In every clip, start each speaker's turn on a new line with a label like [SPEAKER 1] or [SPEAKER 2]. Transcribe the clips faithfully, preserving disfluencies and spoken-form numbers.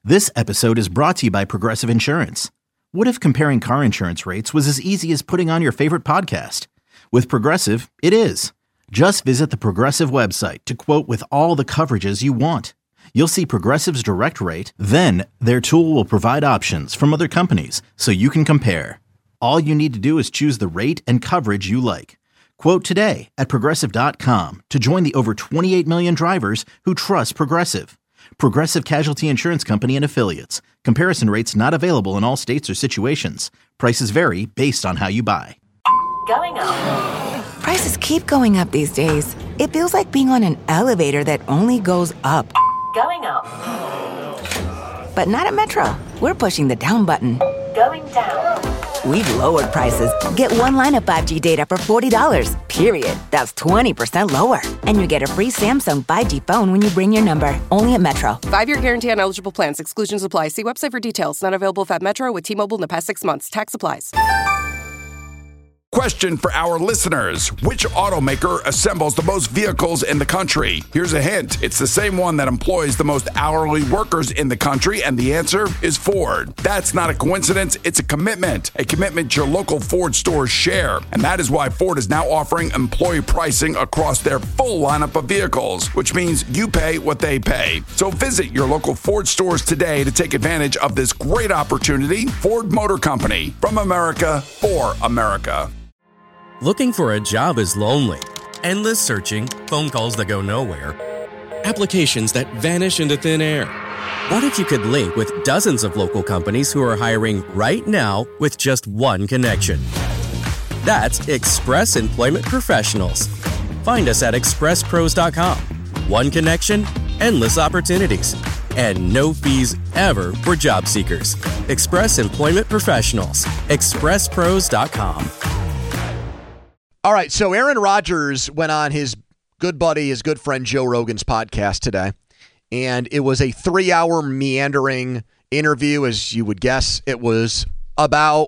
[SPEAKER 1] This episode is brought to you by Progressive Insurance. What if comparing car insurance rates was as easy as putting on your favorite podcast? With Progressive, it is. Just visit the Progressive website to quote with all the coverages you want. You'll see Progressive's direct rate, then their tool will provide options from other companies so you can compare. All you need to do is choose the rate and coverage you like. Quote today at progressive dot com to join the over twenty-eight million drivers who trust Progressive. Progressive Casualty Insurance Company and Affiliates. Comparison rates not available in all states or situations. Prices vary based on how you buy.
[SPEAKER 2] Going up.
[SPEAKER 3] Prices keep going up these days. It feels like being on an elevator that only goes up.
[SPEAKER 2] Going up.
[SPEAKER 3] But not at Metro. We're pushing the down button.
[SPEAKER 2] Going down.
[SPEAKER 3] We've lowered prices. Get one line of five G data for forty dollars, period. That's twenty percent lower. And you get a free Samsung five G phone when you bring your number. Only at Metro.
[SPEAKER 4] Five-year guarantee on eligible plans. Exclusions apply. See website for details. Not available at Metro with T-Mobile in the past six months. Tax applies.
[SPEAKER 5] Question for our listeners. Which automaker assembles the most vehicles in the country? Here's a hint. It's the same one that employs the most hourly workers in the country, and the answer is Ford. That's not a coincidence. It's a commitment. A commitment your local Ford stores share. And that is why Ford is now offering employee pricing across their full lineup of vehicles, which means you pay what they pay. So visit your local Ford stores today to take advantage of this great opportunity. Ford Motor Company. From America, for America.
[SPEAKER 6] Looking for a job is lonely. Endless searching, phone calls that go nowhere, applications that vanish into thin air. What if you could link with dozens of local companies who are hiring right now with just one connection? That's Express Employment Professionals. Find us at express pros dot com. One connection, endless opportunities, and no fees ever for job seekers. Express Employment Professionals. express pros dot com.
[SPEAKER 7] All right, so Aaron Rodgers went on his good buddy, his good friend Joe Rogan's podcast today, and it was a three-hour meandering interview, as you would guess. It was about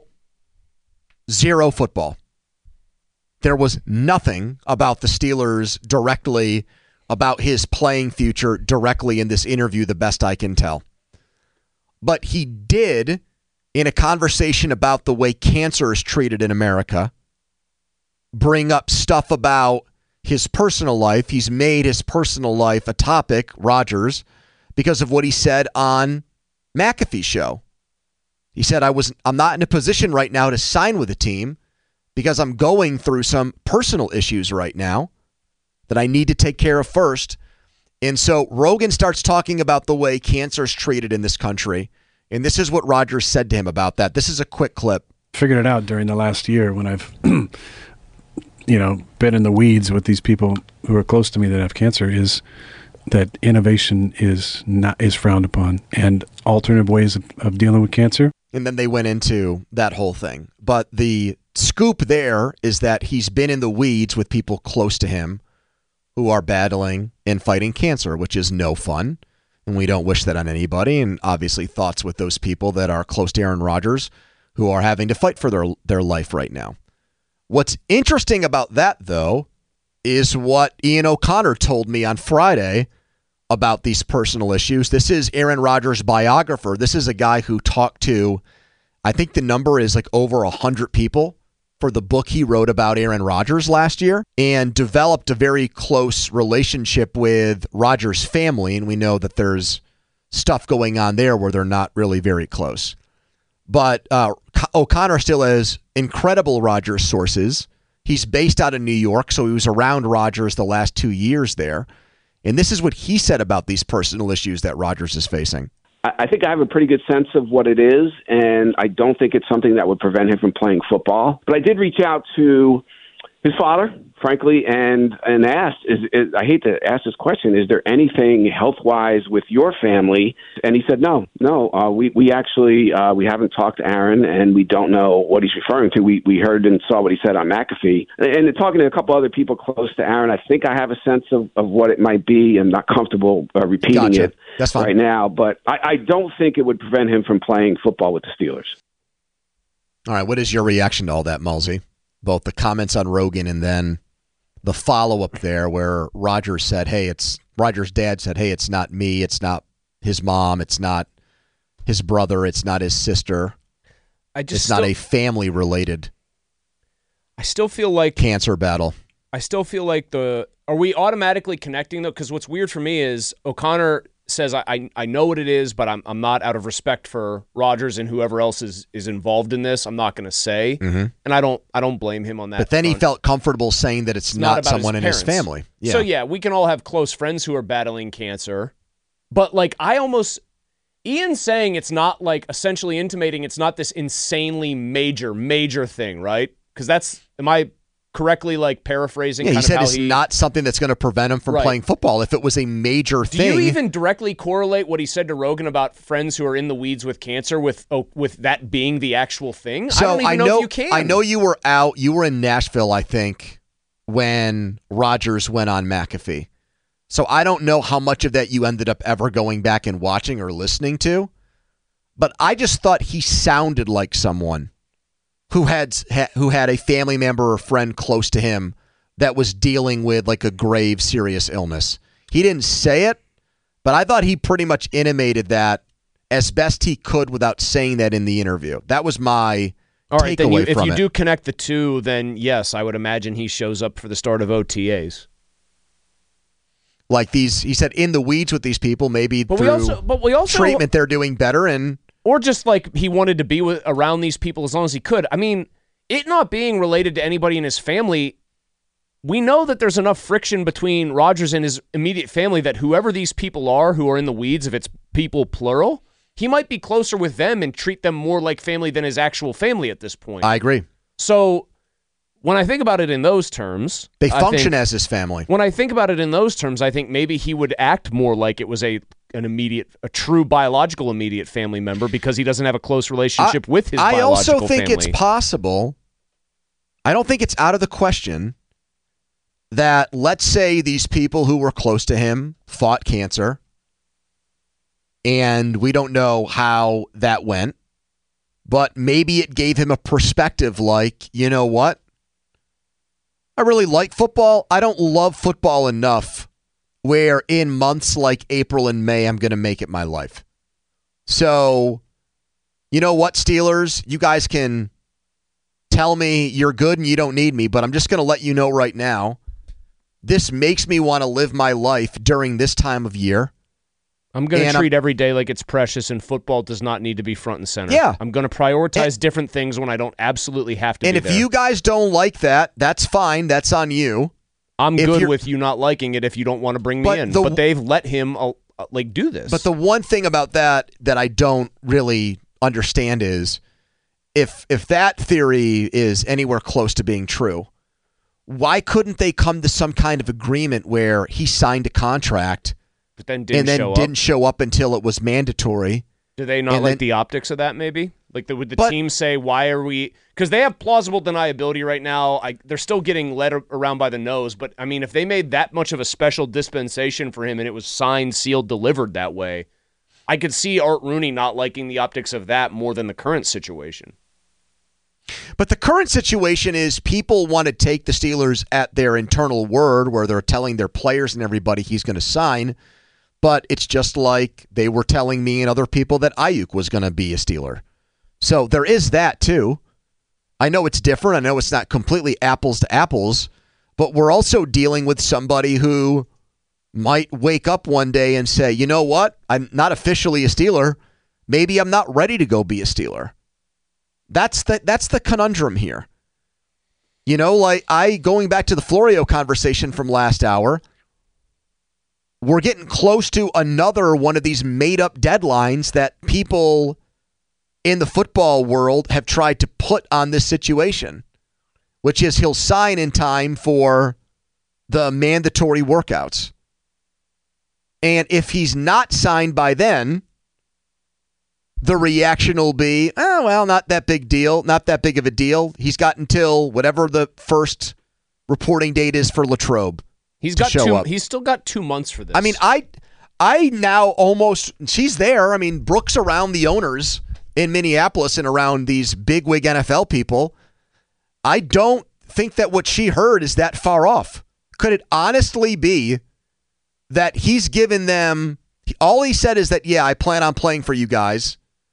[SPEAKER 7] zero football. There was nothing about the Steelers directly, about his playing future directly in this interview, the best I can tell. But he did, in a conversation about the way cancer is treated in America, bring up stuff about his personal life. He's made his personal life a topic, Rodgers, because of what he said on McAfee's show. He said, I was, I'm not in a position right now to sign with a team because I'm going through some personal issues right now that I need to take care of first. And so Rogan starts talking about the way cancer is treated in this country. And this is what Rodgers said to him about that. This is a quick clip.
[SPEAKER 8] Figured it out during the last year when I've you know, been in the weeds with these people who are close to me that have cancer, is that innovation is not is frowned upon, and alternative ways of, of dealing with cancer.
[SPEAKER 7] And then they went into that whole thing. But the scoop there is that he's been in the weeds with people close to him who are battling and fighting cancer, which is no fun. And we don't wish that on anybody. And obviously thoughts with those people that are close to Aaron Rodgers who are having to fight for their their life right now. What's interesting about that, though, is what Ian O'Connor told me on Friday about these personal issues. This is Aaron Rodgers' biographer. This is a guy who talked to, I think the number is like over one hundred people for the book he wrote about Aaron Rodgers last year, and developed a very close relationship with Rodgers' family. And we know that there's stuff going on there where they're not really very close. But uh, O'Connor still has incredible Rodgers sources. He's based out of New York, so he was around Rodgers the last two years there. And this is what he said about these personal issues that Rodgers is facing.
[SPEAKER 9] I think I have a pretty good sense of what it is, and I don't think it's something that would prevent him from playing football. But I did reach out to his father, frankly, and and asked, is, is I hate to ask this question, is there anything health-wise with your family? And he said, no, no, uh, we, we actually, uh, we haven't talked to Aaron, and we don't know what he's referring to. We we heard and saw what he said on McAfee. And, and talking to a couple other people close to Aaron, I think I have a sense of, of what it might be. I'm not comfortable uh, repeating
[SPEAKER 7] Gotcha.
[SPEAKER 9] it
[SPEAKER 7] That's fine.
[SPEAKER 9] right now, but I, I don't think it would prevent him from playing football with the Steelers.
[SPEAKER 7] All right, what is your reaction to all that, Mulsey? Both the comments on Rogan and then the follow-up there where Rodgers said, hey, it's Rodgers' dad said, hey, it's not me, it's not his mom, it's not his brother. It's not his sister.
[SPEAKER 10] I just
[SPEAKER 7] it's not
[SPEAKER 10] still,
[SPEAKER 7] a family-related
[SPEAKER 10] I still feel like
[SPEAKER 7] cancer battle.
[SPEAKER 10] I still feel like the are we automatically connecting though? Because what's weird for me is O'Connor says I, I I know what it is, but I'm I'm not out of respect for Rodgers and whoever else is is involved in this. I'm not going to say,
[SPEAKER 7] mm-hmm.
[SPEAKER 10] and I don't I don't blame him on that.
[SPEAKER 7] But then
[SPEAKER 10] front.
[SPEAKER 7] he felt comfortable saying that it's, it's not, not someone
[SPEAKER 10] his
[SPEAKER 7] in his family. Yeah.
[SPEAKER 10] So yeah, we can all have close friends who are battling cancer, but like I almost Ian saying it's not like essentially intimating it's not this insanely major major thing, right? Because that's am I correctly like paraphrasing?
[SPEAKER 7] Yeah,
[SPEAKER 10] kind
[SPEAKER 7] he
[SPEAKER 10] of
[SPEAKER 7] said
[SPEAKER 10] how
[SPEAKER 7] it's
[SPEAKER 10] he,
[SPEAKER 7] not something that's going to prevent him from
[SPEAKER 10] right.
[SPEAKER 7] playing football. If it was a major
[SPEAKER 10] Do
[SPEAKER 7] thing,
[SPEAKER 10] you even directly correlate what he said to Rogan about friends who are in the weeds with cancer with oh, with that being the actual thing?
[SPEAKER 7] So
[SPEAKER 10] I don't even
[SPEAKER 7] I
[SPEAKER 10] know,
[SPEAKER 7] know
[SPEAKER 10] if you can.
[SPEAKER 7] I know you were out. You were in Nashville, I think, when Rodgers went on McAfee. So I don't know how much of that you ended up ever going back and watching or listening to. But I just thought he sounded like someone who had who had a family member or friend close to him that was dealing with like a grave, serious illness. He didn't say it, but I thought he pretty much intimated that as best he could without saying that in the interview. That was my
[SPEAKER 10] All right, then
[SPEAKER 7] takeaway
[SPEAKER 10] you, if
[SPEAKER 7] from
[SPEAKER 10] you
[SPEAKER 7] it.
[SPEAKER 10] do connect the two, then yes, I would imagine he shows up for the start of O T As.
[SPEAKER 7] Like these, he said, in the weeds with these people, maybe
[SPEAKER 10] But
[SPEAKER 7] through
[SPEAKER 10] we also, but we also
[SPEAKER 7] treatment, they're doing better. And
[SPEAKER 10] or just like he wanted to be with, around these people as long as he could. I mean, it not being related to anybody in his family, we know that there's enough friction between Rodgers and his immediate family that whoever these people are who are in the weeds, if it's people plural, he might be closer with them and treat them more like family than his actual family at this point.
[SPEAKER 7] I agree.
[SPEAKER 10] So when I think about it in those terms,
[SPEAKER 7] they
[SPEAKER 10] I
[SPEAKER 7] function
[SPEAKER 10] think,
[SPEAKER 7] as his family.
[SPEAKER 10] When I think about it in those terms, I think maybe he would act more like it was a an immediate, a true biological immediate family member because he doesn't have a close relationship
[SPEAKER 7] I,
[SPEAKER 10] with his
[SPEAKER 7] I
[SPEAKER 10] biological
[SPEAKER 7] also think
[SPEAKER 10] family.
[SPEAKER 7] it's possible. I don't think it's out of the question that, let's say, these people who were close to him fought cancer, and we don't know how that went, but maybe it gave him a perspective like, you know what? I really like football. I don't love football enough where in months like April and May, I'm going to make it my life. So, you know what, Steelers? You guys can tell me you're good and you don't need me, but I'm just going to let you know right now, this makes me want to live my life during this time of year.
[SPEAKER 10] I'm going to
[SPEAKER 7] and
[SPEAKER 10] treat
[SPEAKER 7] I'm,
[SPEAKER 10] every day like it's precious, and football does not need to be front and center.
[SPEAKER 7] Yeah.
[SPEAKER 10] I'm going to prioritize
[SPEAKER 7] and,
[SPEAKER 10] different things when I don't absolutely have to
[SPEAKER 7] and
[SPEAKER 10] be
[SPEAKER 7] if
[SPEAKER 10] there.
[SPEAKER 7] you guys don't like that, that's fine. That's on you.
[SPEAKER 10] I'm
[SPEAKER 7] if
[SPEAKER 10] good with you not liking it if you don't want to bring me
[SPEAKER 7] but
[SPEAKER 10] in.
[SPEAKER 7] The,
[SPEAKER 10] but they've let him uh, like do this.
[SPEAKER 7] But the one thing about that that I don't really understand is if if that theory is anywhere close to being true, why couldn't they come to some kind of agreement where he signed a contract
[SPEAKER 10] but then didn't
[SPEAKER 7] and then
[SPEAKER 10] show
[SPEAKER 7] didn't
[SPEAKER 10] up?
[SPEAKER 7] show up until it was mandatory?
[SPEAKER 10] Do they not
[SPEAKER 7] and
[SPEAKER 10] like
[SPEAKER 7] then,
[SPEAKER 10] the optics of that, maybe? Like, the, would the
[SPEAKER 7] but,
[SPEAKER 10] team say, why are we... Because they have plausible deniability right now. I, they're still getting led around by the nose. But, I mean, if they made that much of a special dispensation for him and it was signed, sealed, delivered that way, I could see Art Rooney not liking the optics of that more than the current situation.
[SPEAKER 7] But the current situation is people want to take the Steelers at their internal word where they're telling their players and everybody he's going to sign. But it's just like they were telling me and other people that Ayuk was going to be a Steeler. So there is that too. I know it's different. I know it's not completely apples to apples, but we're also dealing with somebody who might wake up one day and say, you know what? I'm not officially a Steeler. Maybe I'm not ready to go be a Steeler. That's the, that's the conundrum here. You know, like I, going back to the Florio conversation from last hour, we're getting close to another one of these made-up deadlines that people in the football world have tried to put on this situation, which is he'll sign in time for the mandatory workouts. And if he's not signed by then, the reaction will be, oh, well, not that big deal, not that big of a deal. He's got until whatever the first reporting date is for Latrobe.
[SPEAKER 10] He's got two.
[SPEAKER 7] Up.
[SPEAKER 10] He's still got two months for this.
[SPEAKER 7] I mean, I, I now almost she's there. I mean, Brooks around the owners in Minneapolis and around these bigwig N F L people. I don't think that what she heard is that far off. Could it honestly be that he's given them? All he said is that, yeah, I plan on playing for you guys,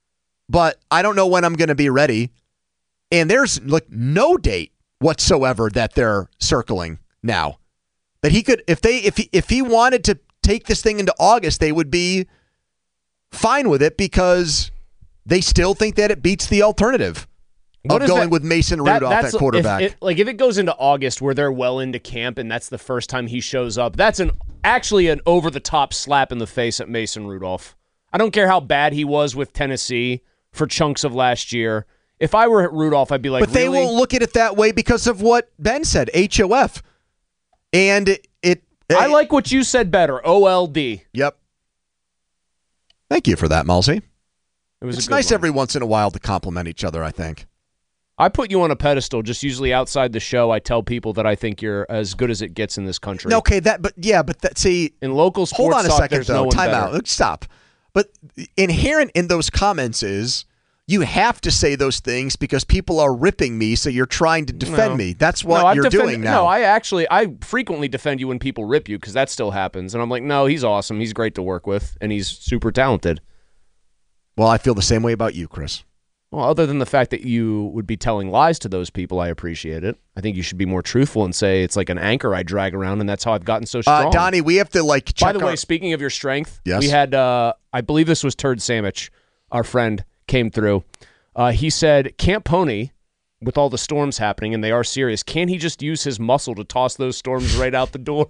[SPEAKER 7] but I don't know when I'm going to be ready. And there's like no date whatsoever that they're circling now. That he could, if they, if he, if he wanted to take this thing into August, they would be fine with it because they still think that it beats the alternative
[SPEAKER 10] what
[SPEAKER 7] of going
[SPEAKER 10] that,
[SPEAKER 7] with Mason Rudolph
[SPEAKER 10] that,
[SPEAKER 7] at quarterback.
[SPEAKER 10] If it, like if it goes into August where they're well into camp and that's the first time he shows up, that's an actually an over the top slap in the face at Mason Rudolph. I don't care how bad he was with Tennessee for chunks of last year. If I were at Rudolph, I'd be like,
[SPEAKER 7] but they
[SPEAKER 10] really?
[SPEAKER 7] won't look at it that way because of what Ben said, H O F. And it, it
[SPEAKER 10] I like what you said better, O L D.
[SPEAKER 7] Yep. Thank you for that, Malsey.
[SPEAKER 10] It was
[SPEAKER 7] it's
[SPEAKER 10] a good
[SPEAKER 7] nice
[SPEAKER 10] one.
[SPEAKER 7] every once in a while to compliment each other, I think.
[SPEAKER 10] I put you on a pedestal. Just usually outside the show, I tell people that I think you're as good as it gets in this country.
[SPEAKER 7] Okay, that, but yeah, but that, see.
[SPEAKER 10] In local sports
[SPEAKER 7] hold on a
[SPEAKER 10] talk,
[SPEAKER 7] second,
[SPEAKER 10] there's
[SPEAKER 7] though.
[SPEAKER 10] no one
[SPEAKER 7] Time
[SPEAKER 10] better.
[SPEAKER 7] out. Stop. But inherent in those comments is you have to say those things because people are ripping me, so you're trying to defend
[SPEAKER 10] No.
[SPEAKER 7] me. That's what
[SPEAKER 10] no, I've
[SPEAKER 7] you're
[SPEAKER 10] defend-
[SPEAKER 7] doing now.
[SPEAKER 10] No, I actually, I frequently defend you when people rip you because that still happens. And I'm like, no, he's awesome. He's great to work with, and he's super talented.
[SPEAKER 7] Well, I feel the same way about you, Chris.
[SPEAKER 10] Well, other than the fact that you would be telling lies to those people, I appreciate it. I think you should be more truthful and say it's like an anchor I drag around, and that's how I've gotten so strong.
[SPEAKER 7] Uh, Donnie, we have to like check
[SPEAKER 10] By the
[SPEAKER 7] our-
[SPEAKER 10] way, speaking of your strength,
[SPEAKER 7] Yes?
[SPEAKER 10] we had, uh, I believe this was Turd Sandwich, our friend, came through. Uh, he said, Camp Pony, with all the storms happening, and they are serious, can't he just use his muscle to toss those storms right out the door?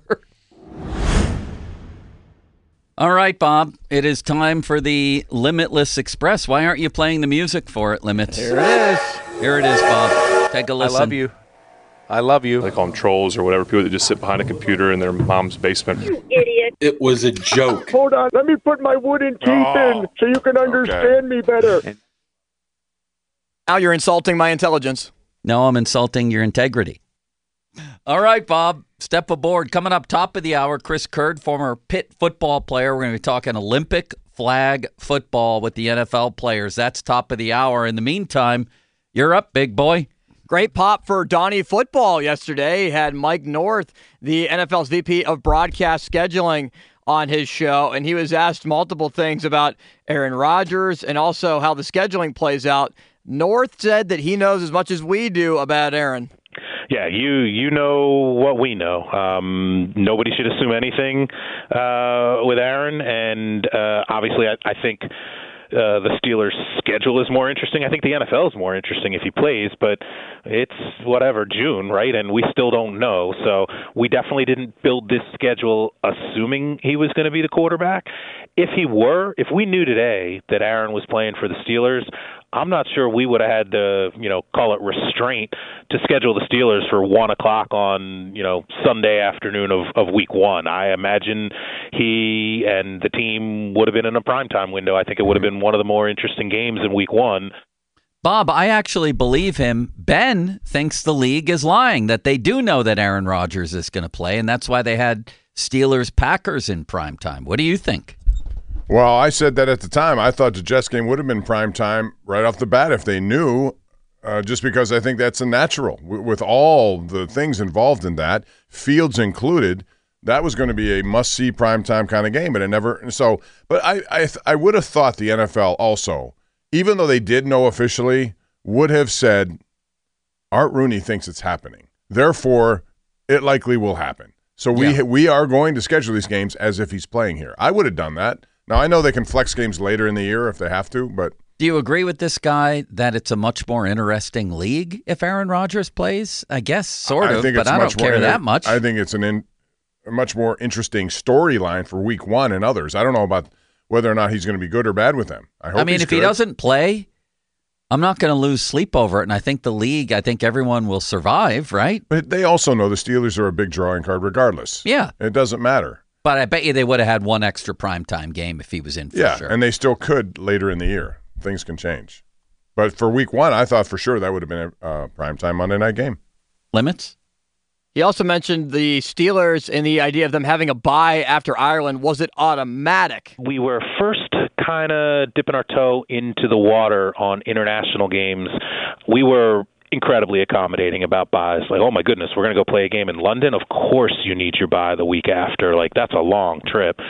[SPEAKER 11] All right, Bob, it is time for the Limitless Express. Why aren't you playing the music for it, Limits?
[SPEAKER 12] Here it is.
[SPEAKER 11] Here it is, Bob. Take a listen.
[SPEAKER 12] I love you. I love you. They call them trolls or whatever, people that just sit behind a computer in their mom's basement.
[SPEAKER 13] You idiot.
[SPEAKER 14] It was a joke.
[SPEAKER 15] Hold on. Let me put my wooden teeth
[SPEAKER 12] Oh,
[SPEAKER 15] in so you can understand me better.
[SPEAKER 16] Now you're insulting my intelligence.
[SPEAKER 11] No, I'm insulting your integrity. All right, Bob, step aboard. Coming up top of the hour, Chris Kurd, former Pitt football player. We're going to be talking Olympic flag football with the N F L players. That's top of the hour. In the meantime, you're up, big boy.
[SPEAKER 16] Great pop for Donnie football yesterday. He had Mike North, the N F L's V P of broadcast scheduling, on his show, and he was asked multiple things about Aaron Rodgers and also how the scheduling plays out. North said that he knows as much as we do about Aaron.
[SPEAKER 17] Yeah, you you know what we know. Um, nobody should assume anything uh, with Aaron, and uh, obviously I, I think uh, the Steelers' schedule is more interesting. I think the N F L is more interesting if he plays, but it's whatever, June, right? And we still don't know. So we definitely didn't build this schedule assuming he was going to be the quarterback. If he were, if we knew today that Aaron was playing for the Steelers, I'm not sure we would have had to, you know, call it restraint to schedule the Steelers for one o'clock on, you know, Sunday afternoon of, of week one. I imagine he and the team would have been in a primetime window. I think it would have been one of the more interesting games in week one.
[SPEAKER 11] Bob, I actually believe him. Ben thinks the league is lying, that they do know that Aaron Rodgers is going to play, and that's why they had Steelers-Packers in primetime. What do you think?
[SPEAKER 18] Well, I said that at the time. I thought the Jets game would have been prime time right off the bat if they knew, uh, just because I think that's a natural. W- with all the things involved in that, Fields included, that was going to be a must-see prime time kind of game, but it never. So, but I, I, I would have thought the N F L also, even though they did know officially, would have said, Art Rooney thinks it's happening. Therefore, it likely will happen. So we
[SPEAKER 11] Yeah.
[SPEAKER 18] we are going to schedule these games as if he's playing here. I would have done that. Now, I know they can flex games later in the year if they have to, but...
[SPEAKER 11] Do you agree with this guy that it's a much more interesting league if Aaron Rodgers plays? I guess, sort
[SPEAKER 18] I
[SPEAKER 11] of,
[SPEAKER 18] think
[SPEAKER 11] but
[SPEAKER 18] it's
[SPEAKER 11] I
[SPEAKER 18] much
[SPEAKER 11] don't care
[SPEAKER 18] more,
[SPEAKER 11] that much.
[SPEAKER 18] I think it's an in, a much more interesting storyline for week one and others. I don't know about whether or not he's going to be good or bad with them. I hope
[SPEAKER 11] I mean,
[SPEAKER 18] he's
[SPEAKER 11] if
[SPEAKER 18] good.
[SPEAKER 11] he doesn't play, I'm not going to lose sleep over it, and I think the league, I think everyone will survive, right?
[SPEAKER 18] But they also know the Steelers are a big drawing card regardless.
[SPEAKER 11] Yeah.
[SPEAKER 18] It doesn't matter.
[SPEAKER 11] But I bet you they would have had one extra primetime game if he was in for
[SPEAKER 18] yeah,
[SPEAKER 11] sure.
[SPEAKER 18] and they still could later in the year. Things can change. But for week one, I thought for sure that would have been a uh, primetime Monday night game.
[SPEAKER 11] Limits?
[SPEAKER 16] He also mentioned the Steelers and the idea of them having a bye after Ireland. Was it automatic?
[SPEAKER 17] We were first kind of dipping our toe into the water on international games. We were incredibly accommodating about buys. Like, oh my goodness, we're going to go play a game in London. Of course you need your buy the week after. Like, that's a long trip.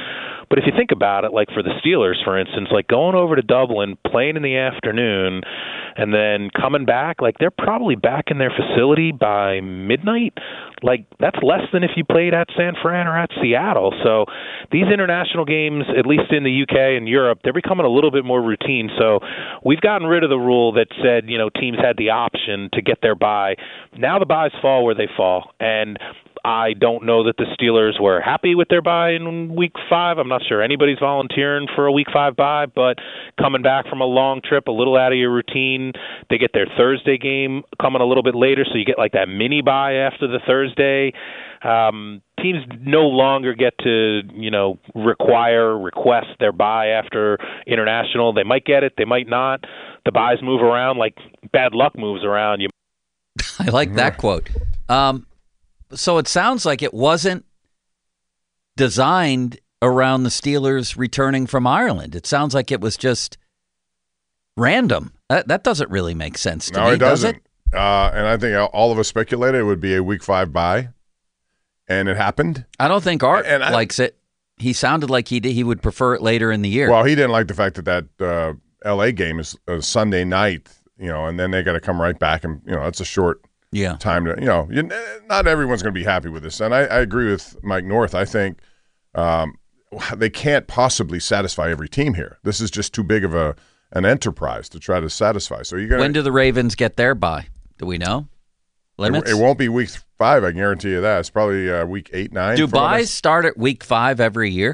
[SPEAKER 17] But if you think about it, like for the Steelers, for instance, like going over to Dublin, playing in the afternoon, and then coming back, like they're probably back in their facility by midnight. Like that's less than if you played at San Fran or at Seattle. So these international games, at least in the U K and Europe, they're becoming a little bit more routine. So we've gotten rid of the rule that said, you know, teams had the option to get their bye. Now the byes fall where they fall. And I don't know that the Steelers were happy with their bye in week five. I'm not sure anybody's volunteering for a week five bye, but coming back from a long trip, a little out of your routine, they get their Thursday game coming a little bit later, so you get like that mini bye after the Thursday. Um, teams no longer get to, you know, require, request their bye after international. They might get it, they might not. The byes move around like bad luck moves around. You.
[SPEAKER 11] I like that quote. Um, So it sounds like it wasn't designed around the Steelers returning from Ireland. It sounds like it was just random. That, that doesn't really make sense to
[SPEAKER 18] no,
[SPEAKER 11] me,
[SPEAKER 18] it doesn't.
[SPEAKER 11] does it?
[SPEAKER 18] Uh, and I think all of us speculated it would be a week five bye, and it happened.
[SPEAKER 11] I don't think Art
[SPEAKER 18] and I,
[SPEAKER 11] likes it. He sounded like he did, he would prefer it later in the year.
[SPEAKER 18] Well, he didn't like the fact that that uh, L A game is a Sunday night, you know, and then they got to come right back, and you know, it's a short.
[SPEAKER 11] Yeah.
[SPEAKER 18] Time to, you know, you, not everyone's going to be happy with this. And I, I agree with Mike North. I think um, they can't possibly satisfy every team here. This is just too big of a an enterprise to try to satisfy. So you're going
[SPEAKER 11] When do the Ravens get their bye? Do we know? Limits?
[SPEAKER 18] It, it won't be week five, I guarantee you that. It's probably uh, week eight, nine.
[SPEAKER 11] Do byes start at week five every year?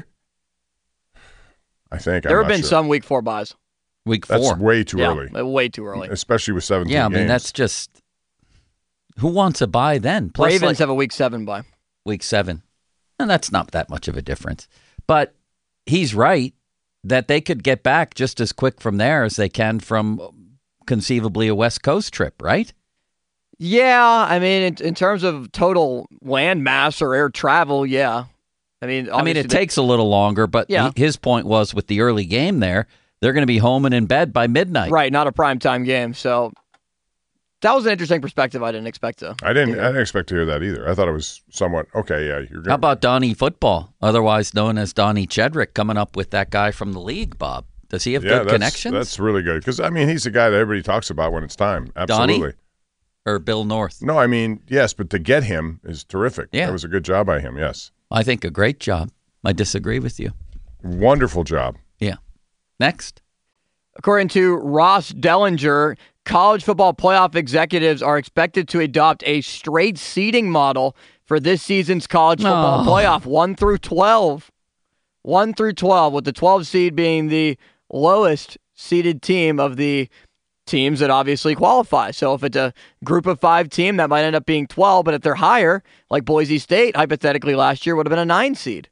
[SPEAKER 18] I think.
[SPEAKER 16] There
[SPEAKER 18] I'm
[SPEAKER 16] have been
[SPEAKER 18] sure.
[SPEAKER 16] some week four byes.
[SPEAKER 11] Week four.
[SPEAKER 18] That's way too
[SPEAKER 16] yeah,
[SPEAKER 18] early.
[SPEAKER 16] Way too early.
[SPEAKER 18] Especially with seventeen
[SPEAKER 11] Yeah, I mean,
[SPEAKER 18] games.
[SPEAKER 11] that's just. Who wants a bye then? Plus,
[SPEAKER 16] Ravens
[SPEAKER 11] like,
[SPEAKER 16] have a week seven bye.
[SPEAKER 11] Week seven. And that's not that much of a difference. But he's right that they could get back just as quick from there as they can from conceivably a West Coast trip, right?
[SPEAKER 16] Yeah, I mean, in, in terms of total land mass or air travel, yeah. I mean,
[SPEAKER 11] I mean, it
[SPEAKER 16] they,
[SPEAKER 11] takes a little longer, but
[SPEAKER 16] Yeah.
[SPEAKER 11] he, his point was with the early game there, they're going to be home and in bed by midnight.
[SPEAKER 16] Right, not a primetime game. So that was an interesting perspective I didn't expect to.
[SPEAKER 18] I didn't. I didn't expect to hear that either. I thought it was somewhat okay. Yeah, you're good.
[SPEAKER 11] How about Donnie Football, otherwise known as Donnie Chedrick, coming up with that guy from the league, Bob? Does he have
[SPEAKER 18] yeah,
[SPEAKER 11] good
[SPEAKER 18] that's,
[SPEAKER 11] connections?
[SPEAKER 18] That's really good because I mean he's the guy that everybody talks about when it's time. Absolutely.
[SPEAKER 11] Donnie or Bill North?
[SPEAKER 18] No, I mean yes, but to get him is terrific.
[SPEAKER 11] Yeah.
[SPEAKER 18] That was a good job by him. Yes,
[SPEAKER 11] I think a great job. I disagree with you.
[SPEAKER 18] Wonderful job.
[SPEAKER 11] Yeah. Next.
[SPEAKER 16] According to Ross Dellinger, college football playoff executives are expected to adopt a straight seeding model for this season's college football
[SPEAKER 11] Oh.
[SPEAKER 16] playoff, one through twelve. one through twelve, with the twelve seed being the lowest seeded team of the teams that obviously qualify. So if it's a group of five team, that might end up being twelve, but if they're higher, like Boise State, hypothetically last year would have been a nine seed.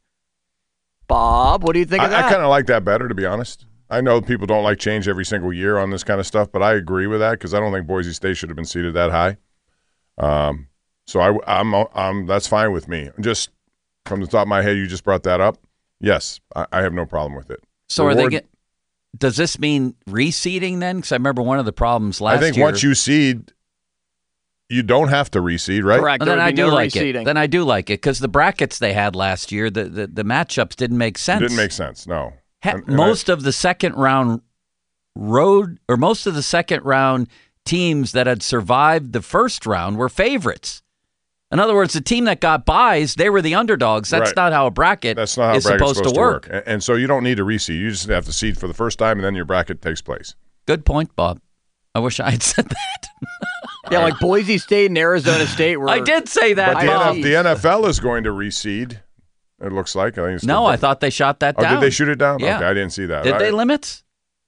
[SPEAKER 16] Bob, what do you think of
[SPEAKER 18] I,
[SPEAKER 16] that?
[SPEAKER 18] I kind of like that better, to be honest. I know people don't like change every single year on this kind of stuff, but I agree with that because I don't think Boise State should have been seated that high. Um, so I, I'm, I'm, that's fine with me. Just from the top of my head, you just brought that up. Yes, I, I have no problem with it.
[SPEAKER 11] So are
[SPEAKER 18] Reward-
[SPEAKER 11] they get? Does this mean reseeding then? Because I remember one of the problems last
[SPEAKER 18] I think
[SPEAKER 11] year.
[SPEAKER 18] once you seed, you don't have to reseed, right?
[SPEAKER 16] Correct.
[SPEAKER 11] Well,
[SPEAKER 16] There
[SPEAKER 11] then
[SPEAKER 16] would
[SPEAKER 11] I
[SPEAKER 16] be
[SPEAKER 11] do
[SPEAKER 16] no
[SPEAKER 11] like
[SPEAKER 16] reseeding.
[SPEAKER 11] it. Then I do like it because the brackets they had last year, the the, the matchups didn't make sense.
[SPEAKER 18] Didn't make sense. No.
[SPEAKER 11] Ha-
[SPEAKER 18] And- and
[SPEAKER 11] most of the second round road or most of the second round teams that had survived the first round were favorites. In other words, the team that got buys, they were the underdogs. That's
[SPEAKER 18] Right.
[SPEAKER 11] not how a bracket
[SPEAKER 18] That's not how
[SPEAKER 11] is
[SPEAKER 18] bracket's
[SPEAKER 11] supposed, to work.
[SPEAKER 18] And, and so you don't need to reseed. You just have to seed for the first time, and then your bracket takes place.
[SPEAKER 11] Good point, Bob. I wish I had said that.
[SPEAKER 16] Yeah, like Boise State and Arizona State were.
[SPEAKER 11] I did say that.
[SPEAKER 18] But the,
[SPEAKER 11] Bob.
[SPEAKER 18] N F, the N F L is going to reseed. It looks like. I think it's
[SPEAKER 11] No, I thought they shot that
[SPEAKER 18] Oh,
[SPEAKER 11] down.
[SPEAKER 18] did they shoot it down?
[SPEAKER 11] Yeah.
[SPEAKER 18] Okay, I didn't see that.
[SPEAKER 11] Did
[SPEAKER 18] I-
[SPEAKER 11] they limits?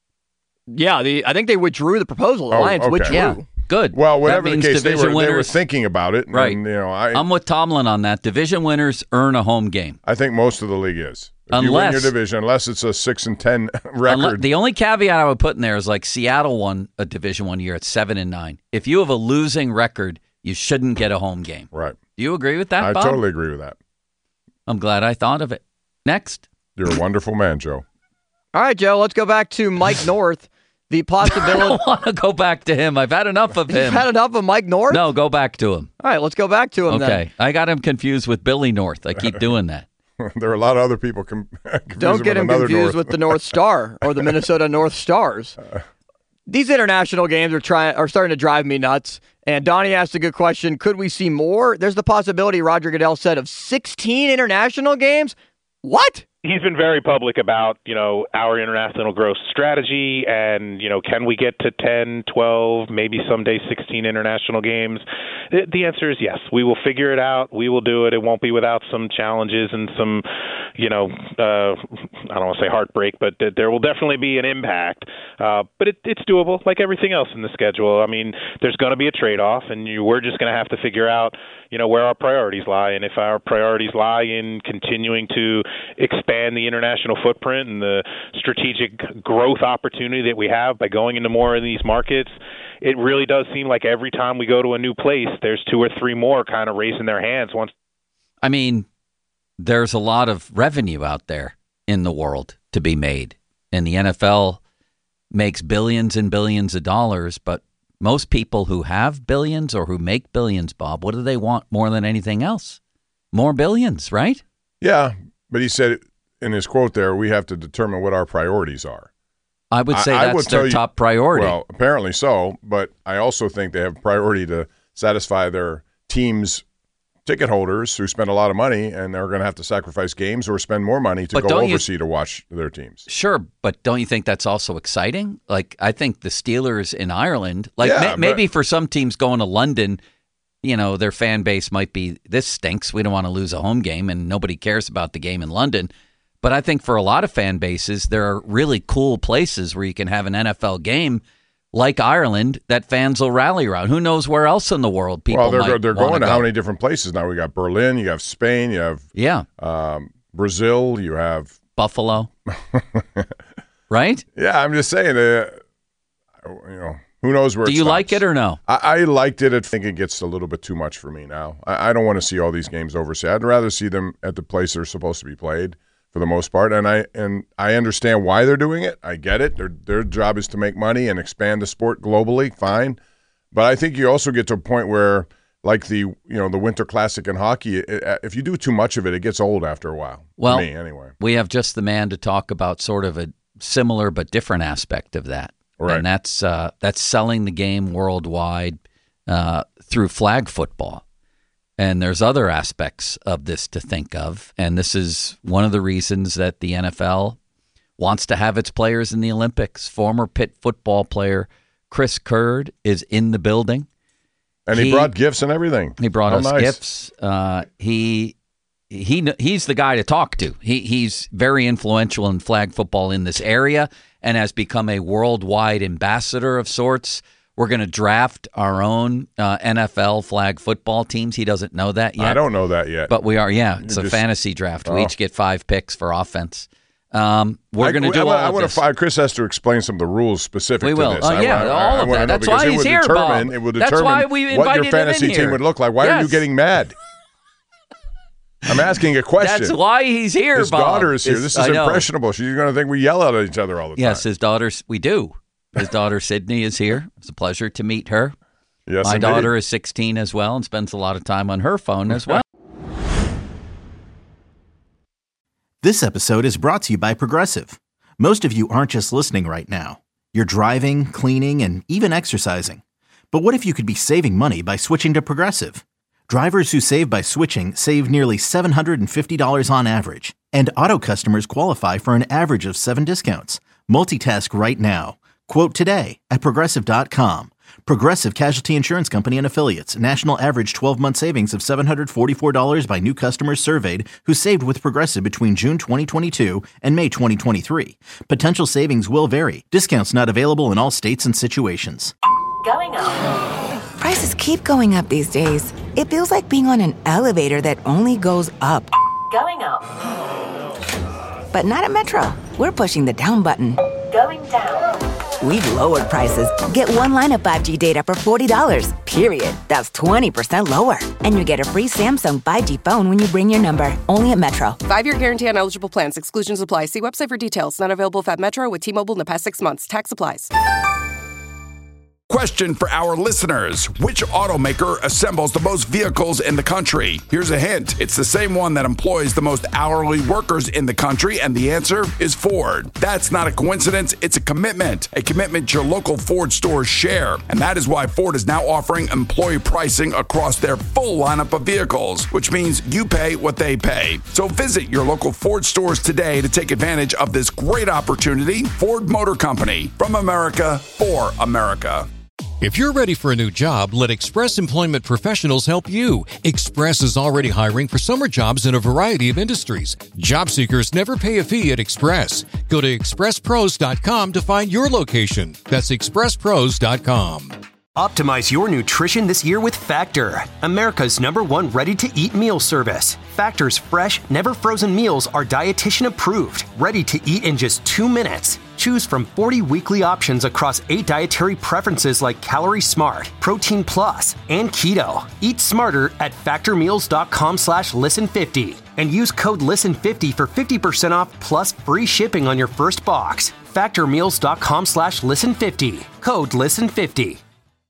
[SPEAKER 16] Yeah, the I think they withdrew the proposal. The
[SPEAKER 18] Oh,
[SPEAKER 16] Lions
[SPEAKER 18] okay.
[SPEAKER 16] withdrew.
[SPEAKER 11] Yeah. Good.
[SPEAKER 18] Well, whatever
[SPEAKER 11] That
[SPEAKER 18] the
[SPEAKER 11] means
[SPEAKER 18] case, they
[SPEAKER 11] division
[SPEAKER 18] were, they were
[SPEAKER 11] winners-
[SPEAKER 18] thinking about it.
[SPEAKER 11] Right.
[SPEAKER 18] And, you know, I,
[SPEAKER 11] I'm with Tomlin on that. Division winners earn a home game.
[SPEAKER 18] I think most of the league is. If you win
[SPEAKER 11] Unless-
[SPEAKER 18] your division, unless it's a six and ten record.
[SPEAKER 11] Unle- the only caveat I would put in there is like Seattle won a division one year at seven and nine. If you have a losing record, you shouldn't get a home game.
[SPEAKER 18] Right.
[SPEAKER 11] Do you agree with that,
[SPEAKER 18] I
[SPEAKER 11] Bob?
[SPEAKER 18] totally agree with that.
[SPEAKER 11] I'm glad I thought of it. Next.
[SPEAKER 18] You're a wonderful man, Joe.
[SPEAKER 16] All right, Joe, let's go back to Mike North. The
[SPEAKER 11] I
[SPEAKER 16] possibility.
[SPEAKER 11] don't want to go back to him. I've had enough of
[SPEAKER 16] You've
[SPEAKER 11] him.
[SPEAKER 16] had enough of Mike North?
[SPEAKER 11] No, go back to him.
[SPEAKER 16] All right, let's go back to him then.
[SPEAKER 11] Okay. I got him confused with Billy North. I keep doing that.
[SPEAKER 18] there are a lot of other people. Com-
[SPEAKER 16] Don't get him confused
[SPEAKER 18] North.
[SPEAKER 16] with the North Star or the Minnesota North Stars. These international games are trying are starting to drive me nuts. And Donnie asked a good question. Could we see more? There's the possibility, Roger Goodell said, of sixteen international games. What?
[SPEAKER 17] He's been very public about, you know, our international growth strategy and, you know, can we get to ten, twelve, maybe someday sixteen international games? The answer is yes. We will figure it out. We will do it. It won't be without some challenges and some, you know, uh, I don't want to say heartbreak, but there will definitely be an impact. Uh, but it, it's doable like everything else in the schedule. I mean, there's going to be a trade-off, and you, we're just going to have to figure out, you know, where our priorities lie. And if our priorities lie in continuing to expand the international footprint and the strategic growth opportunity that we have by going into more of these markets, it really does seem like every time we go to a new place, there's two or three more kind of raising their hands. Once,
[SPEAKER 11] I mean, there's a lot of revenue out there in the world to be made. And the N F L makes billions and billions of dollars, but most people who have billions or who make billions, Bob, what do they want more than anything else? More billions, right?
[SPEAKER 18] Yeah, but he said in his quote there, we have to determine what our priorities are.
[SPEAKER 11] I would say
[SPEAKER 18] I,
[SPEAKER 11] that's
[SPEAKER 18] I
[SPEAKER 11] their
[SPEAKER 18] you,
[SPEAKER 11] top priority.
[SPEAKER 18] Well, apparently so, but I also think they have priority to satisfy their team's ticket holders who spend a lot of money and they're going to have to sacrifice games or spend more money to
[SPEAKER 11] but
[SPEAKER 18] go
[SPEAKER 11] you,
[SPEAKER 18] overseas to watch their teams.
[SPEAKER 11] Sure, but don't you think that's also exciting? Like, I think the Steelers in Ireland, like
[SPEAKER 18] yeah,
[SPEAKER 11] may,
[SPEAKER 18] but,
[SPEAKER 11] maybe for some teams going to London, you know, their fan base might be, this stinks. We don't want to lose a home game and nobody cares about the game in London. But I think for a lot of fan bases, there are really cool places where you can have an N F L game like Ireland that fans will rally around. Who knows where else in the world people
[SPEAKER 18] well, they're,
[SPEAKER 11] might
[SPEAKER 18] they're going to
[SPEAKER 11] go.
[SPEAKER 18] how many different places now? We got Berlin, you have Spain, you have
[SPEAKER 11] yeah,
[SPEAKER 18] um, Brazil, you have
[SPEAKER 11] Buffalo, right?
[SPEAKER 18] Yeah, I'm just saying, uh, you know, who knows where.
[SPEAKER 11] Do
[SPEAKER 18] it
[SPEAKER 11] you
[SPEAKER 18] stops.
[SPEAKER 11] like it or no?
[SPEAKER 18] I, I liked it. I think it gets a little bit too much for me now. I, I don't want to see all these games overseas. I'd rather see them at the place they're supposed to be played for the most part. And I and I understand why they're doing it. I get it. Their their job is to make money and expand the sport globally. Fine, but I think you also get to a point where, like the you know the Winter Classic in hockey, it, if you do too much of it, it gets old after a while.
[SPEAKER 11] Well,
[SPEAKER 18] to me anyway.
[SPEAKER 11] We have just the man to talk about sort of a similar but different aspect of that.
[SPEAKER 18] Right.
[SPEAKER 11] And that's uh, that's selling the game worldwide uh, through flag football. And there's other aspects of this to think of. And this is one of the reasons that the N F L wants to have its players in the Olympics. Former Pitt football player Chris Kurd is in the building.
[SPEAKER 18] And he, he brought gifts and everything.
[SPEAKER 11] He brought
[SPEAKER 18] How
[SPEAKER 11] us
[SPEAKER 18] nice.
[SPEAKER 11] gifts. Uh, he he he's the guy to talk to. He he's very influential in flag football in this area and has become a worldwide ambassador of sorts. We're going to draft our own uh, N F L flag football teams. He doesn't know that yet.
[SPEAKER 18] I don't know that yet.
[SPEAKER 11] But we are, yeah. It's
[SPEAKER 18] You're
[SPEAKER 11] a
[SPEAKER 18] just,
[SPEAKER 11] fantasy draft. We
[SPEAKER 18] oh.
[SPEAKER 11] each get five picks for offense. Um, we're going to do
[SPEAKER 18] I,
[SPEAKER 11] all
[SPEAKER 18] I, I
[SPEAKER 11] of
[SPEAKER 18] want
[SPEAKER 11] this.
[SPEAKER 18] to find Chris has to explain some of the rules specific
[SPEAKER 11] We
[SPEAKER 18] to
[SPEAKER 11] will.
[SPEAKER 18] this.
[SPEAKER 11] Uh,
[SPEAKER 18] I,
[SPEAKER 11] yeah,
[SPEAKER 18] I,
[SPEAKER 11] all
[SPEAKER 18] I,
[SPEAKER 11] of
[SPEAKER 18] I want
[SPEAKER 11] that.
[SPEAKER 18] to know
[SPEAKER 11] That's
[SPEAKER 18] because
[SPEAKER 11] why
[SPEAKER 18] it
[SPEAKER 11] he's
[SPEAKER 18] would
[SPEAKER 11] here,
[SPEAKER 18] determine,
[SPEAKER 11] Bob.
[SPEAKER 18] It will
[SPEAKER 11] That's
[SPEAKER 18] determine
[SPEAKER 11] why we
[SPEAKER 18] what
[SPEAKER 11] invited
[SPEAKER 18] your
[SPEAKER 11] him
[SPEAKER 18] fantasy
[SPEAKER 11] in
[SPEAKER 18] team
[SPEAKER 11] here.
[SPEAKER 18] would look like. Why
[SPEAKER 11] Yes.
[SPEAKER 18] are you getting mad? I'm asking a question.
[SPEAKER 11] That's why he's here,
[SPEAKER 18] His
[SPEAKER 11] Bob.
[SPEAKER 18] daughter is here.
[SPEAKER 11] His-
[SPEAKER 18] This
[SPEAKER 11] I
[SPEAKER 18] is
[SPEAKER 11] know.
[SPEAKER 18] impressionable. She's going to think we yell at each other all the
[SPEAKER 11] Yes,
[SPEAKER 18] time.
[SPEAKER 11] his daughter's. We do. His daughter Sydney is here. It's a pleasure to meet her.
[SPEAKER 18] Yes,
[SPEAKER 11] My
[SPEAKER 18] indeed.
[SPEAKER 11] daughter is sixteen as well and spends a lot of time on her phone as well.
[SPEAKER 1] This episode is brought to you by Progressive. Most of you aren't just listening right now. You're driving, cleaning, and even exercising. But what if you could be saving money by switching to Progressive? Drivers who save by switching save nearly seven hundred fifty dollars on average. And auto customers qualify for an average of seven discounts. Multitask right now. Quote today at Progressive dot com. Progressive Casualty Insurance Company and Affiliates. National average twelve-month savings of seven hundred forty-four dollars by new customers surveyed who saved with Progressive between June twenty twenty-two and May twenty twenty-three. Potential savings will vary. Discounts not available in all states and situations.
[SPEAKER 2] Going up.
[SPEAKER 3] Prices keep going up these days. It feels like being on an elevator that only goes up.
[SPEAKER 2] Going up.
[SPEAKER 3] But not at Metro. We're pushing the down button.
[SPEAKER 2] Going down.
[SPEAKER 3] We've lowered prices. Get one line of five G data for forty dollars, period. That's twenty percent lower. And you get a free Samsung five G phone when you bring your number. Only at Metro.
[SPEAKER 4] Five-year guarantee on eligible plans. Exclusions apply. See website for details. Not available if at Metro with T-Mobile in the past six months. Tax applies.
[SPEAKER 5] Question for our listeners. Which automaker assembles the most vehicles in the country? Here's a hint. It's the same one that employs the most hourly workers in the country, and the answer is Ford. That's not a coincidence. It's a commitment. A commitment your local Ford stores share. And that is why Ford is now offering employee pricing across their full lineup of vehicles, which means you pay what they pay. So visit your local Ford stores today to take advantage of this great opportunity. Ford Motor Company, from America, for America.
[SPEAKER 13] If you're ready for a new job, let Express Employment Professionals help you. Express is already hiring for summer jobs in a variety of industries. Job seekers never pay a fee at Express. Go to express pros dot com to find your location. That's express pros dot com.
[SPEAKER 14] Optimize your nutrition this year with Factor, America's number one ready-to-eat meal service. Factor's fresh, never-frozen meals are dietitian approved, ready to eat in just two minutes. Choose from forty weekly options across eight dietary preferences like Calorie Smart, Protein Plus, and Keto. Eat smarter at factormeals.com slash listen50 and use code listen fifty for fifty percent off plus free shipping on your first box. Factormeals.com slash listen50. Code listen fifty.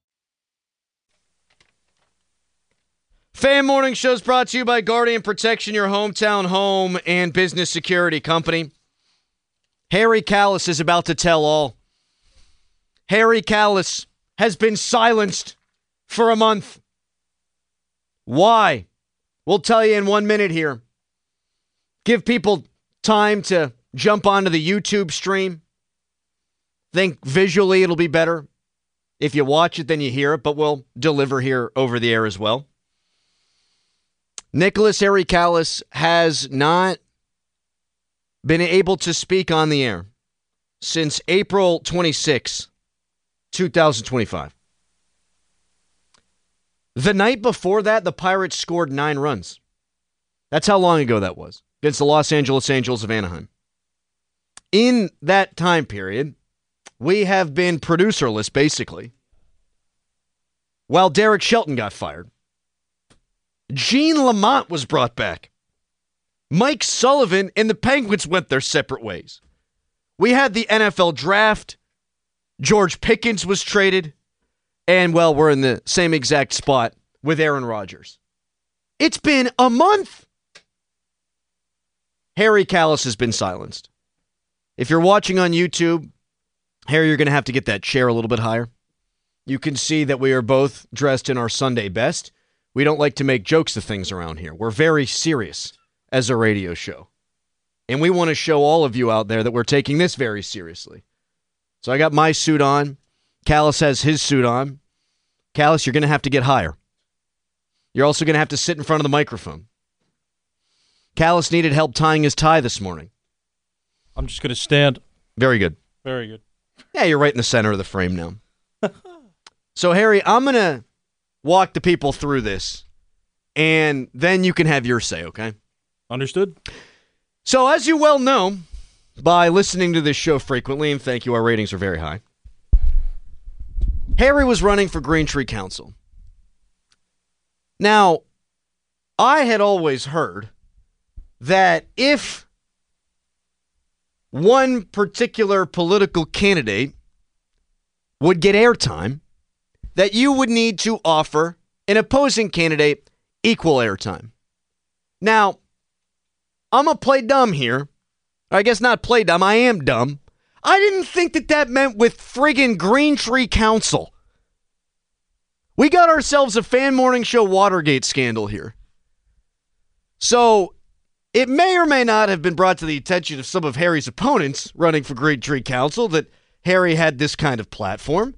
[SPEAKER 7] Fan Morning Show is brought to you by Guardian Protection, your hometown home and business security company. Harry Kalas is about to tell all. Harry Kalas has been silenced for a month. Why? We'll tell you in one minute here. Give people time to jump onto the YouTube stream. Think visually it'll be better. If you watch it, then you hear it, but we'll deliver here over the air as well. Nicholas Harry Kalas has not been able to speak on the air since April twenty-sixth, twenty twenty-five. The night before that, the Pirates scored nine runs. That's how long ago that was, against the Los Angeles Angels of Anaheim. In that time period, we have been producerless, basically, while Derek Shelton got fired. Gene Lamont was brought back. Mike Sullivan and the Penguins went their separate ways. We had the N F L draft. George Pickens was traded. And, well, we're in the same exact spot with Aaron Rodgers. It's been a month. Harry Kalas has been silenced. If you're watching on YouTube, Harry, you're going to have to get that chair a little bit higher. You can see that we are both dressed in our Sunday best. We don't like to make jokes of things around here. We're very serious as a radio show. And we want to show all of you out there that we're taking this very seriously. So I got my suit on. Kalas has his suit on. Kalas, you're going to have to get higher. You're also going to have to sit in front of the microphone. Kalas needed help tying his tie this morning.
[SPEAKER 19] I'm just going to stand.
[SPEAKER 7] Very good.
[SPEAKER 19] Very good.
[SPEAKER 7] Yeah, you're right in the center of the frame now. So, Harry, I'm going to walk the people through this, and then you can have your say, okay?
[SPEAKER 19] Understood.
[SPEAKER 7] So, as you well know, by listening to this show frequently, and thank you, our ratings are very high, Harry was running for Green Tree Council. Now, I had always heard that if one particular political candidate would get airtime, that you would need to offer an opposing candidate equal airtime. Now, I'm going to play dumb here. I guess not play dumb. I am dumb. I didn't think that that meant with friggin' Green Tree Council. We got ourselves a Fan Morning Show Watergate scandal here. So, it may or may not have been brought to the attention of some of Harry's opponents running for Green Tree Council that Harry had this kind of platform.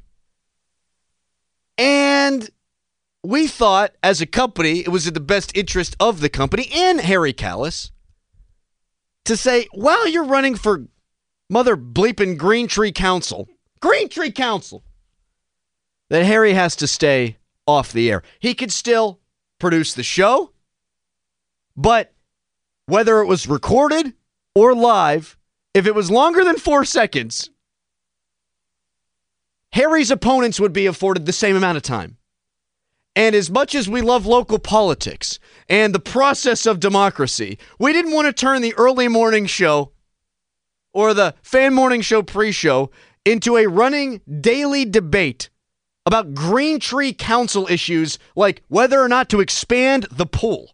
[SPEAKER 7] And we thought, as a company, it was in the best interest of the company and Harry Kalas to say, well, you're running for mother bleeping Green Tree Council. Green Tree Council. That Harry has to stay off the air. He could still produce the show, but whether it was recorded or live, if it was longer than four seconds, Harry's opponents would be afforded the same amount of time. And as much as we love local politics and the process of democracy, we didn't want to turn the early morning show or the Fan Morning Show pre-show into a running daily debate about Green Tree Council issues like whether or not to expand the pool.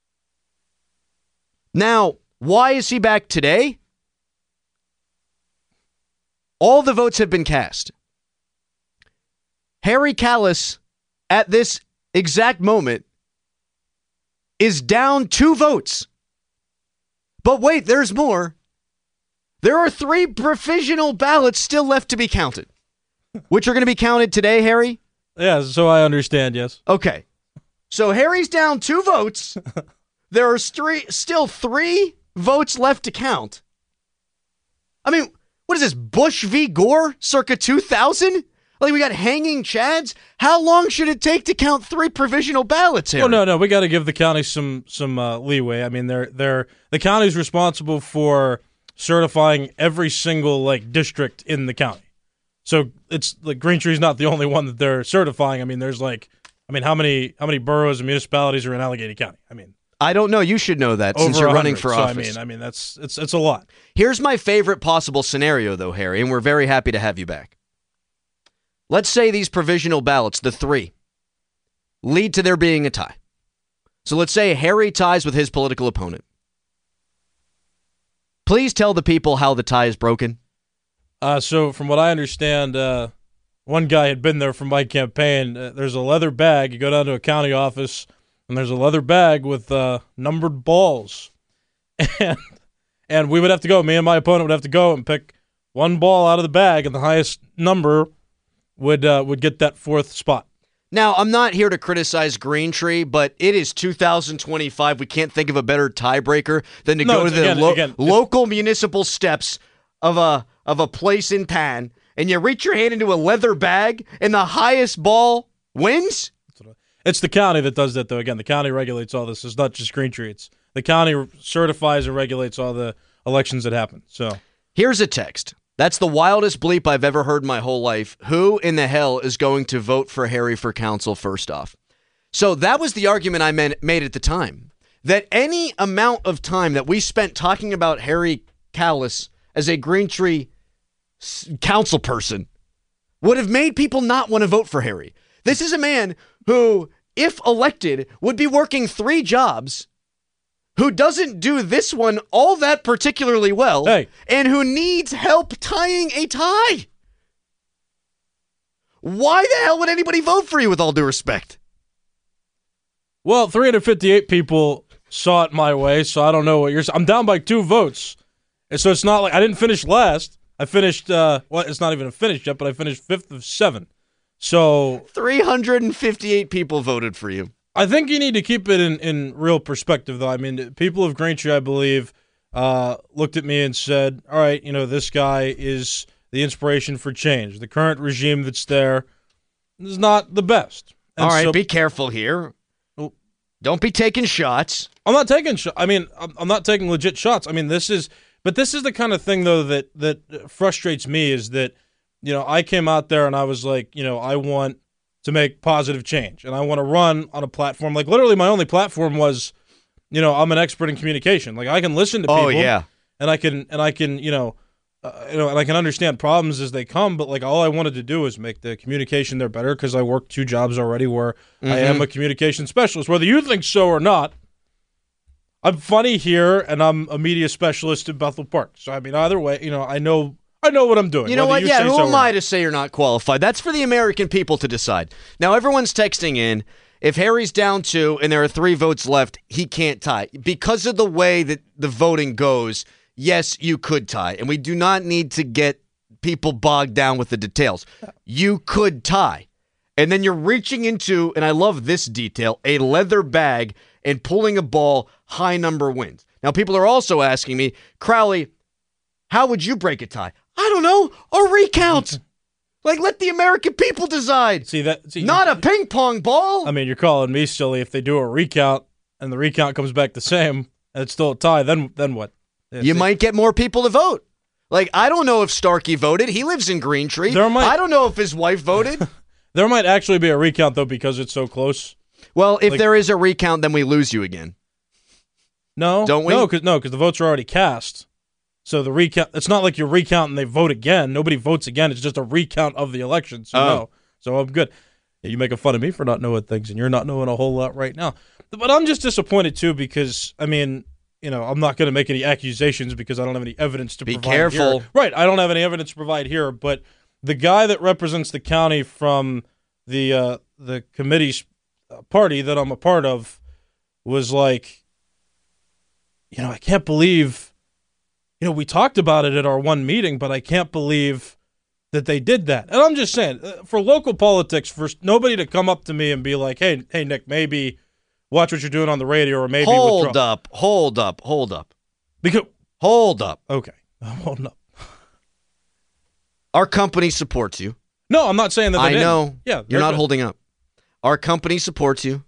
[SPEAKER 7] Now, why is he back today? All the votes have been cast. Harry Kalas, at this exact moment, is down two votes. But wait, there's more. There are three provisional ballots still left to be counted, which are going to be counted today, Harry?
[SPEAKER 19] Yeah, so I understand, yes.
[SPEAKER 7] Okay. So Harry's down two votes. There are three, still three votes left to count. I mean, what is this, Bush v. Gore circa two thousand? Like, we got hanging chads? How long should it take to count three provisional ballots, Harry?
[SPEAKER 19] Oh, no, no, we got to give the county some some uh, leeway. I mean, they're they're the county's responsible for certifying every single like district in the county. So it's like Green Tree's not the only one that they're certifying. I mean, there's like, I mean, how many how many boroughs and municipalities are in Allegheny County? I mean,
[SPEAKER 7] I don't know. You should know that since you're running for
[SPEAKER 19] so
[SPEAKER 7] office.
[SPEAKER 19] I mean, I mean that's it's it's a lot.
[SPEAKER 7] Here's my favorite possible scenario, though, Harry, and we're very happy to have you back. Let's say these provisional ballots, the three, lead to there being a tie. So let's say Harry ties with his political opponent. Please tell the people how the tie is broken.
[SPEAKER 19] Uh, so from what I understand, uh, one guy had been there from my campaign. Uh, there's a leather bag. You go down to a county office, and there's a leather bag with uh, numbered balls. And, and we would have to go, me and my opponent would have to go and pick one ball out of the bag, and the highest number would uh, would get that fourth spot.
[SPEAKER 7] Now, I'm not here to criticize Green Tree, but it is two thousand twenty-five. We can't think of a better tiebreaker than to
[SPEAKER 19] No,
[SPEAKER 7] go to
[SPEAKER 19] it's-
[SPEAKER 7] the
[SPEAKER 19] again-
[SPEAKER 7] lo-
[SPEAKER 19] again,
[SPEAKER 7] local municipal steps of a of a place in Pan, and you reach your hand into a leather bag, and the highest ball wins?
[SPEAKER 19] It's the county that does that, though. Again, the county regulates all this. It's not just Green Tree. It's the county certifies and regulates all the elections that happen. So
[SPEAKER 7] Here's a text. That's the wildest bleep I've ever heard in my whole life. Who in the hell is going to vote for Harry for council first off? So that was the argument I meant, made at the time. That any amount of time that we spent talking about Harry Kalas as a Green Tree council person would have made people not want to vote for Harry. This is a man who, if elected, would be working three jobs, who doesn't do this one all that particularly well,
[SPEAKER 19] hey.
[SPEAKER 7] and who needs help tying a tie. Why the hell would anybody vote for you, with all due respect?
[SPEAKER 19] Well, three hundred fifty-eight people saw it my way, so I don't know what you're saying. I'm down by two votes. And so it's not like I didn't finish last. I finished, uh, well, it's not even a finish yet, but I finished fifth of seven. So
[SPEAKER 7] three hundred fifty-eight people voted for you.
[SPEAKER 19] I think you need to keep it in, in real perspective, though. I mean, people of Green Tree, I believe, uh, looked at me and said, all right, you know, this guy is the inspiration for change. The current regime that's there is not the best. And
[SPEAKER 7] all right,
[SPEAKER 19] so,
[SPEAKER 7] be careful here. Don't be taking shots.
[SPEAKER 19] I'm not taking shots. I mean, I'm, I'm not taking legit shots. I mean, this is, but this is the kind of thing, though, that, that frustrates me is that, you know, I came out there and I was like, you know, I want to make positive change, and I want to run on a platform. Like, literally, my only platform was, you know, I'm an expert in communication. Like, I can listen to people.
[SPEAKER 7] Oh, yeah.
[SPEAKER 19] And I can, and I can, you know, uh, you know, and I can understand problems as they come. But like, all I wanted to do is make the communication there better because I work two jobs already where mm-hmm. I am a communication specialist. Whether you think so or not, I'm funny here, and I'm a media specialist in Bethel Park. So I mean, either way, you know, I know. I know what I'm doing.
[SPEAKER 7] You know what?
[SPEAKER 19] You
[SPEAKER 7] Yeah, who
[SPEAKER 19] so
[SPEAKER 7] am I to say you're not qualified? That's for the American people to decide. Now, everyone's texting in. If Harry's down two and there are three votes left, he can't tie. Because of the way that the voting goes, yes, you could tie. And we do not need to get people bogged down with the details. You could tie. And then you're reaching into, and I love this detail, a leather bag and pulling a ball, high number wins. Now, people are also asking me, Crowley, how would you break a tie? I don't know, a recount. Like, let the American people decide.
[SPEAKER 19] See that? See,
[SPEAKER 7] Not a ping pong ball.
[SPEAKER 19] I mean, you're calling me silly. If they do a recount and the recount comes back the same and it's still a tie, then then what? Yeah,
[SPEAKER 7] you
[SPEAKER 19] see.
[SPEAKER 7] might get more people to vote. Like, I don't know if Starkey voted. He lives in Green Tree.
[SPEAKER 19] There might-
[SPEAKER 7] I don't know if his wife voted.
[SPEAKER 19] There might actually be a recount, though, because it's so close.
[SPEAKER 7] Well, if
[SPEAKER 19] Like-
[SPEAKER 7] there is a recount, then we lose you again.
[SPEAKER 19] No,
[SPEAKER 7] Don't we?
[SPEAKER 19] No, because no, because the votes are already cast. So the recount, it's not like you recount and they vote again. Nobody votes again. It's just a recount of the election. So
[SPEAKER 7] Oh.
[SPEAKER 19] no. So I'm good. Yeah, you're making fun of me for not knowing things, and you're not knowing a whole lot right now. But I'm just disappointed, too, because, I mean, you know, I'm not going to make any accusations because I don't have any evidence to
[SPEAKER 7] Be
[SPEAKER 19] provide
[SPEAKER 7] careful.
[SPEAKER 19] here. Right, I don't have any evidence to provide here, but the guy that represents the county from the uh, the committee's party that I'm a part of was like, you know, I can't believe, you know, we talked about it at our one meeting, but I can't believe that they did that. And I'm just saying, for local politics, for nobody to come up to me and be like, hey, hey, Nick, maybe watch what you're doing on the radio, or maybe
[SPEAKER 7] hold
[SPEAKER 19] withdraw.
[SPEAKER 7] up, hold up, hold up.
[SPEAKER 19] Because
[SPEAKER 7] hold up.
[SPEAKER 19] Okay, I'm holding up.
[SPEAKER 7] Our company supports you.
[SPEAKER 19] No, I'm not saying that. They
[SPEAKER 7] I
[SPEAKER 19] didn't.
[SPEAKER 7] know.
[SPEAKER 19] Yeah,
[SPEAKER 7] you're not
[SPEAKER 19] good.
[SPEAKER 7] holding up. Our company supports you.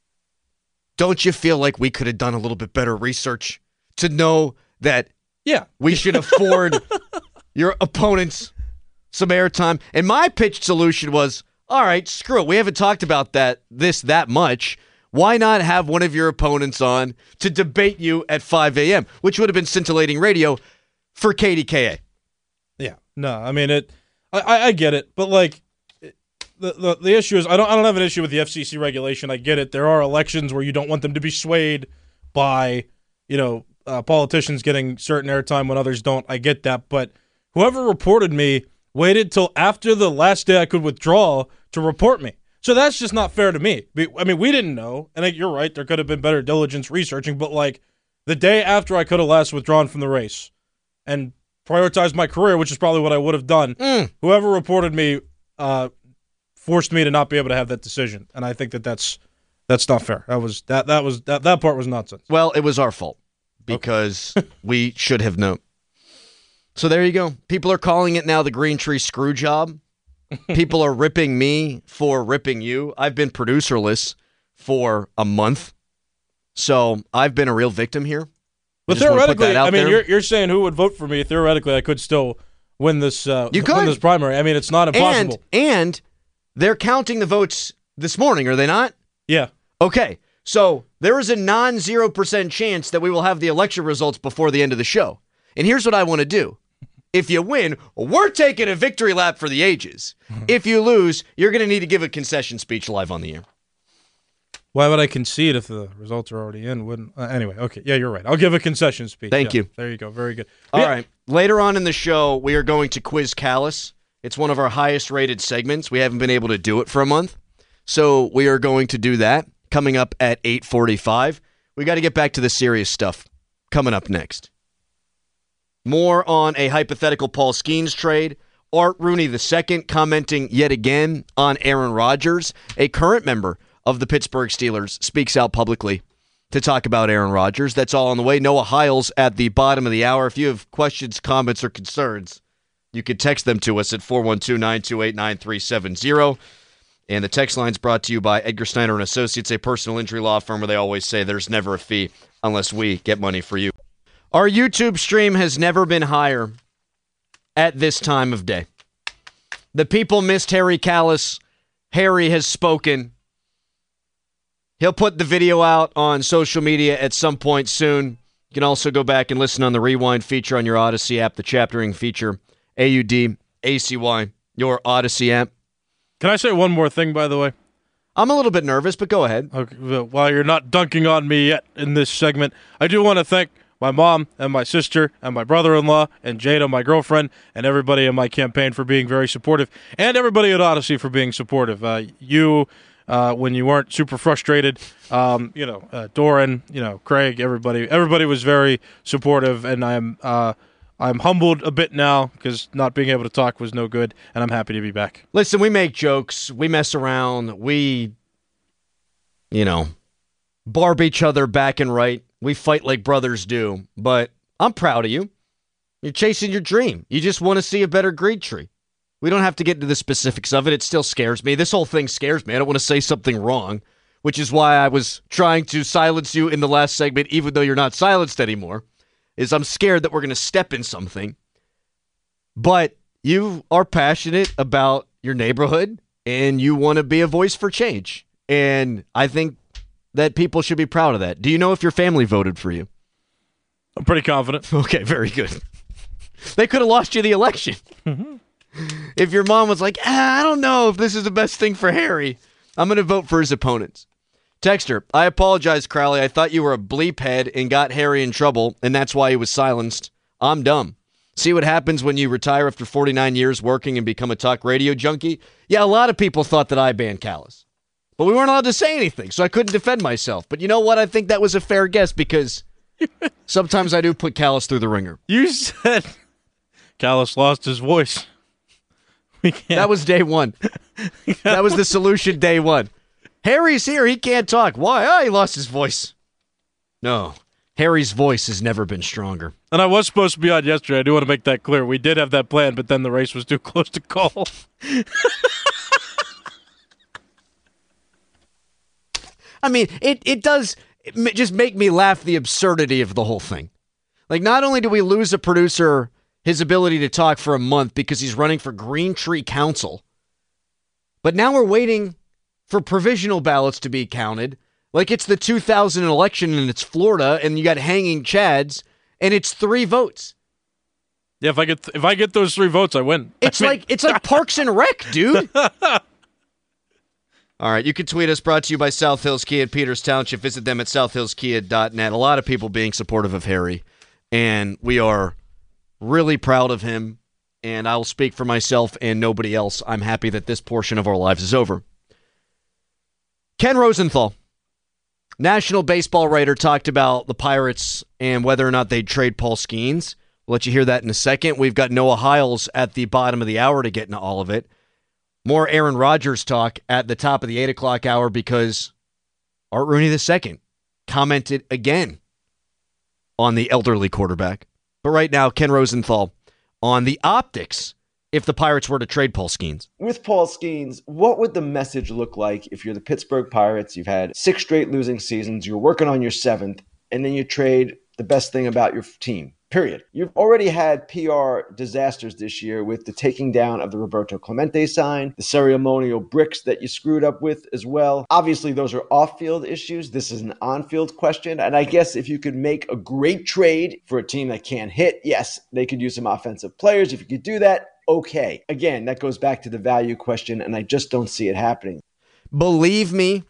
[SPEAKER 7] Don't you feel like we could have done a little bit better research to know that?
[SPEAKER 19] Yeah,
[SPEAKER 7] we should afford your opponents some airtime. And my pitch solution was, all right, screw it. We haven't talked about that this that much. Why not have one of your opponents on to debate you at five a.m., which would have been scintillating radio for K D K A.
[SPEAKER 19] Yeah, no, I mean it. I, I, I get it, but like it, the, the the issue is, I don't I don't have an issue with the F C C regulation. I get it. There are elections where you don't want them to be swayed by, you know, uh, politicians getting certain airtime when others don't. I get that, but whoever reported me waited till after the last day I could withdraw to report me. So that's just not fair to me. I mean, we didn't know, and you're right, there could have been better diligence researching, but like the day after I could have last withdrawn from the race and prioritized my career, which is probably what I would have done,
[SPEAKER 7] mm.
[SPEAKER 19] whoever reported me uh, forced me to not be able to have that decision, and I think that that's that's not fair. That was that that was that that part was nonsense.
[SPEAKER 7] Well, it was our fault because okay. we should have known. So there you go. People are calling it now the Green Tree screw job. People are ripping me for ripping you. I've been producerless for a month, so I've been a real victim here.
[SPEAKER 19] But theoretically, I mean, you're you're saying who would vote for me? Theoretically, I could still win this. Uh,
[SPEAKER 7] you could
[SPEAKER 19] win this primary. I mean, it's not impossible.
[SPEAKER 7] And and they're counting the votes this morning, are they not?
[SPEAKER 19] Yeah.
[SPEAKER 7] Okay, so there is a non-zero percent chance that we will have the election results before the end of the show. And here's what I want to do. If you win, we're taking a victory lap for the ages. If you lose, you're going to need to give a concession speech live on the air.
[SPEAKER 19] Why would I concede if the results are already in? Wouldn't uh, anyway? Okay, yeah, you're right. I'll give a concession speech.
[SPEAKER 7] Thank
[SPEAKER 19] yeah,
[SPEAKER 7] you.
[SPEAKER 19] There you go. Very good.
[SPEAKER 7] All
[SPEAKER 19] yeah.
[SPEAKER 7] right. Later on in the show, we are going to quiz Callis. It's one of our highest-rated segments. We haven't been able to do it for a month, so we are going to do that coming up at eight forty-five. We got to get back to the serious stuff coming up next. More on a hypothetical Paul Skeens trade. Art Rooney the Second commenting yet again on Aaron Rodgers. A current member of the Pittsburgh Steelers speaks out publicly to talk about Aaron Rodgers. That's all on the way. Noah Hiles at the bottom of the hour. If you have questions, comments, or concerns, you can text them to us at four one two, nine two eight, nine three seven zero. And the text line is brought to you by Edgar Snyder and Associates, a personal injury law firm where they always say there's never a fee unless we get money for you. Our YouTube stream has never been higher at this time of day. The people missed Harry Callis. Harry has spoken. He'll put the video out on social media at some point soon. You can also go back and listen on the Rewind feature on your Odyssey app, the chaptering feature, A U D A C Y, your Odyssey app.
[SPEAKER 19] Can I say one more thing, by the way?
[SPEAKER 7] I'm a little bit nervous, but go ahead.
[SPEAKER 19] Okay, well, while you're not dunking on me yet in this segment, I do want to thank my mom and my sister and my brother-in-law and Jada, my girlfriend, and everybody in my campaign for being very supportive, and everybody at Odyssey for being supportive. Uh, you, uh, when you weren't super frustrated, um, you know, uh, Doran, you know, Craig, everybody, everybody was very supportive, and I'm, uh, I'm humbled a bit now because not being able to talk was no good, and I'm happy to be back.
[SPEAKER 7] Listen, we make jokes, we mess around, we, you know, barb each other back and right. We fight like brothers do, but I'm proud of you. You're chasing your dream. You just want to see a better Green Tree. We don't have to get into the specifics of it. It still scares me. This whole thing scares me. I don't want to say something wrong, which is why I was trying to silence you in the last segment, even though you're not silenced anymore, is I'm scared that we're going to step in something. But you are passionate about your neighborhood, and you want to be a voice for change. And I think that people should be proud of that. Do you know if your family voted for you?
[SPEAKER 19] I'm pretty confident.
[SPEAKER 7] Okay, very good. They could have lost you the election.
[SPEAKER 19] Mm-hmm.
[SPEAKER 7] if your mom was like, ah, I don't know if this is the best thing for Harry, I'm going to vote for his opponents. Texter, I apologize, Crowley. I thought you were a bleep head and got Harry in trouble, and that's why he was silenced. I'm dumb. See what happens when you retire after forty-nine years working and become a talk radio junkie? Yeah, a lot of people thought that I banned Callis. But we weren't allowed to say anything, so I couldn't defend myself. But you know what? I think that was a fair guess because sometimes I do put Callis through the ringer.
[SPEAKER 19] You said Callis lost his voice. We can't.
[SPEAKER 7] That was day one. That was the solution day one. Harry's here. He can't talk. Why? Oh, he lost his voice. No. Harry's voice has never been stronger.
[SPEAKER 19] And I was supposed to be on yesterday. I do want to make that clear. We did have that plan, but then the race was too close to call.
[SPEAKER 7] I mean, it, it does just make me laugh the absurdity of the whole thing. Like, not only do we lose a producer his ability to talk for a month because he's running for Green Tree Council, but now we're waiting for provisional ballots to be counted. Like it's the two thousand election and it's Florida and you got hanging chads and it's three votes.
[SPEAKER 19] Yeah, if I get if I get those three votes, I win.
[SPEAKER 7] It's
[SPEAKER 19] I mean-
[SPEAKER 7] like it's like Parks and Rec, dude. All right, you can tweet us, brought to you by South Hills Kia at Peters Township. Visit them at south hills kia dot net. A lot of people being supportive of Harry, and we are really proud of him, and I'll speak for myself and nobody else. I'm happy that this portion of our lives is over. Ken Rosenthal, national baseball writer, talked about the Pirates and whether or not they'd trade Paul Skeens. We'll let you hear that in a second. We've got Noah Hiles at the bottom of the hour to get into all of it. More Aaron Rodgers talk at the top of the eight o'clock hour because Art Rooney the second commented again on the elderly quarterback. But right now, Ken Rosenthal on the optics if the Pirates were to trade Paul Skeens.
[SPEAKER 20] With Paul Skeens, what would the message look like if you're the Pittsburgh Pirates, you've had six straight losing seasons, you're working on your seventh, and then you trade the best thing about your team, period. You've already had P R disasters this year with the taking down of the Roberto Clemente sign, the ceremonial bricks that you screwed up with as well. Obviously, those are off-field issues. This is an on-field question. And I guess if you could make a great trade for a team that can't hit, yes, they could use some offensive players. If you could do that, okay. Again, that goes back to the value question, and I just don't see it happening.
[SPEAKER 7] Believe me,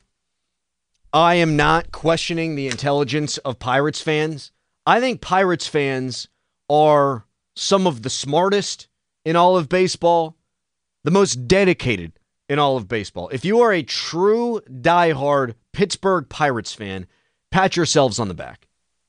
[SPEAKER 7] I am not questioning the intelligence of Pirates fans. I think Pirates fans are some of the smartest in all of baseball, the most dedicated in all of baseball. If you are a true diehard Pittsburgh Pirates fan, pat yourselves on the back.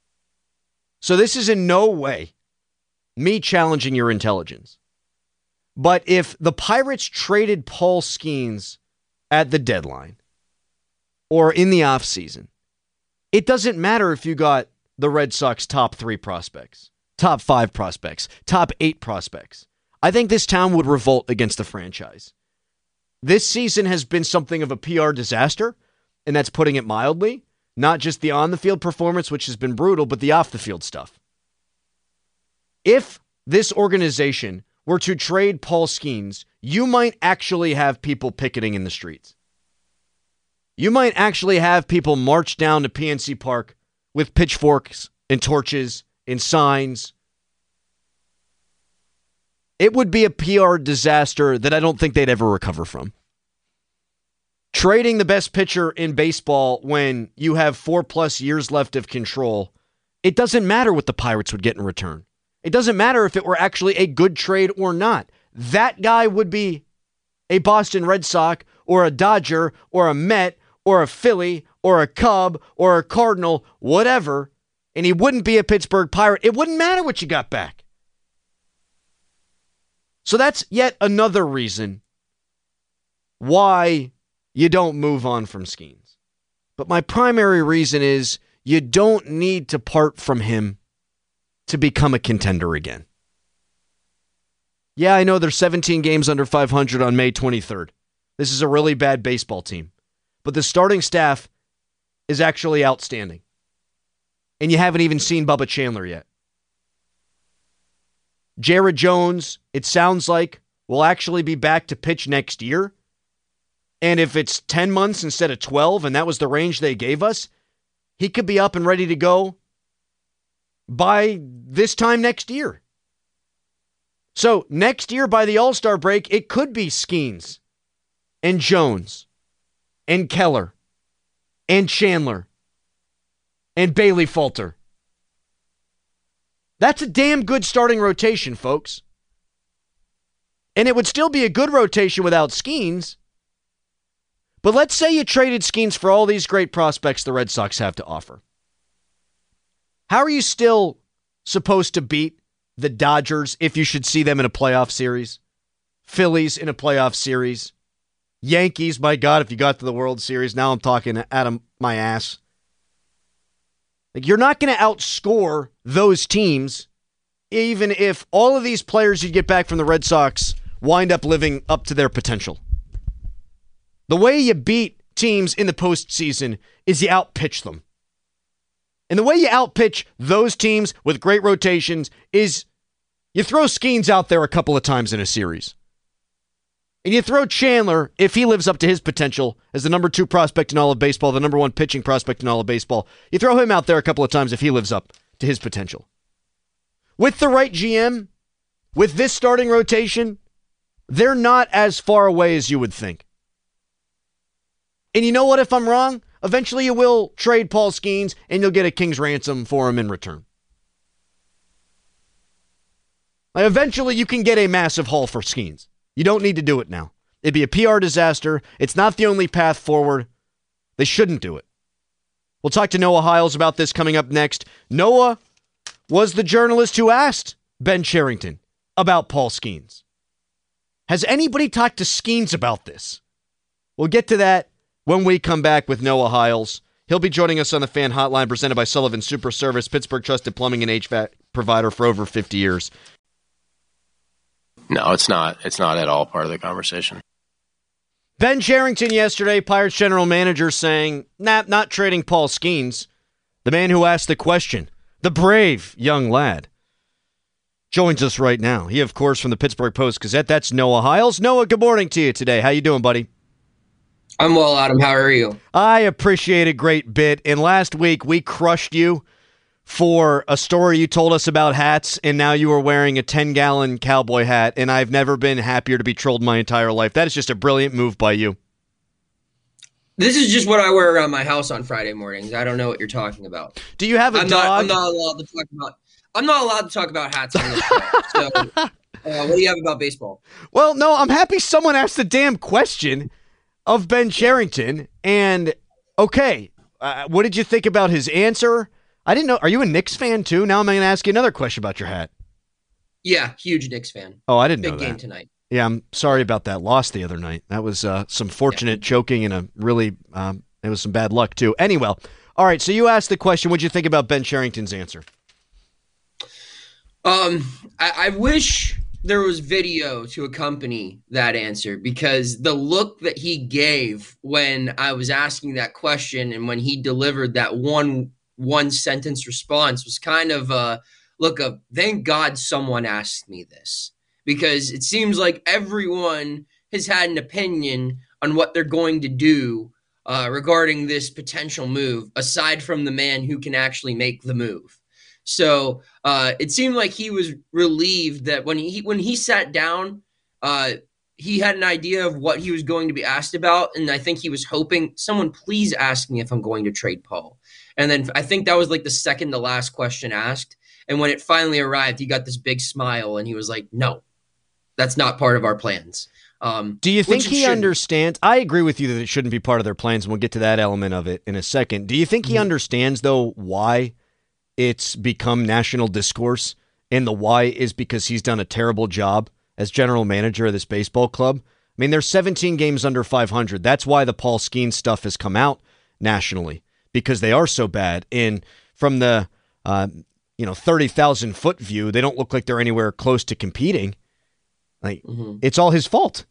[SPEAKER 7] So this is in no way me challenging your intelligence. But if the Pirates traded Paul Skeens at the deadline or in the offseason, it doesn't matter if you got the Red Sox top three prospects, top five prospects, top eight prospects. I think this town would revolt against the franchise. This season has been something of a P R disaster, and that's putting it mildly. Not just the on-the-field performance, which has been brutal, but the off-the-field stuff. If this organization were to trade Paul Skeens, you might actually have people picketing in the streets. You might actually have people march down to P N C Park with pitchforks and torches and signs. It would be a P R disaster that I don't think they'd ever recover from. Trading the best pitcher in baseball when you have four plus years left of control, it doesn't matter what the Pirates would get in return. It doesn't matter if it were actually a good trade or not. That guy would be a Boston Red Sox or a Dodger or a Met or a Philly or a Cub or a Cardinal, whatever, and he wouldn't be a Pittsburgh Pirate. It wouldn't matter what you got back. So that's yet another reason why you don't move on from Skeens. But my primary reason is you don't need to part from him to become a contender again. Yeah, I know they're seventeen games under five hundred on May twenty-third. This is a really bad baseball team. But the starting staff is actually outstanding. And you haven't even seen Bubba Chandler yet. Jared Jones, it sounds like, will actually be back to pitch next year. And if it's ten months instead of twelve, and that was the range they gave us, he could be up and ready to go by this time next year. So next year by the All-Star break, it could be Skeens and Jones and Keller and Chandler and Bailey Falter. That's a damn good starting rotation, folks. And it would still be a good rotation without Skeens. But let's say you traded Skeens for all these great prospects the Red Sox have to offer. How are you still supposed to beat the Dodgers if you should see them in a playoff series? Phillies in a playoff series? Yankees, my God, if you got to the World Series. Now I'm talking out of my ass. Like, you're not going to outscore those teams, even if all of these players you get back from the Red Sox wind up living up to their potential. The way you beat teams in the postseason is you outpitch them. And the way you outpitch those teams with great rotations is you throw Skeens out there a couple of times in a series. And you throw Chandler, if he lives up to his potential as the number two prospect in all of baseball, the number one pitching prospect in all of baseball, you throw him out there a couple of times if he lives up to his potential. With the right G M, with this starting rotation, they're not as far away as you would think. And you know what, if I'm wrong, eventually you will trade Paul Skeens and you'll get a king's ransom for him in return. Like, eventually you can get a massive haul for Skeens. You don't need to do it now. It'd be a P R disaster. It's not the only path forward. They shouldn't do it. We'll talk to Noah Hiles about this coming up next. Noah was the journalist who asked Ben Cherington about Paul Skeens. Has anybody talked to Skeens about this? We'll get to that when we come back with Noah Hiles. He'll be joining us on the Fan Hotline presented by Sullivan Super Service, Pittsburgh trusted plumbing and H V A C provider for over fifty years.
[SPEAKER 21] No, it's not. It's not at all part of the conversation.
[SPEAKER 7] Ben Cherington yesterday, Pirates general manager, saying, nah, not trading Paul Skeens. The man who asked the question, the brave young lad, joins us right now. He, of course, from the Pittsburgh Post-Gazette. That's Noah Hiles. Noah, good morning to you today. How you doing, buddy?
[SPEAKER 22] I'm well, Adam. How are you?
[SPEAKER 7] I appreciate a great bit. And last week, we crushed you for a story you told us about hats, and now you are wearing a ten-gallon cowboy hat, and I've never been happier to be trolled my entire life. That is just a brilliant move by you.
[SPEAKER 22] This is just what I wear around my house on Friday mornings. I don't know what you're talking about.
[SPEAKER 7] Do you have a
[SPEAKER 22] I'm
[SPEAKER 7] dog?
[SPEAKER 22] Not, I'm not allowed to talk about. I'm not allowed to talk about hats on this show. So, uh, what do you have about baseball?
[SPEAKER 7] Well, no, I'm happy someone asked the damn question of Ben Cherington. And okay, uh, what did you think about his answer? I didn't know. Are you a Knicks fan too? Now I'm going to ask you another question about your hat.
[SPEAKER 22] Yeah, huge Knicks fan.
[SPEAKER 7] Oh, I didn't
[SPEAKER 22] Big
[SPEAKER 7] know that.
[SPEAKER 22] Big game tonight.
[SPEAKER 7] Yeah, I'm sorry about that loss the other night. That was uh, some fortunate yeah. choking and a really, um, it was some bad luck too. Anyway, all right, so you asked the question, what'd you think about Ben Cherington's answer?
[SPEAKER 22] Um, I, I wish there was video to accompany that answer, because the look that he gave when I was asking that question and when he delivered that one one sentence response was kind of a look of, thank God someone asked me this, because it seems like everyone has had an opinion on what they're going to do uh, regarding this potential move, aside from the man who can actually make the move. So uh, it seemed like he was relieved that when he when he sat down, uh, he had an idea of what he was going to be asked about, and I think he was hoping, someone please ask me if I'm going to trade Paul. And then I think that was like the second to last question asked. And when it finally arrived, he got this big smile and he was like, no, that's not part of our plans. Um,
[SPEAKER 7] Do you think he understands? I agree with you that it shouldn't be part of their plans, and we'll get to that element of it in a second. Do you think he mm-hmm. understands, though, why it's become national discourse? And the why is because he's done a terrible job as general manager of this baseball club. I mean, they're seventeen games under five hundred. That's why the Paul Skeens stuff has come out nationally, because they are so bad. And from the uh, you know thirty thousand foot view, they don't look like they're anywhere close to competing. Like mm-hmm. It's all his fault.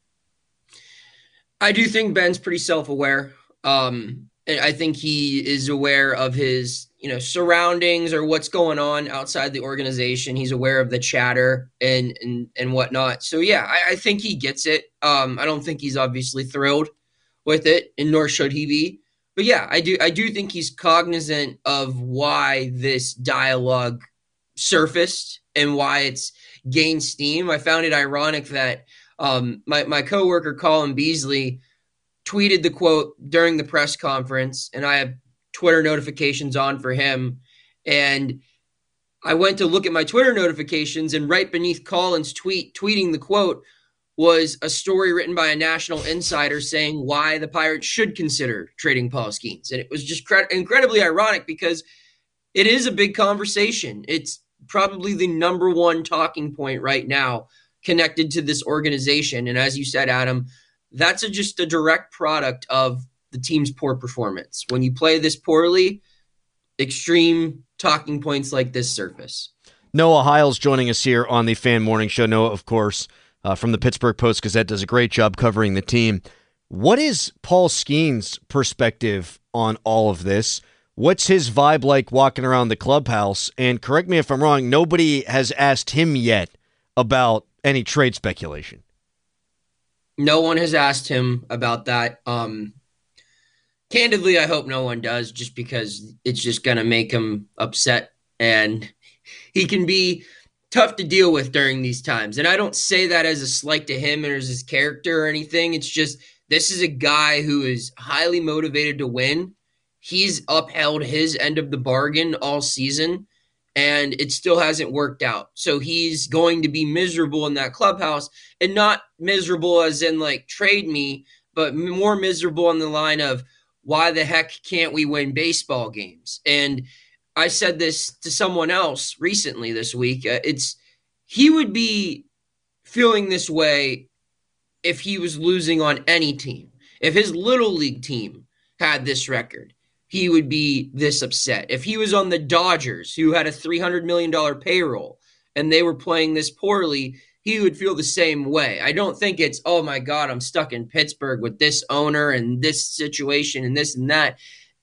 [SPEAKER 22] I do think Ben's pretty self-aware. Um, and I think he is aware of his, you know, surroundings or what's going on outside the organization. He's aware of the chatter and and, and whatnot. So, yeah, I, I think he gets it. Um, I don't think he's obviously thrilled with it, and nor should he be. But, yeah, I do I do think he's cognizant of why this dialogue surfaced and why it's gain steam. I found it ironic that um, my, my coworker Colin Beasley tweeted the quote during the press conference, and I have Twitter notifications on for him. And I went to look at my Twitter notifications, and right beneath Colin's tweet, tweeting the quote, was a story written by a national insider saying why the Pirates should consider trading Paul Skeens. And it was just cre- incredibly ironic because it is a big conversation. It's probably the number one talking point right now connected to this organization. And as you said, Adam, that's a, just a direct product of the team's poor performance. When you play this poorly, extreme talking points like this surface.
[SPEAKER 7] Noah Hiles joining us here on the Fan Morning Show. Noah, of course, uh, from the Pittsburgh Post-Gazette, does a great job covering the team. What is Paul Skeens' perspective on all of this? What's his vibe like walking around the clubhouse? And correct me if I'm wrong, nobody has asked him yet about any trade speculation.
[SPEAKER 22] No one has asked him about that. Um, candidly, I hope no one does, just because it's just going to make him upset, and he can be tough to deal with during these times. And I don't say that as a slight to him or as his character or anything. It's just, this is a guy who is highly motivated to win. He's upheld his end of the bargain all season, and it still hasn't worked out. So he's going to be miserable in that clubhouse, and not miserable as in like trade me, but more miserable on the line of, why the heck can't we win baseball games? And I said this to someone else recently this week. Uh, it's he would be feeling this way if he was losing on any team. If his little league team had this record, he would be this upset. If he was on the Dodgers, who had a three hundred million dollars payroll, and they were playing this poorly, he would feel the same way. I don't think it's, oh my God, I'm stuck in Pittsburgh with this owner and this situation and this and that.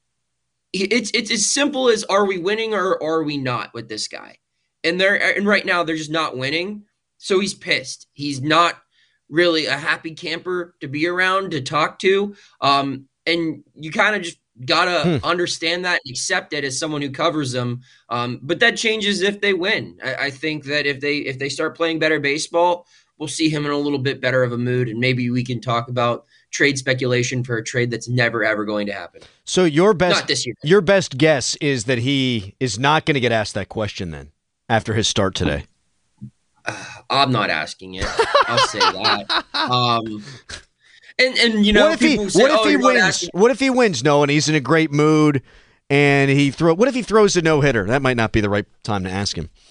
[SPEAKER 22] It's it's as simple as, are we winning or are we not with this guy? And they're and right now they're just not winning. So he's pissed. He's not really a happy camper to be around, to talk to. Um, and you kind of just gotta hmm. understand that and accept it as someone who covers them. Um, but that changes if they win. I, I think that if they if they start playing better baseball, we'll see him in a little bit better of a mood, and maybe we can talk about trade speculation for a trade that's never ever going to happen.
[SPEAKER 7] So your best
[SPEAKER 22] not this year.
[SPEAKER 7] Your best guess is that he is not going to get asked that question then after his start today.
[SPEAKER 22] Uh, I'm not asking it. I'll say that. Um, and and you know,
[SPEAKER 7] what if he
[SPEAKER 22] say,
[SPEAKER 7] what if
[SPEAKER 22] oh,
[SPEAKER 7] he wins? What if he wins? No, and he's in a great mood, and he throw. What if he throws a no hitter? That might not be the right time to ask him.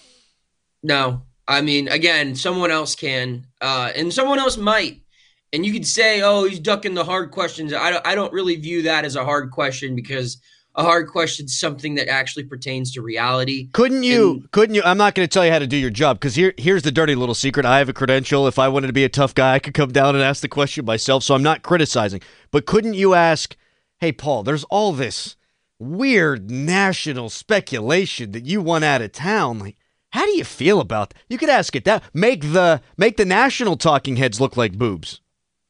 [SPEAKER 22] No, I mean, again, someone else can, uh, and someone else might. And you could say, oh, he's ducking the hard questions. I don't, I don't really view that as a hard question, because a hard question is something that actually pertains to reality.
[SPEAKER 7] Couldn't you,
[SPEAKER 22] and,
[SPEAKER 7] couldn't you, I'm not going to tell you how to do your job, because here, here's the dirty little secret. I have a credential. If I wanted to be a tough guy, I could come down and ask the question myself, so I'm not criticizing. But couldn't you ask, hey, Paul, there's all this weird national speculation that you won out of town. Like, how do you feel about that? You could ask it that. Make the, make the national talking heads look like boobs.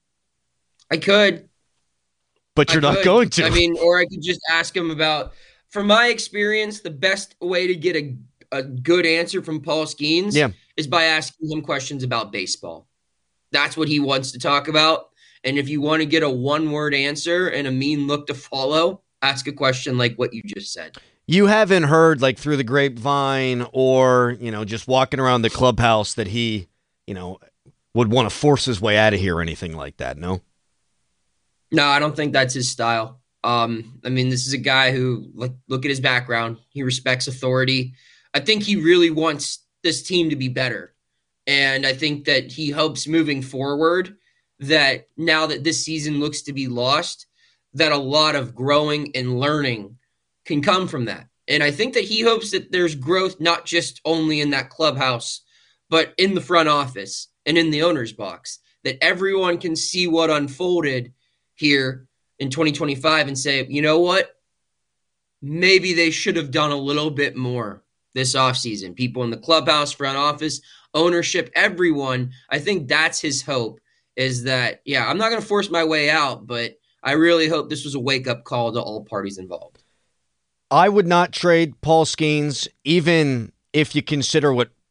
[SPEAKER 22] I could.
[SPEAKER 7] But you're
[SPEAKER 22] I
[SPEAKER 7] not
[SPEAKER 22] could.
[SPEAKER 7] going to.
[SPEAKER 22] I mean, or I could just ask him about, from my experience, the best way to get a, a good answer from Paul Skeens
[SPEAKER 7] yeah.
[SPEAKER 22] is by asking him questions about baseball. That's what he wants to talk about. And if you want to get a one-word answer and a mean look to follow, ask a question like what you just said.
[SPEAKER 7] You haven't heard, like, through the grapevine or, you know, just walking around the clubhouse that he, you know, would want to force his way out of here or anything like that, no?
[SPEAKER 22] No, I don't think that's his style. Um, I mean, this is a guy who, like, look at his background. He respects authority. I think he really wants this team to be better. And I think that he hopes moving forward that now that this season looks to be lost, that a lot of growing and learning can come from that. And I think that he hopes that there's growth not just only in that clubhouse, but in the front office and in the owner's box, that everyone can see what unfolded here in twenty twenty-five and say, you know what? Maybe they should have done a little bit more this offseason. People in the clubhouse, front office, ownership, everyone. I think that's his hope, is that, yeah, I'm not going to force my way out, but I really hope this was a wake-up call to all parties involved.
[SPEAKER 7] I would not trade Paul Skeens, even if you consider what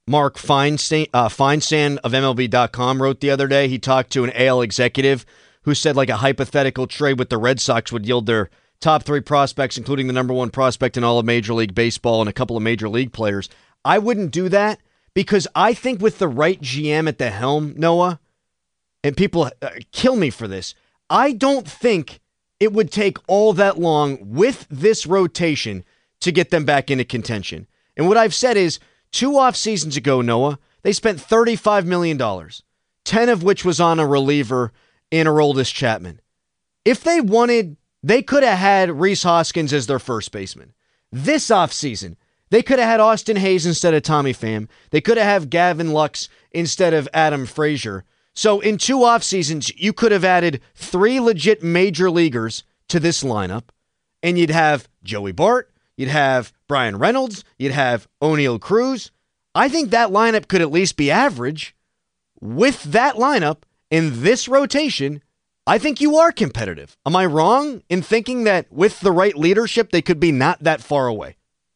[SPEAKER 7] Mark Feinstein, uh, Feinstein of M L B dot com wrote the other day. He talked to an A L executive who said like a hypothetical trade with the Red Sox would yield their top three prospects, including the number one prospect in all of Major League Baseball and a couple of Major League players. I wouldn't do that because I think with the right G M at the helm, Noah, and people uh, kill me for this, I don't think it would take all that long with this rotation to get them back into contention. And what I've said is, two off seasons ago, Noah, they spent thirty-five million dollars, ten of which was on a reliever in Aroldis Chapman. If they wanted, they could have had Rhys Hoskins as their first baseman. This offseason, they could have had Austin Hayes instead of Tommy Pham. They could have had Gavin Lux instead of Adam Frazier. So in two off seasons, you could have added three legit major leaguers to this lineup, and you'd have Joey Bart, you'd have Brian Reynolds, you'd have O'Neal Cruz. I think that lineup could at least be average. With that lineup in this rotation, I think you are competitive. Am I wrong in thinking that with the right leadership, they could be not that far away?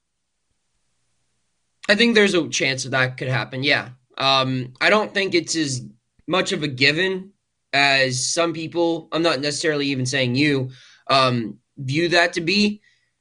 [SPEAKER 22] I think there's a chance that that could happen, yeah. Um, I don't think it's as much of a given as some people, I'm not necessarily even saying you, um, view that to be.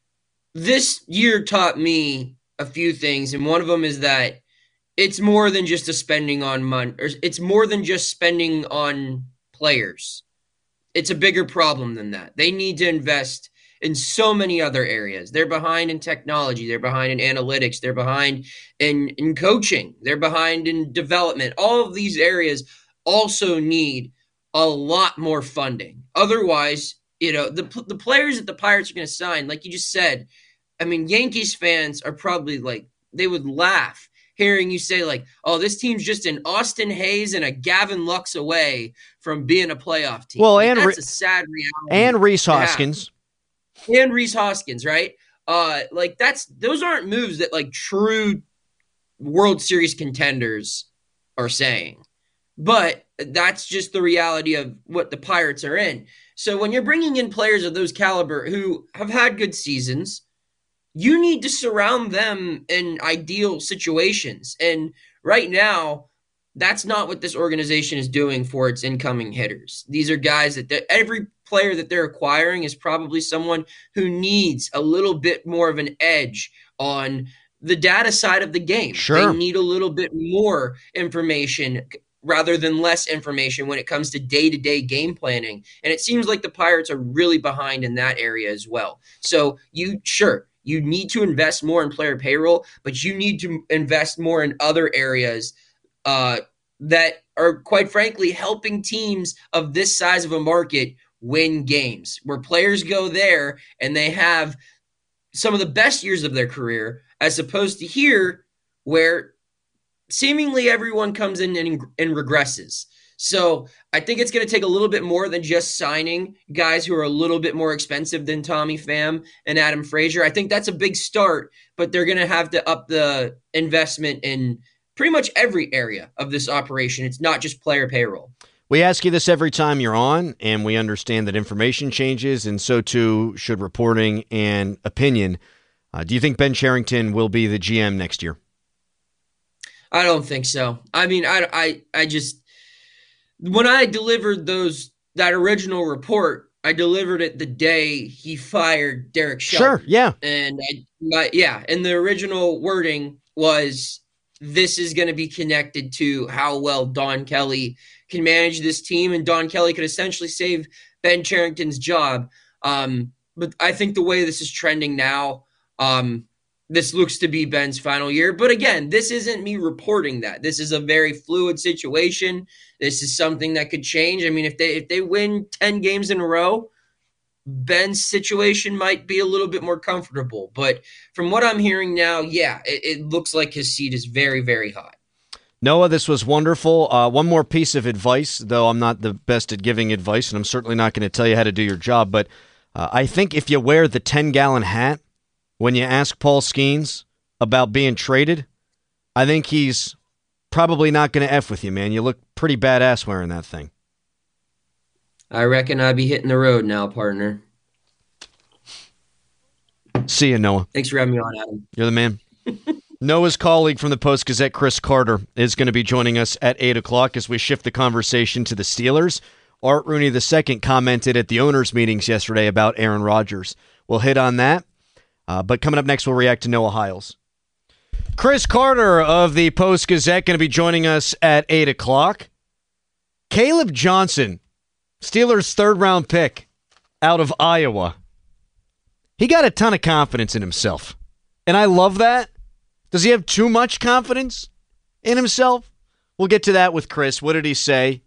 [SPEAKER 22] This year taught me a few things, and one of them is that it's more than just a spending on money, or it's more than just spending on players. It's a bigger problem than that. They need to invest in so many other areas. They're behind in technology. They're behind in analytics. They're behind in, in coaching. They're behind in development. All of these areas also need a lot more funding. Otherwise, you know, the the players that the Pirates are going to sign, like you just said, I mean, Yankees fans are probably like, they would laugh hearing you say like, oh, this team's just an Austin Hayes and a Gavin Lux away from being a playoff team.
[SPEAKER 7] Well,
[SPEAKER 22] like,
[SPEAKER 7] and
[SPEAKER 22] that's
[SPEAKER 7] Re-
[SPEAKER 22] a sad reality.
[SPEAKER 7] And Rhys Hoskins.
[SPEAKER 22] Yeah. And Rhys Hoskins, right? Uh, like that's those aren't moves that like true World Series contenders are saying. But that's just the reality of what the Pirates are in. So when you're bringing in players of those caliber who have had good seasons, you need to surround them in ideal situations. And right now, that's not what this organization is doing for its incoming hitters. These are guys that every player that they're acquiring is probably someone who needs a little bit more of an edge on the data side of the game.
[SPEAKER 7] Sure.
[SPEAKER 22] They need a little bit more information rather than less information when it comes to day-to-day game planning. And it seems like the Pirates are really behind in that area as well. So you, sure, you need to invest more in player payroll, but you need to invest more in other areas uh, that are, quite frankly, helping teams of this size of a market win games, where players go there and they have some of the best years of their career, as opposed to here where seemingly everyone comes in and, and regresses. So I think it's going to take a little bit more than just signing guys who are a little bit more expensive than Tommy Pham and Adam Frazier. I think that's a big start, but they're going to have to up the investment in pretty much every area of this operation. It's not just player payroll.
[SPEAKER 7] We ask you this every time you're on, and we understand that information changes, and so too should reporting and opinion. Uh, do you think Ben Cherington will be the G M next year?
[SPEAKER 22] I don't think so. I mean, I, I, I just, when I delivered those, that original report, I delivered it the day he fired Derek Shelton.
[SPEAKER 7] Sure, yeah.
[SPEAKER 22] And I, my, yeah, and the original wording was, this is going to be connected to how well Don Kelly can manage this team, and Don Kelly could essentially save Ben Cherington's job. Um, but I think the way this is trending now, um, this looks to be Ben's final year. But again, this isn't me reporting that. This is a very fluid situation. This is something that could change. I mean, if they if they win ten games in a row, Ben's situation might be a little bit more comfortable. But from what I'm hearing now, yeah, it, it looks like his seat is very, very hot.
[SPEAKER 7] Noah, this was wonderful. Uh, one more piece of advice, though I'm not the best at giving advice, and I'm certainly not going to tell you how to do your job, but uh, I think if you wear the ten-gallon hat when you ask Paul Skeens about being traded, I think he's probably not going to F with you, man. You look pretty badass wearing that thing.
[SPEAKER 22] I reckon I'd be hitting the road now, partner.
[SPEAKER 7] See you, Noah.
[SPEAKER 22] Thanks for having me on, Adam.
[SPEAKER 7] You're the man. Noah's colleague from the Post-Gazette, Chris Carter, is going to be joining us at eight o'clock as we shift the conversation to the Steelers. Art Rooney the Second commented at the owners' meetings yesterday about Aaron Rodgers. We'll hit on that. Uh, but coming up next, we'll react to Noah Hiles. Chris Carter of the Post-Gazette going to be joining us at eight o'clock. Caleb Johnson, Steelers' third-round pick out of Iowa. He got a ton of confidence in himself, and I love that. Does he have too much confidence in himself? We'll get to that with Chris. What did he say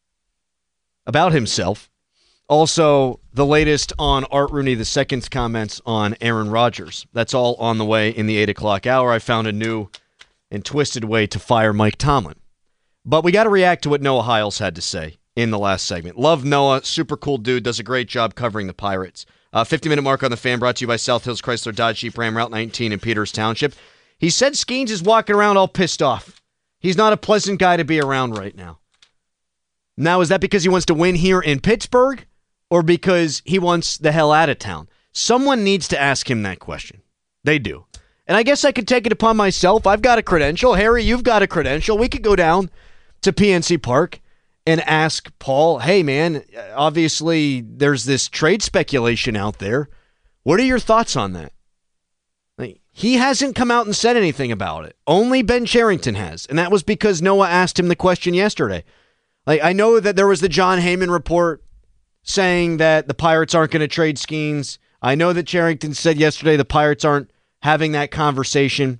[SPEAKER 7] about himself? Also, the latest on Art Rooney the Second's comments on Aaron Rodgers. That's all on the way in the eight o'clock hour. I found a new and twisted way to fire Mike Tomlin. But we got to react to what Noah Hiles had to say in the last segment. Love Noah. Super cool dude. Does a great job covering the Pirates. Uh, fifty-minute mark on the Fan brought to you by South Hills Chrysler Dodge Jeep Ram Route nineteen in Peters Township. He said Skeens is walking around all pissed off. He's not a pleasant guy to be around right now. Now, is that because he wants to win here in Pittsburgh? Or because he wants the hell out of town? Someone needs to ask him that question. They do. And I guess I could take it upon myself. I've got a credential. Harry, you've got a credential. We could go down to P N C Park and ask Paul, hey, man, obviously there's this trade speculation out there. What are your thoughts on that? Like, he hasn't come out and said anything about it. Only Ben Cherington has. And that was because Noah asked him the question yesterday. Like, I know that there was the John Heyman report saying that the Pirates aren't going to trade Skeens. I know that Cherington said yesterday the Pirates aren't having that conversation.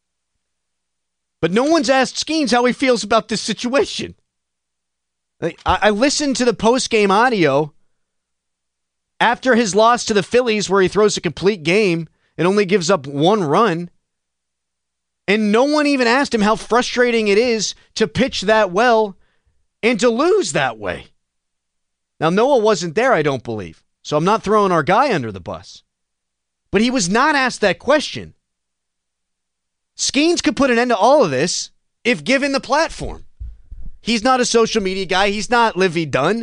[SPEAKER 7] But no one's asked Skeens how he feels about this situation. I, I listened to the post-game audio after his loss to the Phillies where he throws a complete game and only gives up one run. And no one even asked him how frustrating it is to pitch that well and to lose that way. Now, Noah wasn't there, I don't believe, so I'm not throwing our guy under the bus. But he was not asked that question. Skeens could put an end to all of this if given the platform. He's not a social media guy. He's not Livy Dunn.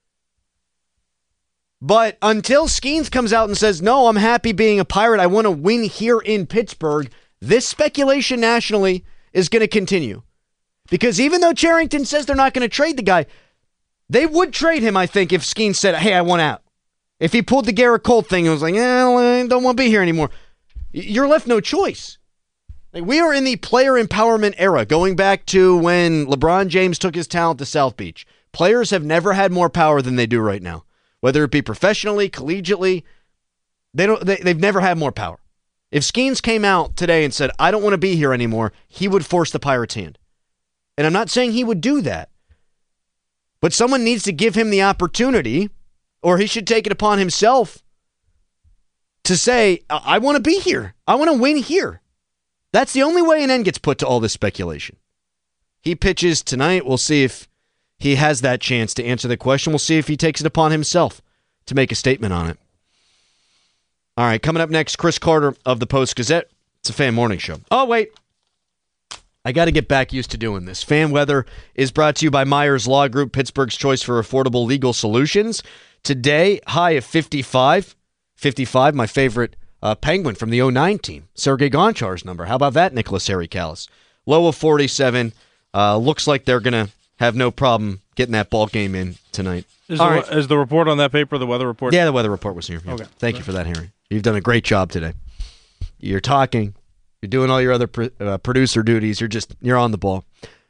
[SPEAKER 7] But until Skeens comes out and says, no, I'm happy being a Pirate, I want to win here in Pittsburgh, this speculation nationally is going to continue. Because even though Cherington says they're not going to trade the guy, they would trade him, I think, if Skeens said, hey, I want out. If he pulled the Garrett Cole thing and was like, eh, I don't want to be here anymore, you're left no choice. Like, we are in the player empowerment era, going back to when LeBron James took his talent to South Beach. Players have never had more power than they do right now. Whether it be professionally, collegiately, they don't, they, they've never had more power. If Skeens came out today and said, I don't want to be here anymore, he would force the Pirates' hand. And I'm not saying he would do that. But someone needs to give him the opportunity, or he should take it upon himself to say, I, I want to be here. I want to win here. That's the only way an end gets put to all this speculation. He pitches tonight. We'll see if he has that chance to answer the question. We'll see if he takes it upon himself to make a statement on it. All right, coming up next, Chris Carter of the Post-Gazette. It's a Fan Morning Show. Oh, wait. I got to get back used to doing this. Fan Weather is brought to you by Myers Law Group, Pittsburgh's choice for affordable legal solutions. Today, high of fifty-five. fifty-five, my favorite uh, Penguin from the oh nine team. Sergei Gonchar's number. How about that, Nicholas Harry-Callis? Low of forty-seven. Uh, looks like they're going to have no problem getting that ball game in tonight.
[SPEAKER 19] Is,
[SPEAKER 7] All
[SPEAKER 19] the,
[SPEAKER 7] right.
[SPEAKER 19] is the report on that paper the weather report?
[SPEAKER 7] Yeah, the weather report was here. Yeah.
[SPEAKER 19] Okay.
[SPEAKER 7] Thank you for that, Harry. You've done a great job today. You're talking. You're doing all your other pro- uh, producer duties. You're just, you're on the ball.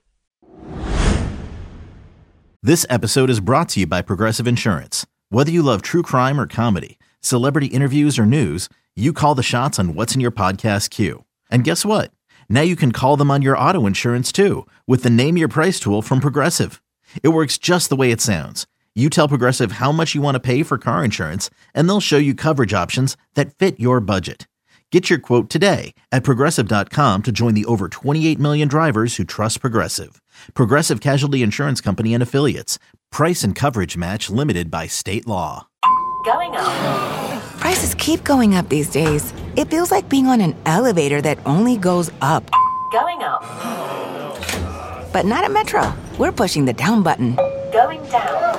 [SPEAKER 1] This episode is brought to you by Progressive Insurance. Whether you love true crime or comedy, celebrity interviews or news, you call the shots on what's in your podcast queue. And guess what? Now you can call them on your auto insurance too with the Name Your Price tool from Progressive. It works just the way it sounds. You tell Progressive how much you want to pay for car insurance, and they'll show you coverage options that fit your budget. Get your quote today at Progressive dot com to join the over twenty-eight million drivers who trust Progressive. Progressive Casualty Insurance Company and Affiliates. Price and coverage match limited by state law.
[SPEAKER 2] Going up.
[SPEAKER 3] Prices keep going up these days. It feels like being on an elevator that only goes up.
[SPEAKER 2] Going up.
[SPEAKER 3] But not at Metro. We're pushing the down button.
[SPEAKER 2] Going down.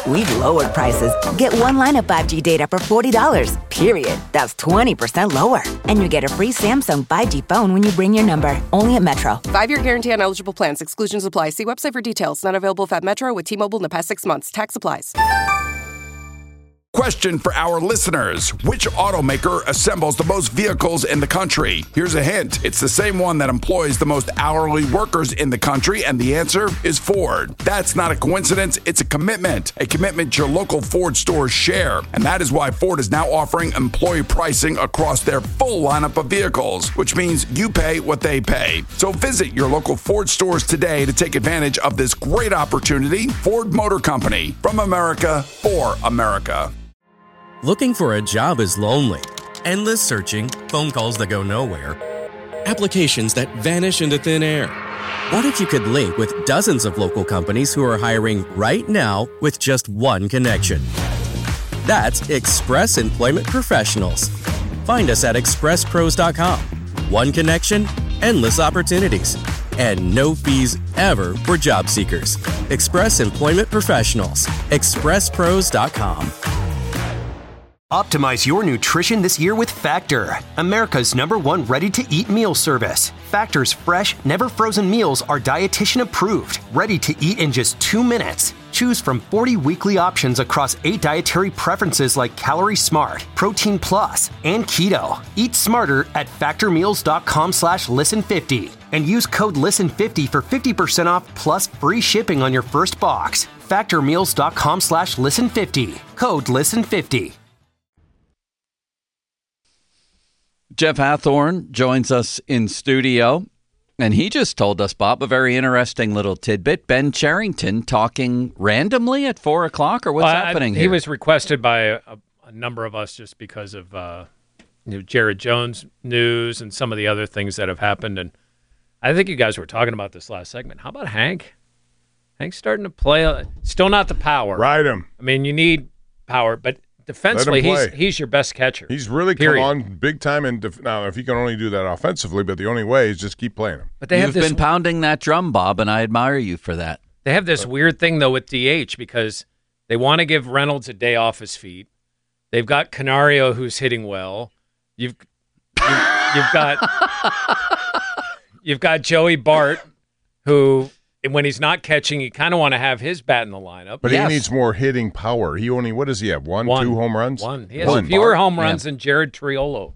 [SPEAKER 3] We've lowered prices. Get one line of five G data for forty dollars, period. That's twenty percent lower. And you get a free Samsung five G phone when you bring your number. Only at Metro.
[SPEAKER 4] Five-year guarantee on eligible plans. Exclusions apply. See website for details. Not available if at Metro with T-Mobile in the past six months. Tax applies.
[SPEAKER 5] Question for our listeners. Which automaker assembles the most vehicles in the country? Here's a hint. It's the same one that employs the most hourly workers in the country, and the answer is Ford. That's not a coincidence. It's a commitment. A commitment your local Ford stores share. And that is why Ford is now offering employee pricing across their full lineup of vehicles, which means you pay what they pay. So visit your local Ford stores today to take advantage of this great opportunity. Ford Motor Company. From America, for America.
[SPEAKER 6] Looking for a job is lonely. Endless searching, phone calls that go nowhere, applications that vanish into thin air. What if you could link with dozens of local companies who are hiring right now with just one connection? That's Express Employment Professionals. Find us at express pros dot com. One connection, endless opportunities, and no fees ever for job seekers. Express Employment Professionals. express pros dot com.
[SPEAKER 14] Optimize your nutrition this year with Factor, America's number one ready-to-eat meal service. Factor's fresh, never-frozen meals are dietitian approved, ready to eat in just two minutes. Choose from forty weekly options across eight dietary preferences like Calorie Smart, Protein Plus, and Keto. Eat smarter at factormeals.com slash listen50 and use code listen fifty for fifty percent off plus free shipping on your first box. factormeals.com slash listen50. Code listen fifty.
[SPEAKER 11] Jeff Hathorn joins us in studio, and he just told us, Bob, a very interesting little tidbit. Ben Cherington talking randomly at four o'clock, or what's
[SPEAKER 8] well,
[SPEAKER 11] happening
[SPEAKER 8] I,
[SPEAKER 11] here?
[SPEAKER 8] He was requested by a, a number of us just because of uh, you know, Jared Jones news and some of the other things that have happened. And I think you guys were talking about this last segment. How about Hank? Hank's starting to play. Still not the power.
[SPEAKER 18] Ride him.
[SPEAKER 8] I mean, you need power, but defensively, he's he's your best catcher.
[SPEAKER 18] He's really
[SPEAKER 8] period.
[SPEAKER 18] come on big time. In def- now, if he can only do that offensively, but the only way is just keep playing him.
[SPEAKER 8] But they
[SPEAKER 11] You've
[SPEAKER 8] have this,
[SPEAKER 11] been pounding that drum, Bob, and I admire you for that.
[SPEAKER 8] They have this weird thing, though, with D H because they want to give Reynolds a day off his feet. They've got Canario, who's hitting well. You've you've, you've got you've got Joey Bart, who, when he's not catching, you kind of want to have his bat in the lineup.
[SPEAKER 18] But
[SPEAKER 8] yes.
[SPEAKER 18] he needs more hitting power. He only, what does he have? One,
[SPEAKER 8] One.
[SPEAKER 18] two home runs?
[SPEAKER 8] One. He has
[SPEAKER 18] One.
[SPEAKER 8] fewer
[SPEAKER 18] Bart?
[SPEAKER 8] home runs
[SPEAKER 18] Yeah.
[SPEAKER 8] than Jared Triolo.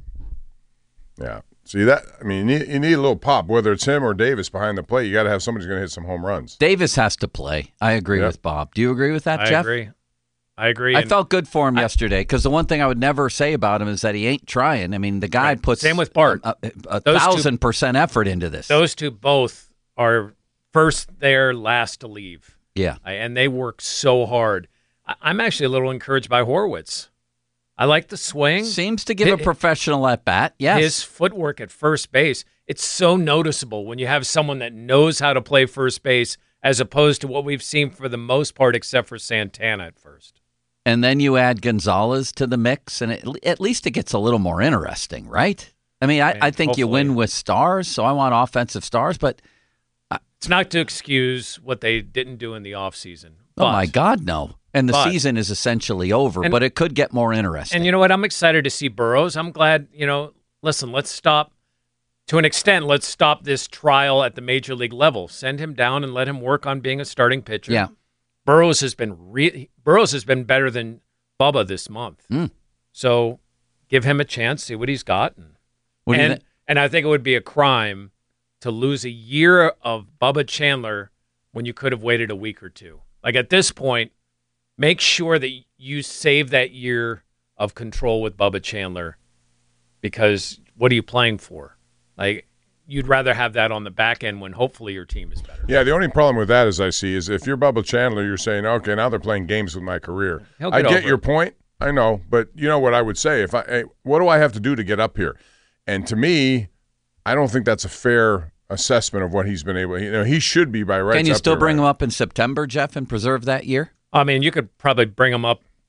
[SPEAKER 18] Yeah. See that? I mean, you need, you need a little pop. Whether it's him or Davis behind the plate, you got to have somebody who's going to hit some home runs.
[SPEAKER 11] Davis has to play. I agree
[SPEAKER 18] Yep.
[SPEAKER 11] with Bob. Do you agree with that,
[SPEAKER 8] I
[SPEAKER 11] Jeff?
[SPEAKER 8] agree. I agree.
[SPEAKER 11] I
[SPEAKER 8] And
[SPEAKER 11] felt good for him yesterday because the one thing I would never say about him is that he ain't trying. I mean, the guy
[SPEAKER 8] Right.
[SPEAKER 11] puts
[SPEAKER 8] Same with Bart.
[SPEAKER 11] a, a, a
[SPEAKER 8] Those two-
[SPEAKER 11] thousand percent effort into this.
[SPEAKER 8] Those two both are first there, last to leave.
[SPEAKER 11] Yeah.
[SPEAKER 8] I- and they work so hard. I- I'm actually a little encouraged by Horwitz. I like the swing.
[SPEAKER 11] Seems to give a professional at bat. Yes.
[SPEAKER 8] His footwork at first base, it's so noticeable when you have someone that knows how to play first base as opposed to what we've seen for the most part, except for Santana at first.
[SPEAKER 11] And then you add Gonzalez to the mix, and it, at least it gets a little more interesting, right? I mean, I,
[SPEAKER 8] I mean,
[SPEAKER 11] I think you
[SPEAKER 8] hopefully.
[SPEAKER 11] win with stars, so I want offensive stars, but
[SPEAKER 8] It's not to excuse what they didn't do in the offseason.
[SPEAKER 11] oh my God, no. And the
[SPEAKER 8] but-
[SPEAKER 11] season is essentially over,
[SPEAKER 8] And-
[SPEAKER 11] but it could get more interesting.
[SPEAKER 8] And you know what? I'm excited to see Burrows. I'm glad, you know, listen, let's stop, to an extent, let's stop this trial at the major league level. Send him down and let him work on being a starting pitcher.
[SPEAKER 11] Yeah.
[SPEAKER 8] Burrows has been re- Burrows has been better than Bubba this month.
[SPEAKER 11] Mm.
[SPEAKER 8] So give him a chance, see what he's got. And,
[SPEAKER 11] What do you
[SPEAKER 8] and,
[SPEAKER 11] thi-
[SPEAKER 8] and I think it would be a crime to lose a year of Bubba Chandler when you could have waited a week or two. Like at this point, make sure that you save that year of control with Bubba Chandler, because what are you playing for? Like, you'd rather have that on the back end when hopefully your team is better.
[SPEAKER 18] Yeah, the only problem with that, as I see, is if you're Bubba Chandler, you're saying, okay, now they're playing games with my career.
[SPEAKER 8] He'll
[SPEAKER 18] I
[SPEAKER 8] get
[SPEAKER 18] get
[SPEAKER 8] over
[SPEAKER 18] your
[SPEAKER 8] it.
[SPEAKER 18] point. I know, but you know what I would say? If I, hey, what do I have to do to get up here? And to me, I don't think that's a fair assessment of what he's been able. You know, he should be by rights.
[SPEAKER 11] Can you
[SPEAKER 18] up
[SPEAKER 11] still
[SPEAKER 18] there
[SPEAKER 11] bring
[SPEAKER 18] right
[SPEAKER 11] him up in September, Jeff, and preserve that year?
[SPEAKER 8] I mean, you could probably bring him up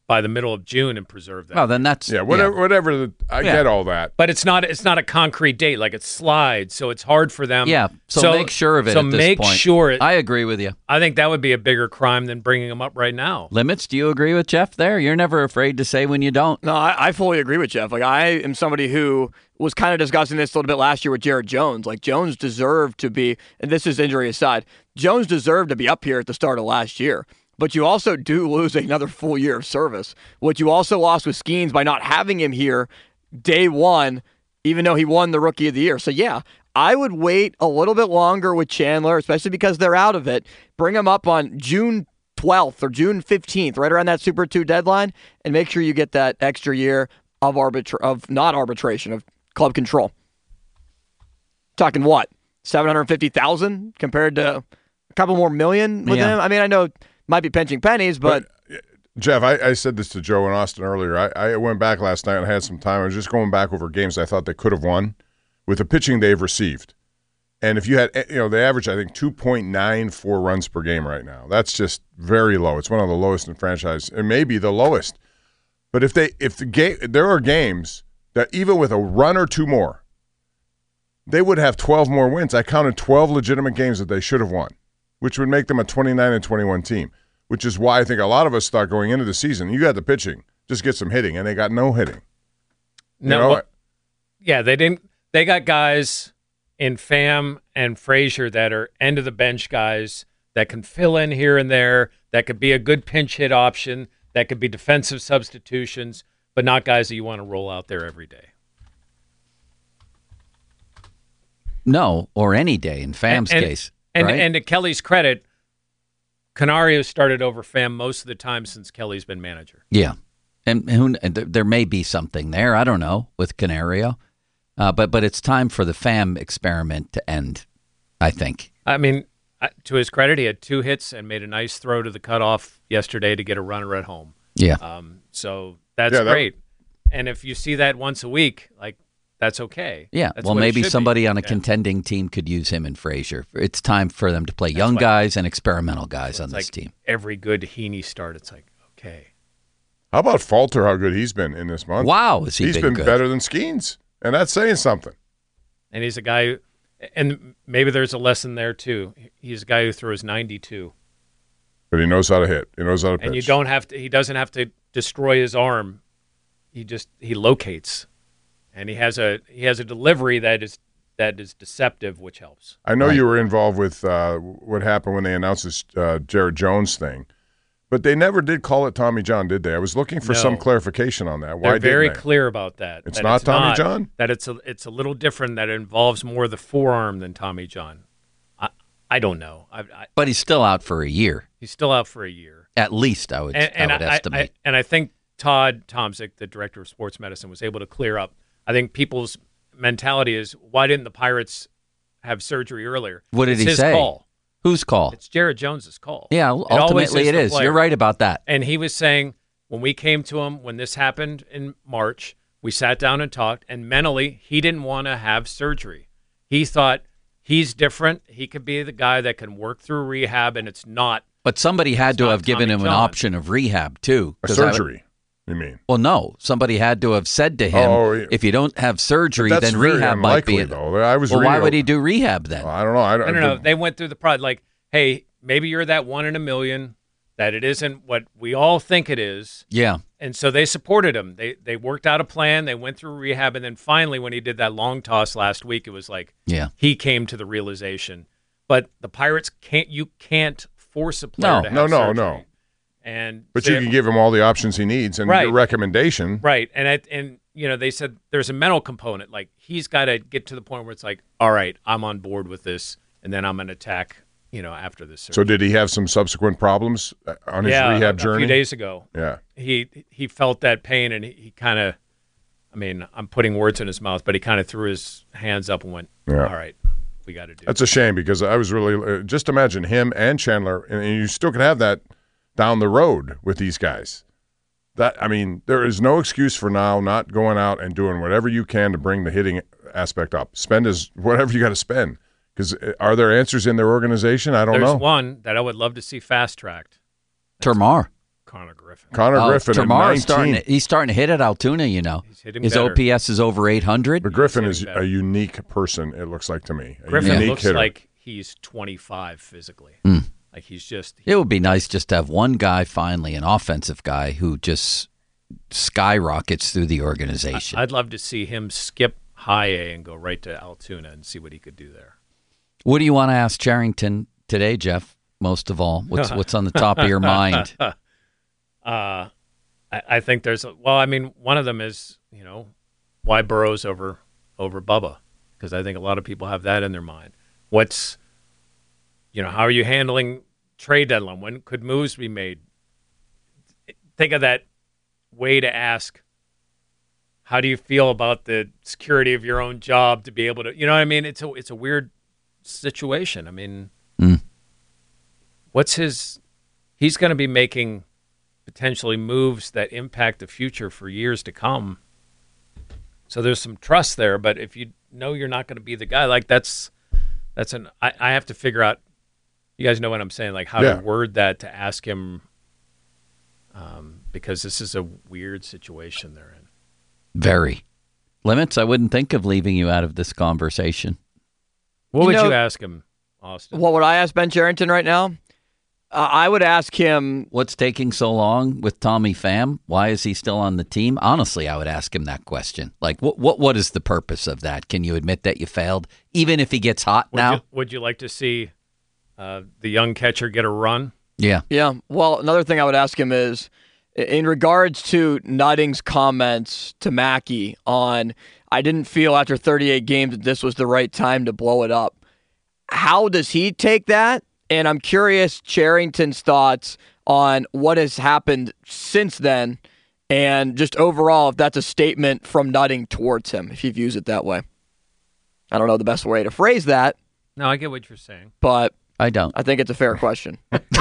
[SPEAKER 8] by the middle of June and preserve that.
[SPEAKER 11] Well, then that's
[SPEAKER 18] yeah, whatever.
[SPEAKER 11] yeah.
[SPEAKER 18] Whatever. The, I
[SPEAKER 8] Yeah.
[SPEAKER 18] get all that,
[SPEAKER 8] but it's not. It's not a concrete date. Like it slides, so it's hard for them.
[SPEAKER 11] Yeah, so, make sure of it.
[SPEAKER 8] So
[SPEAKER 11] at this
[SPEAKER 8] make
[SPEAKER 11] point.
[SPEAKER 8] sure. It,
[SPEAKER 11] I agree with you.
[SPEAKER 8] I think that would be a bigger crime than bringing them up right now.
[SPEAKER 11] Limits? Do you agree with Jeff there? You're never afraid to say when you don't.
[SPEAKER 16] No, I, I fully agree with Jeff. Like I am somebody who was kind of discussing this a little bit last year with Jared Jones. Like Jones deserved to be, and this is injury aside, Jones deserved to be up here at the start of last year. But you also do lose another full year of service. What you also lost with Skeens by not having him here day one, even though he won the Rookie of the Year. So yeah, I would wait a little bit longer with Chandler, especially because they're out of it. Bring him up on June twelfth or June fifteenth, right around that Super two deadline, and make sure you get that extra year of arbitra- of not arbitration, of club control. Talking what? seven hundred fifty thousand compared to a couple more million with
[SPEAKER 11] Yeah.
[SPEAKER 16] him? I mean, I know it might be pinching pennies, but,
[SPEAKER 18] but Jeff, I, I said this to Joe and Austin earlier. I, I went back last night and had some time. I was just going back over games I thought they could have won with the pitching they've received. And if you had, you know, they average, I think, two point nine four runs per game right now. That's just very low. It's one of the lowest in franchise. It may be the lowest. But if they, if the game, there are games that even with a run or two more, they would have twelve more wins. I counted twelve legitimate games that they should have won, which would make them a twenty-nine and twenty-one team, which is why I think a lot of us thought going into the season, you got the pitching, just get some hitting, and they got no hitting.
[SPEAKER 8] No,
[SPEAKER 18] you know,
[SPEAKER 8] well, yeah, they didn't. They got guys in Pham and Frazier that are end of the bench guys that can fill in here and there, that could be a good pinch hit option, that could be defensive substitutions, but not guys that you want to roll out there every day.
[SPEAKER 11] No, or any day in Pham's
[SPEAKER 8] and,
[SPEAKER 11] case.
[SPEAKER 8] And,
[SPEAKER 11] right?
[SPEAKER 8] and to Kelly's credit, Canario started over Pham most of the time since Kelly's been manager.
[SPEAKER 11] Yeah. And who, there may be something there. I don't know with Canario. Uh, but but it's time for the Pham experiment to end, I think.
[SPEAKER 8] I mean, to his credit, he had two hits and made a nice throw to the cutoff yesterday to get a runner at home.
[SPEAKER 11] Yeah.
[SPEAKER 8] Um, so that's
[SPEAKER 18] Yeah, that-
[SPEAKER 8] great. And if you see that once a week, like, that's okay.
[SPEAKER 11] Yeah.
[SPEAKER 8] That's
[SPEAKER 11] well,
[SPEAKER 8] what it
[SPEAKER 11] maybe
[SPEAKER 8] should
[SPEAKER 11] somebody
[SPEAKER 8] be.
[SPEAKER 11] on a
[SPEAKER 8] Yeah.
[SPEAKER 11] contending team could use him and Frazier. It's time for them to play young
[SPEAKER 8] why-
[SPEAKER 11] guys and experimental guys
[SPEAKER 8] So
[SPEAKER 11] on
[SPEAKER 8] it's
[SPEAKER 11] this
[SPEAKER 8] like
[SPEAKER 11] team.
[SPEAKER 8] Every good Heaney start, it's like, okay.
[SPEAKER 18] How about Falter, how good he's been in this month?
[SPEAKER 11] Wow, has he
[SPEAKER 18] He's
[SPEAKER 11] been
[SPEAKER 18] been
[SPEAKER 11] good.
[SPEAKER 18] better than Skeens, and that's saying something.
[SPEAKER 8] And he's a guy, who, and maybe there's a lesson there too. He's a guy who throws ninety-two.
[SPEAKER 18] But he knows how to hit. He knows how to pitch.
[SPEAKER 8] And you don't have to, he doesn't have to destroy his arm. He just, he locates. And he has a, he has a delivery that is, that is deceptive, which helps.
[SPEAKER 18] I know you were involved with uh, what happened when they announced this uh, Jared Jones thing, but they never did call it Tommy John, did they? I was looking for
[SPEAKER 8] No.
[SPEAKER 18] some clarification on that. Why
[SPEAKER 8] They're very
[SPEAKER 18] didn't they?
[SPEAKER 8] clear about that.
[SPEAKER 18] It's
[SPEAKER 8] that
[SPEAKER 18] not Tommy
[SPEAKER 8] not-
[SPEAKER 18] John?
[SPEAKER 8] That it's a, it's a little different, that it involves more the forearm than Tommy John. I, I don't know. I, I,
[SPEAKER 11] But he's still out for a year.
[SPEAKER 8] he's still out for a year.
[SPEAKER 11] At least, I would,
[SPEAKER 8] And, and
[SPEAKER 11] I would
[SPEAKER 8] I,
[SPEAKER 11] estimate.
[SPEAKER 8] I, and I think Todd Tomczyk, the director of sports medicine, was able to clear up. I think people's mentality is, why didn't the Pirates have surgery earlier?
[SPEAKER 11] What did
[SPEAKER 8] It's
[SPEAKER 11] he
[SPEAKER 8] his
[SPEAKER 11] say?
[SPEAKER 8] Call.
[SPEAKER 11] Whose call?
[SPEAKER 8] It's Jared Jones's call.
[SPEAKER 11] Yeah,
[SPEAKER 8] It always
[SPEAKER 11] ultimately it
[SPEAKER 8] the
[SPEAKER 11] is.
[SPEAKER 8] player.
[SPEAKER 11] You're right about that.
[SPEAKER 8] And he was saying, when we came to him, when this happened in March, we sat down and talked, and mentally, he didn't want to have surgery. He thought he's different. He could be the guy that can work through rehab, and it's not.
[SPEAKER 11] But somebody had to
[SPEAKER 8] not
[SPEAKER 11] have given
[SPEAKER 8] Tommy
[SPEAKER 11] him an
[SPEAKER 8] John.
[SPEAKER 11] option of rehab, too.
[SPEAKER 18] A
[SPEAKER 11] 'cause I would-
[SPEAKER 18] surgery, you mean?
[SPEAKER 11] Well, no. Somebody had to have said to him,
[SPEAKER 18] Oh, yeah.
[SPEAKER 11] if you don't have surgery,
[SPEAKER 18] But that's
[SPEAKER 11] then
[SPEAKER 18] very
[SPEAKER 11] rehab might be
[SPEAKER 18] unlikely,
[SPEAKER 11] it.
[SPEAKER 18] though. I was
[SPEAKER 11] well, why
[SPEAKER 18] reading
[SPEAKER 11] would
[SPEAKER 18] a-
[SPEAKER 11] he do rehab then?
[SPEAKER 18] I don't know. I,
[SPEAKER 8] No, no, no. They went through the prod like, hey, maybe you're that one in a million, that it isn't what we all think it is.
[SPEAKER 11] Yeah.
[SPEAKER 8] And so they supported him. They they worked out a plan. They went through rehab, and then finally, when he did that long toss last week, it was like,
[SPEAKER 11] Yeah.
[SPEAKER 8] he came to the realization. But the Pirates can't. You can't force a player
[SPEAKER 18] No,
[SPEAKER 8] to have
[SPEAKER 18] no, no,
[SPEAKER 8] surgery.
[SPEAKER 18] no.
[SPEAKER 8] And
[SPEAKER 18] But
[SPEAKER 8] so-
[SPEAKER 18] you can give him all the options he needs and
[SPEAKER 8] Right.
[SPEAKER 18] your recommendation.
[SPEAKER 8] right. And I, and you know they said there's a mental component. Like he's got to get to the point where it's like, all right, I'm on board with this, and then I'm going to attack. You know, after this surgery.
[SPEAKER 18] So did he have some subsequent problems uh, on his
[SPEAKER 8] yeah,
[SPEAKER 18] rehab
[SPEAKER 8] a,
[SPEAKER 18] journey?
[SPEAKER 8] A few days ago.
[SPEAKER 18] Yeah.
[SPEAKER 8] He he felt that pain, and he, he kind of, I mean, I'm putting words in his mouth, but he kind of threw his hands up and went,
[SPEAKER 18] Yeah.
[SPEAKER 8] all right, we got to do
[SPEAKER 18] That's a shame because I was really uh, just imagine him and Chandler, and, and you still could have that down the road with these guys. That I mean, there is no excuse for now not going out and doing whatever you can to bring the hitting aspect up. Spend as whatever you got to spend. Because are there answers in their organization? I don't
[SPEAKER 8] There's
[SPEAKER 18] know.
[SPEAKER 8] one that I would love to see fast-tracked.
[SPEAKER 11] Termar.
[SPEAKER 8] Connor Griffin.
[SPEAKER 18] Connor
[SPEAKER 11] Oh,
[SPEAKER 18] Griffin at
[SPEAKER 11] Tamar's starting.
[SPEAKER 18] nineteen.
[SPEAKER 11] To, he's starting to hit at Altoona. You know,
[SPEAKER 8] He's hitting
[SPEAKER 11] his
[SPEAKER 8] better.
[SPEAKER 11] O P S is over eight hundred.
[SPEAKER 18] But Griffin is
[SPEAKER 8] better.
[SPEAKER 18] a unique person, it looks like to me. A
[SPEAKER 8] Griffin
[SPEAKER 18] unique
[SPEAKER 8] looks
[SPEAKER 18] hitter.
[SPEAKER 8] like he's twenty-five physically.
[SPEAKER 11] Mm.
[SPEAKER 8] Like he's just
[SPEAKER 11] It would be nice just to have one guy, finally, an offensive guy who just skyrockets through the organization.
[SPEAKER 8] I'd love to see him skip high A and go right to Altoona and see what he could do there.
[SPEAKER 11] What do you want to ask Charrington today, Jeff? Most of all, what's what's on the top of your mind?
[SPEAKER 8] Uh, I, I think there's a, well, I mean, one of them is, you know, why Burrows over over Bubba? Because I think a lot of people have that in their mind. What's, you know, how are you handling trade deadline? When could moves be made? Think of that way to ask, how do you feel about the security of your own job to be able to, you know what I mean? It's a, it's a weird situation. I mean,
[SPEAKER 11] mm.
[SPEAKER 8] what's his, he's going to be making potentially moves that impact the future for years to come. So there's some trust there, but if you know you're not going to be the guy, like that's, that's an, I, I have to figure out, you guys know what I'm saying, like how
[SPEAKER 18] Yeah.
[SPEAKER 8] to word that to ask him, um, because this is a weird situation they're in.
[SPEAKER 11] Very. Limits, I wouldn't think of leaving you out of this conversation.
[SPEAKER 8] What
[SPEAKER 16] You
[SPEAKER 8] would
[SPEAKER 16] know-
[SPEAKER 8] you ask him, Austin?
[SPEAKER 16] What would I ask Ben Charrington right now? Uh, I would ask him.
[SPEAKER 11] What's taking so long with Tommy Pham? Why is he still on the team? Honestly, I would ask him that question. Like, what what what is the purpose of that? Can you admit that you failed, even if he gets hot
[SPEAKER 8] Would
[SPEAKER 11] now?
[SPEAKER 8] you, would you like to see uh, the young catcher get a run?
[SPEAKER 11] Yeah.
[SPEAKER 16] Yeah. Well, another thing I would ask him is, in regards to Nutting's comments to Mackey on, I didn't feel after thirty-eight games that this was the right time to blow it up. How does he take that? And I'm curious Charrington's thoughts on what has happened since then, and just overall, if that's a statement from Nutting towards him, if he views it that way. I don't know the best way to phrase that,
[SPEAKER 8] No, I get what you're saying.
[SPEAKER 16] but
[SPEAKER 11] I don't.
[SPEAKER 16] I think it's a fair question.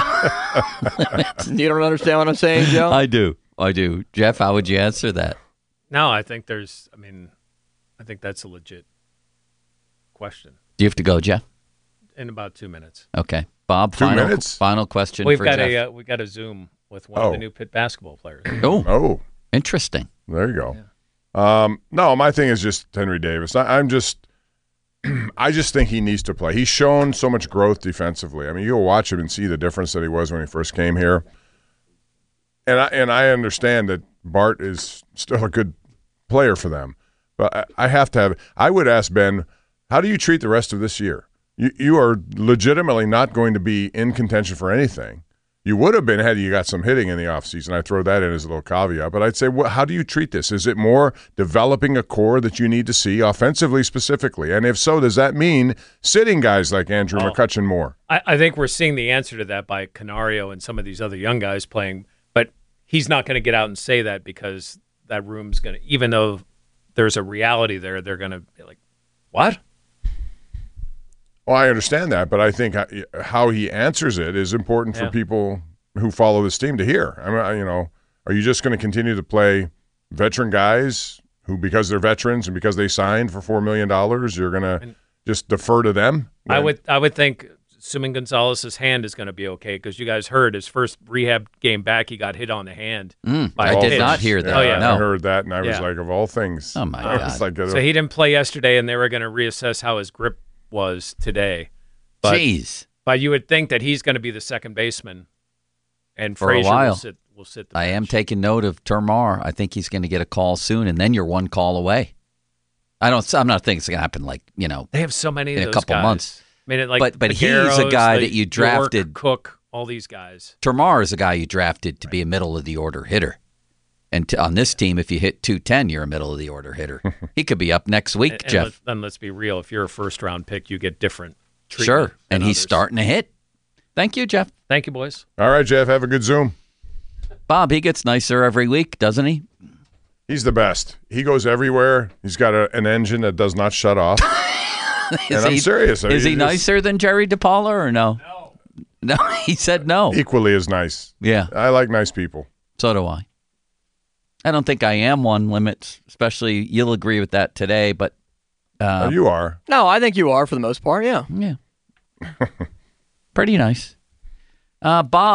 [SPEAKER 16] You don't understand what I'm saying, Joe?
[SPEAKER 11] I do. I do. Jeff, how would you answer that?
[SPEAKER 8] No, I think there's, I mean, I think that's a legit question.
[SPEAKER 11] Do you have to go, Jeff?
[SPEAKER 8] In about two minutes.
[SPEAKER 11] Okay. Bob,
[SPEAKER 18] Two
[SPEAKER 11] final,
[SPEAKER 18] minutes?
[SPEAKER 11] final question
[SPEAKER 8] We've
[SPEAKER 11] for
[SPEAKER 8] got
[SPEAKER 11] Jeff.
[SPEAKER 8] a uh, we got a Zoom with one
[SPEAKER 18] Oh.
[SPEAKER 8] of the new Pitt basketball players.
[SPEAKER 11] Oh,
[SPEAKER 18] Oh,
[SPEAKER 11] interesting.
[SPEAKER 18] there you go. Um, no, my thing is just Henry Davis. I, I'm just, I just think he needs to play. He's shown so much growth defensively. I mean, you'll watch him and see the difference that he was when he first came here. And I and I understand that Bart is still a good player for them, but I, I have to have. I would ask Ben, how do you treat the rest of this year? You you are legitimately not going to be in contention for anything. You would have been had you got some hitting in the offseason. I throw that in as a little caveat. But I'd say, what, how do you treat this? Is it more developing a core that you need to see offensively specifically? And if so, does that mean sitting guys like Andrew
[SPEAKER 8] Oh.
[SPEAKER 18] McCutcheon more?
[SPEAKER 8] I, I think we're seeing the answer to that by Canario and some of these other young guys playing, but he's not going to get out and say that because that room's going to, even though there's a reality there, they're going to be like, what?
[SPEAKER 18] Well, I understand that, but I think how he answers it is important for
[SPEAKER 8] Yeah.
[SPEAKER 18] people who follow this team to hear. I mean, you know, are you just going to continue to play veteran guys who, because they're veterans and because they signed for four million dollars, you're going to just defer to them?
[SPEAKER 8] I would I would think, assuming Gonzalez's hand is going to be okay, because you guys heard his first rehab game back, he got hit on the hand.
[SPEAKER 11] Mm,
[SPEAKER 8] by
[SPEAKER 11] I
[SPEAKER 8] a
[SPEAKER 11] did
[SPEAKER 8] pitch.
[SPEAKER 11] not hear that.
[SPEAKER 8] Oh, yeah.
[SPEAKER 18] I
[SPEAKER 11] No.
[SPEAKER 18] heard that, and I was
[SPEAKER 8] Yeah.
[SPEAKER 18] like, of all things.
[SPEAKER 11] Oh, my
[SPEAKER 18] I was
[SPEAKER 11] God.
[SPEAKER 18] like,
[SPEAKER 8] So he didn't play yesterday, and they were going to reassess how his grip was today. But,
[SPEAKER 11] Jeez.
[SPEAKER 8] But you would think that he's going to be the second baseman, and
[SPEAKER 11] For a
[SPEAKER 8] Frazier
[SPEAKER 11] while.
[SPEAKER 8] will sit. Will sit. The
[SPEAKER 11] I am
[SPEAKER 8] bench.
[SPEAKER 11] taking note of Termar. I think he's going to get a call soon, and then you're one call away. I don't. I'm not thinking it's going to happen like you know
[SPEAKER 8] They have so many
[SPEAKER 11] in
[SPEAKER 8] of
[SPEAKER 11] a
[SPEAKER 8] those
[SPEAKER 11] couple
[SPEAKER 8] guys.
[SPEAKER 11] months.
[SPEAKER 8] I mean, it, like
[SPEAKER 11] But- but he's a
[SPEAKER 8] Figueroa's,
[SPEAKER 11] guy
[SPEAKER 8] the
[SPEAKER 11] that you
[SPEAKER 8] York,
[SPEAKER 11] drafted-
[SPEAKER 8] Cook, all these guys.
[SPEAKER 11] Termar is a guy you drafted to be a middle of the order hitter, and to, on this team, if you hit two ten, you're a middle of the order hitter. He could be up next week,
[SPEAKER 8] And, and
[SPEAKER 11] Jeff.
[SPEAKER 8] let, then let's be real. If you're a first round pick, you get different treatment.
[SPEAKER 11] Sure,
[SPEAKER 8] than
[SPEAKER 11] and he's
[SPEAKER 8] others.
[SPEAKER 11] starting to hit. Thank you, Jeff.
[SPEAKER 8] Thank you, boys.
[SPEAKER 18] All right, Jeff, have a good Zoom.
[SPEAKER 11] Bob, he gets nicer every week, doesn't he?
[SPEAKER 18] He's the best. He goes everywhere. He's got a, an engine that does not shut off.
[SPEAKER 11] Is
[SPEAKER 18] and I'm
[SPEAKER 11] he,
[SPEAKER 18] serious. I
[SPEAKER 11] Is
[SPEAKER 18] mean,
[SPEAKER 11] he
[SPEAKER 18] just
[SPEAKER 11] nicer than Jerry DePaula or no? No. No, he said no.
[SPEAKER 18] Equally as nice.
[SPEAKER 11] Yeah.
[SPEAKER 18] I like nice people.
[SPEAKER 11] So do I. I don't think I am one, Limits, especially you'll agree with that today, but uh,
[SPEAKER 18] Oh, you are.
[SPEAKER 16] No, I think you are for the most part, yeah.
[SPEAKER 11] Yeah. Pretty nice. Uh, Bob,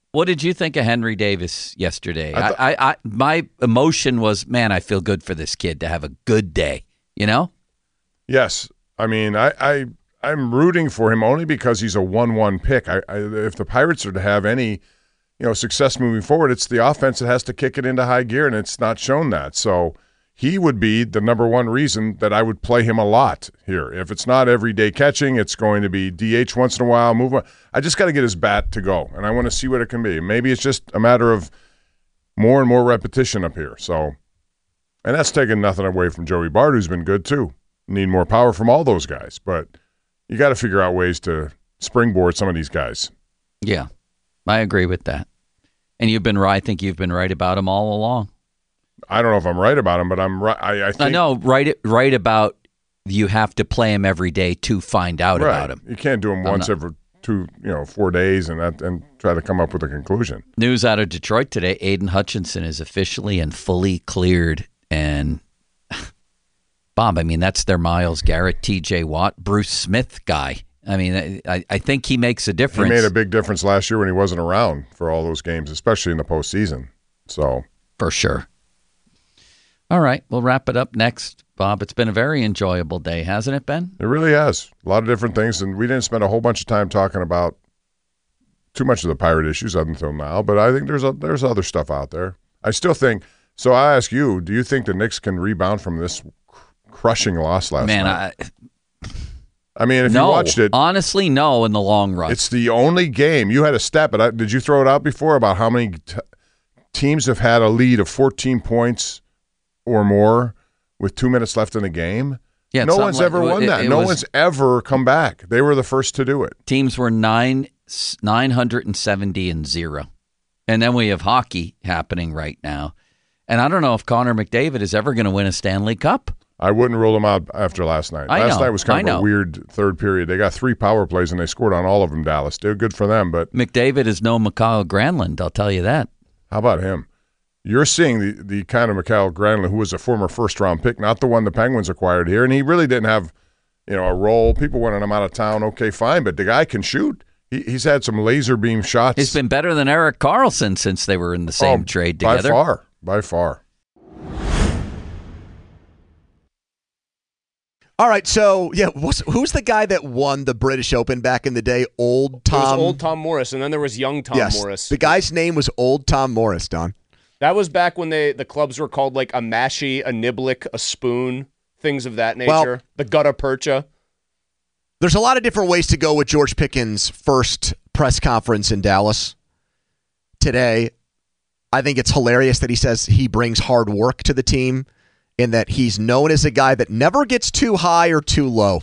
[SPEAKER 11] What did you think of Henry Davis yesterday?
[SPEAKER 18] I th-
[SPEAKER 11] I, I, I, my emotion was, man, I feel good for this kid to have a good day. You know?
[SPEAKER 18] Yes. I mean, I, I, I'm rooting for him only because he's a one one pick. I, I, if the Pirates are to have any, you know, success moving forward, it's the offense that has to kick it into high gear, and it's not shown that. So he would be the number one reason that I would play him a lot here. If it's not everyday catching, it's going to be D H once in a while, move on. I just got to get his bat to go, and I want to see what it can be. Maybe it's just a matter of more and more repetition up here. So, and that's taking nothing away from Joey Bart, who's been good too. Need more power from all those guys, but you got to figure out ways to springboard some of these guys.
[SPEAKER 11] Yeah, I agree with that. And you've been right. I think you've been right about him all along.
[SPEAKER 18] I don't know if I'm right about him, but I'm right. I, I think
[SPEAKER 11] I know right. Right about you have to play him every day to find out
[SPEAKER 18] right.
[SPEAKER 11] about him.
[SPEAKER 18] You can't do him
[SPEAKER 11] I'm
[SPEAKER 18] once
[SPEAKER 11] not.
[SPEAKER 18] every two, you know, four days, and that, and try to come up with a conclusion.
[SPEAKER 11] News out of Detroit today: Aiden Hutchinson is officially and fully cleared. And Bob, I mean, that's their Myles Garrett, T J Watt, Bruce Smith guy. I mean, I, I think he makes a difference.
[SPEAKER 18] He made a big difference last year when he wasn't around for all those games, especially in the postseason. So
[SPEAKER 11] for sure. All right, we'll wrap it up next, Bob. It's been a very enjoyable day, hasn't it, Ben?
[SPEAKER 18] It really has. A lot of different things, and we didn't spend a whole bunch of time talking about too much of the Pirate issues up until now, but I think there's a, there's other stuff out there. I still think, so I ask you, do you think the Knicks can rebound from this cr- crushing loss last
[SPEAKER 11] Man,
[SPEAKER 18] night?
[SPEAKER 11] I,
[SPEAKER 18] I mean, if
[SPEAKER 11] no,
[SPEAKER 18] you watched it.
[SPEAKER 11] Honestly, no, in the long run.
[SPEAKER 18] It's the only game. You had a stat, but I, did you throw it out before about how many t- teams have had a lead of fourteen points or more with two minutes left in the game?
[SPEAKER 11] Yeah,
[SPEAKER 18] no one's
[SPEAKER 11] like,
[SPEAKER 18] ever won
[SPEAKER 11] it,
[SPEAKER 18] that.
[SPEAKER 11] it
[SPEAKER 18] no
[SPEAKER 11] was,
[SPEAKER 18] one's ever come back. They were the first to do it.
[SPEAKER 11] Teams were nine nine hundred and seventy and zero, and then we have hockey happening right now. And I don't know if Connor McDavid is ever going to win a Stanley Cup.
[SPEAKER 18] I wouldn't rule them out after last night.
[SPEAKER 11] I
[SPEAKER 18] last
[SPEAKER 11] know,
[SPEAKER 18] night was kind
[SPEAKER 11] I
[SPEAKER 18] of
[SPEAKER 11] know.
[SPEAKER 18] a weird third period. They got three power plays and they scored on all of them. Dallas, they're good for them, but
[SPEAKER 11] McDavid is no Mikhail Granlund. I'll tell you that.
[SPEAKER 18] How about him? You're seeing the, the kind of Mikhail Granlund who was a former first-round pick, not the one the Penguins acquired here, and he really didn't have, you know, a role. People wanted him out of town. Okay, fine, but the guy can shoot. He, he's had some laser beam shots.
[SPEAKER 11] He's been better than Erik Karlsson since they were in the same
[SPEAKER 18] oh,
[SPEAKER 11] trade
[SPEAKER 18] by
[SPEAKER 11] together.
[SPEAKER 18] By far, by far.
[SPEAKER 7] All right, so yeah, what's, who's the guy that won the British Open back in the day? Old Tom.
[SPEAKER 9] It was old Tom Morris, and then there was young Tom
[SPEAKER 7] yes,
[SPEAKER 9] Morris.
[SPEAKER 7] The guy's name was Old Tom Morris, Don.
[SPEAKER 9] That was back when they the clubs were called like a mashie, a niblick, a spoon, things of that nature.
[SPEAKER 7] Well,
[SPEAKER 9] the gutta percha.
[SPEAKER 7] There's a lot of different ways to go with George Pickens' first press conference in Dallas today. I think it's hilarious that he says he brings hard work to the team and that he's known as a guy that never gets too high or too low.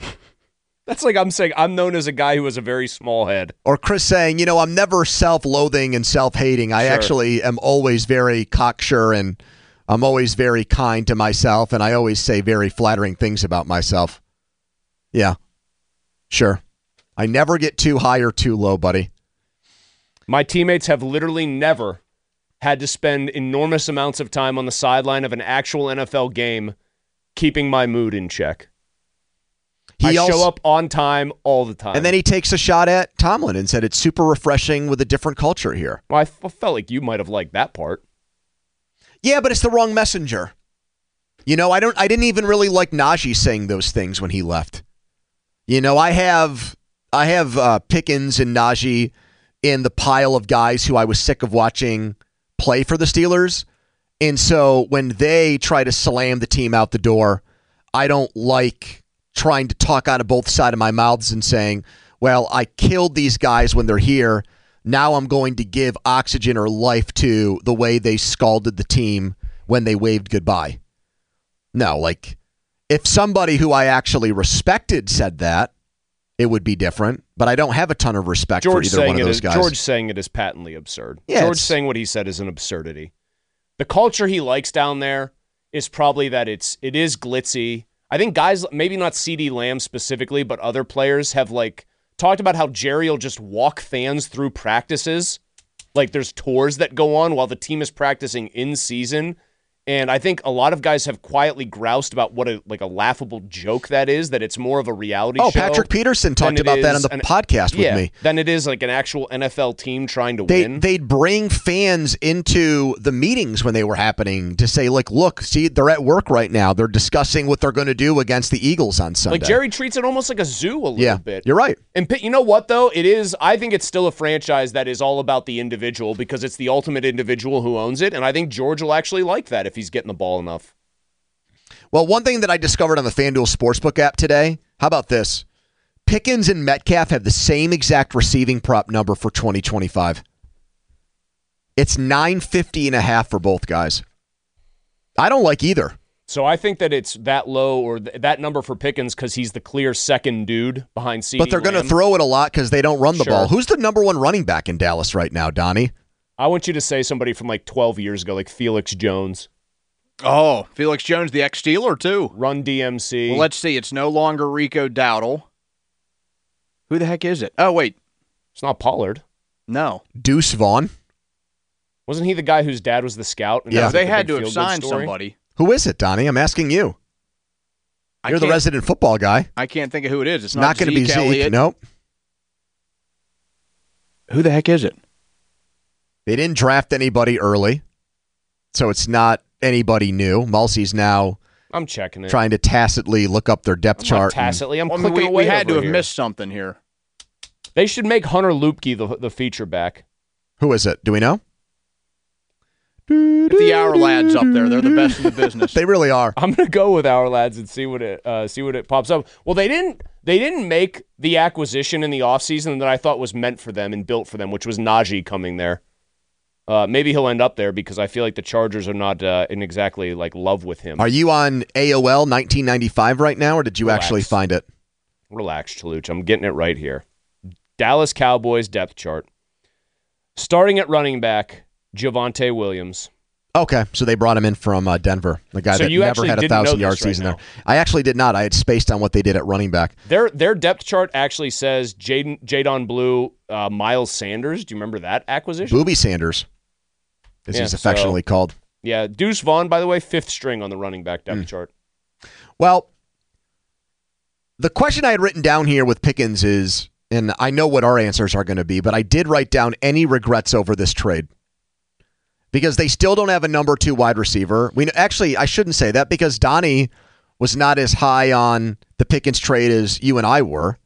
[SPEAKER 9] That's like I'm saying I'm known as a guy who has a very small head.
[SPEAKER 7] Or Chris saying, you know, I'm never self-loathing and self-hating. I
[SPEAKER 9] Sure.
[SPEAKER 7] actually am always very cocksure and I'm always very kind to myself and I always say very flattering things about myself. Yeah, sure. I never get too high or too low, buddy.
[SPEAKER 9] My teammates have literally never had to spend enormous amounts of time on the sideline of an actual N F L game keeping my mood in check.
[SPEAKER 7] He
[SPEAKER 9] I
[SPEAKER 7] also,
[SPEAKER 9] show up on time all the time.
[SPEAKER 7] And then he takes a shot at Tomlin and said it's super refreshing with a different culture here.
[SPEAKER 9] Well, I f- felt like you might have liked that part.
[SPEAKER 7] Yeah, but it's the wrong messenger. You know, I don't I didn't even really like Najee saying those things when he left. You know, I have I have uh, Pickens and Najee in the pile of guys who I was sick of watching play for the Steelers. And so when they try to slam the team out the door, I don't like trying to talk out of both sides of my mouths and saying, well, I killed these guys when they're here. Now I'm going to give oxygen or life to the way they scalded the team when they waved goodbye. No, like if somebody who I actually respected said that, it would be different. But I don't have a ton of respect
[SPEAKER 9] George
[SPEAKER 7] for either one of those
[SPEAKER 9] is,
[SPEAKER 7] guys.
[SPEAKER 9] George saying it is patently absurd.
[SPEAKER 7] Yeah,
[SPEAKER 9] George
[SPEAKER 7] it's-
[SPEAKER 9] saying what he said is an absurdity. The culture he likes down there is probably that it's it is glitzy. I think guys, maybe not CeeDee Lamb specifically, but other players have like talked about how Jerry will just walk fans through practices. Like there's tours that go on while the team is practicing in season. And I think a lot of guys have quietly groused about what a like a laughable joke that is, that it's more of a reality
[SPEAKER 7] oh,
[SPEAKER 9] show.
[SPEAKER 7] Oh, Patrick Peterson talked about that on the
[SPEAKER 9] an,
[SPEAKER 7] podcast with
[SPEAKER 9] yeah,
[SPEAKER 7] me.
[SPEAKER 9] Than it is like an actual N F L team trying to
[SPEAKER 7] they,
[SPEAKER 9] win.
[SPEAKER 7] They'd bring fans into the meetings when they were happening to say, like, look, see, they're at work right now. They're discussing what they're going to do against the Eagles on Sunday.
[SPEAKER 9] Like Jerry treats it almost like a zoo a little
[SPEAKER 7] yeah,
[SPEAKER 9] bit.
[SPEAKER 7] You're right.
[SPEAKER 9] And you know what, though? It is, I think it's still a franchise that is all about the individual because it's the ultimate individual who owns it. And I think George will actually like that if he's getting the ball enough.
[SPEAKER 7] Well, one thing that I discovered on the FanDuel Sportsbook app today, how about this? Pickens and Metcalf have the same exact receiving prop number for twenty twenty-five. It's nine fifty and a half for both guys. I don't like either.
[SPEAKER 9] So I think that it's that low or th- that number for Pickens because he's the clear second dude behind C D
[SPEAKER 7] But they're going to throw it a lot because they don't run the
[SPEAKER 9] Sure.
[SPEAKER 7] ball. Who's the number one running back in Dallas right now, Donnie?
[SPEAKER 9] I want you to say somebody from like twelve years ago, like Felix Jones.
[SPEAKER 10] Oh, Felix Jones, the ex-Steeler, too.
[SPEAKER 9] Run D M C.
[SPEAKER 10] Well, let's see. It's no longer Rico Dowdle. Who the heck is it? Oh, wait.
[SPEAKER 9] It's not Pollard.
[SPEAKER 10] No.
[SPEAKER 7] Deuce Vaughn.
[SPEAKER 9] Wasn't he the guy whose dad was the scout? And
[SPEAKER 7] Yeah.
[SPEAKER 9] that was,
[SPEAKER 10] They
[SPEAKER 9] like, the
[SPEAKER 10] had
[SPEAKER 9] big
[SPEAKER 10] to have
[SPEAKER 9] feel-good
[SPEAKER 10] signed
[SPEAKER 9] story?
[SPEAKER 10] somebody.
[SPEAKER 7] Who is it, Donnie? I'm asking you.
[SPEAKER 10] I
[SPEAKER 7] You're the
[SPEAKER 10] can't-
[SPEAKER 7] resident football guy.
[SPEAKER 10] I can't think of who it is. It's
[SPEAKER 7] Not,
[SPEAKER 10] not,
[SPEAKER 7] going to be
[SPEAKER 10] Zeke
[SPEAKER 7] Zeke.
[SPEAKER 10] Elliott.
[SPEAKER 7] Nope.
[SPEAKER 10] Who the heck is it?
[SPEAKER 7] They didn't draft anybody early, so it's not anybody new. Mulsey's now
[SPEAKER 9] I'm checking it.
[SPEAKER 7] trying to tacitly look up their depth
[SPEAKER 9] I'm
[SPEAKER 7] chart.
[SPEAKER 9] not tacitly. I'm
[SPEAKER 10] Well, I mean,
[SPEAKER 9] clicking
[SPEAKER 10] we,
[SPEAKER 9] away
[SPEAKER 10] we had to
[SPEAKER 9] over
[SPEAKER 10] have
[SPEAKER 9] here.
[SPEAKER 10] missed something here.
[SPEAKER 9] They should make Hunter Lupke the the feature back.
[SPEAKER 7] Who is it? Do we know?
[SPEAKER 10] If the Hour Lads up there, they're the best in the business.
[SPEAKER 7] They really are.
[SPEAKER 9] I'm gonna go with our lads and see what it uh, see what it pops up. Well, they didn't they didn't make the acquisition in the offseason that I thought was meant for them and built for them, which was Najee coming there. Uh, maybe he'll end up there because I feel like the Chargers are not uh, in exactly like love with him.
[SPEAKER 7] Are you on A O L nineteen ninety-five right now, or did you
[SPEAKER 9] Relax.
[SPEAKER 7] actually find it?
[SPEAKER 9] Relax, Chaluch. I'm getting it right here. Dallas Cowboys depth chart. Starting at running back, Javonte Williams.
[SPEAKER 7] Okay, so they brought him in from uh, Denver, the guy
[SPEAKER 9] So
[SPEAKER 7] that
[SPEAKER 9] you
[SPEAKER 7] never
[SPEAKER 9] actually
[SPEAKER 7] had a
[SPEAKER 9] didn't know
[SPEAKER 7] thousand
[SPEAKER 9] this
[SPEAKER 7] yard
[SPEAKER 9] right
[SPEAKER 7] season
[SPEAKER 9] now.
[SPEAKER 7] there. I actually did not. I had spaced on what they did at running back.
[SPEAKER 9] Their their depth chart actually says Jaden Jadon Blue, uh, Miles Sanders. Do you remember that acquisition?
[SPEAKER 7] Booby Sanders, as
[SPEAKER 9] Yeah,
[SPEAKER 7] he's affectionately
[SPEAKER 9] so-
[SPEAKER 7] called.
[SPEAKER 9] Yeah, Deuce Vaughn, by the way, fifth string on the running back depth
[SPEAKER 7] Mm.
[SPEAKER 9] chart.
[SPEAKER 7] Well, the question I had written down here with Pickens is, and I know what our answers are going to be, but I did write down any regrets over this trade. Because they still don't have a number two wide receiver. We actually, I shouldn't say that because Donnie was not as high on the Pickens trade as you and I were.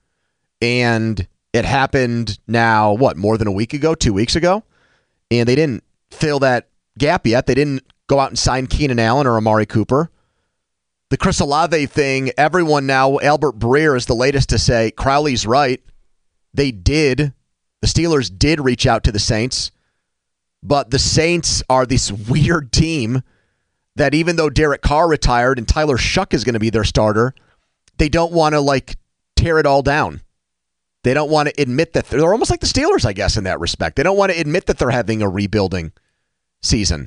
[SPEAKER 7] And it happened now, what, more than a week ago, two weeks ago? And they didn't fill that gap yet. They didn't go out and sign Keenan Allen or Amari Cooper. The Chris Olave thing, everyone now, Albert Breer is the latest to say, Crowley's right. They did. The Steelers did reach out to the Saints. But the Saints are this weird team that even though Derek Carr retired and Tyler Shuck is going to be their starter, they don't want to like tear it all down. They don't want to admit that they're almost like the Steelers, I guess, in that respect. They don't want to admit that they're having a rebuilding season.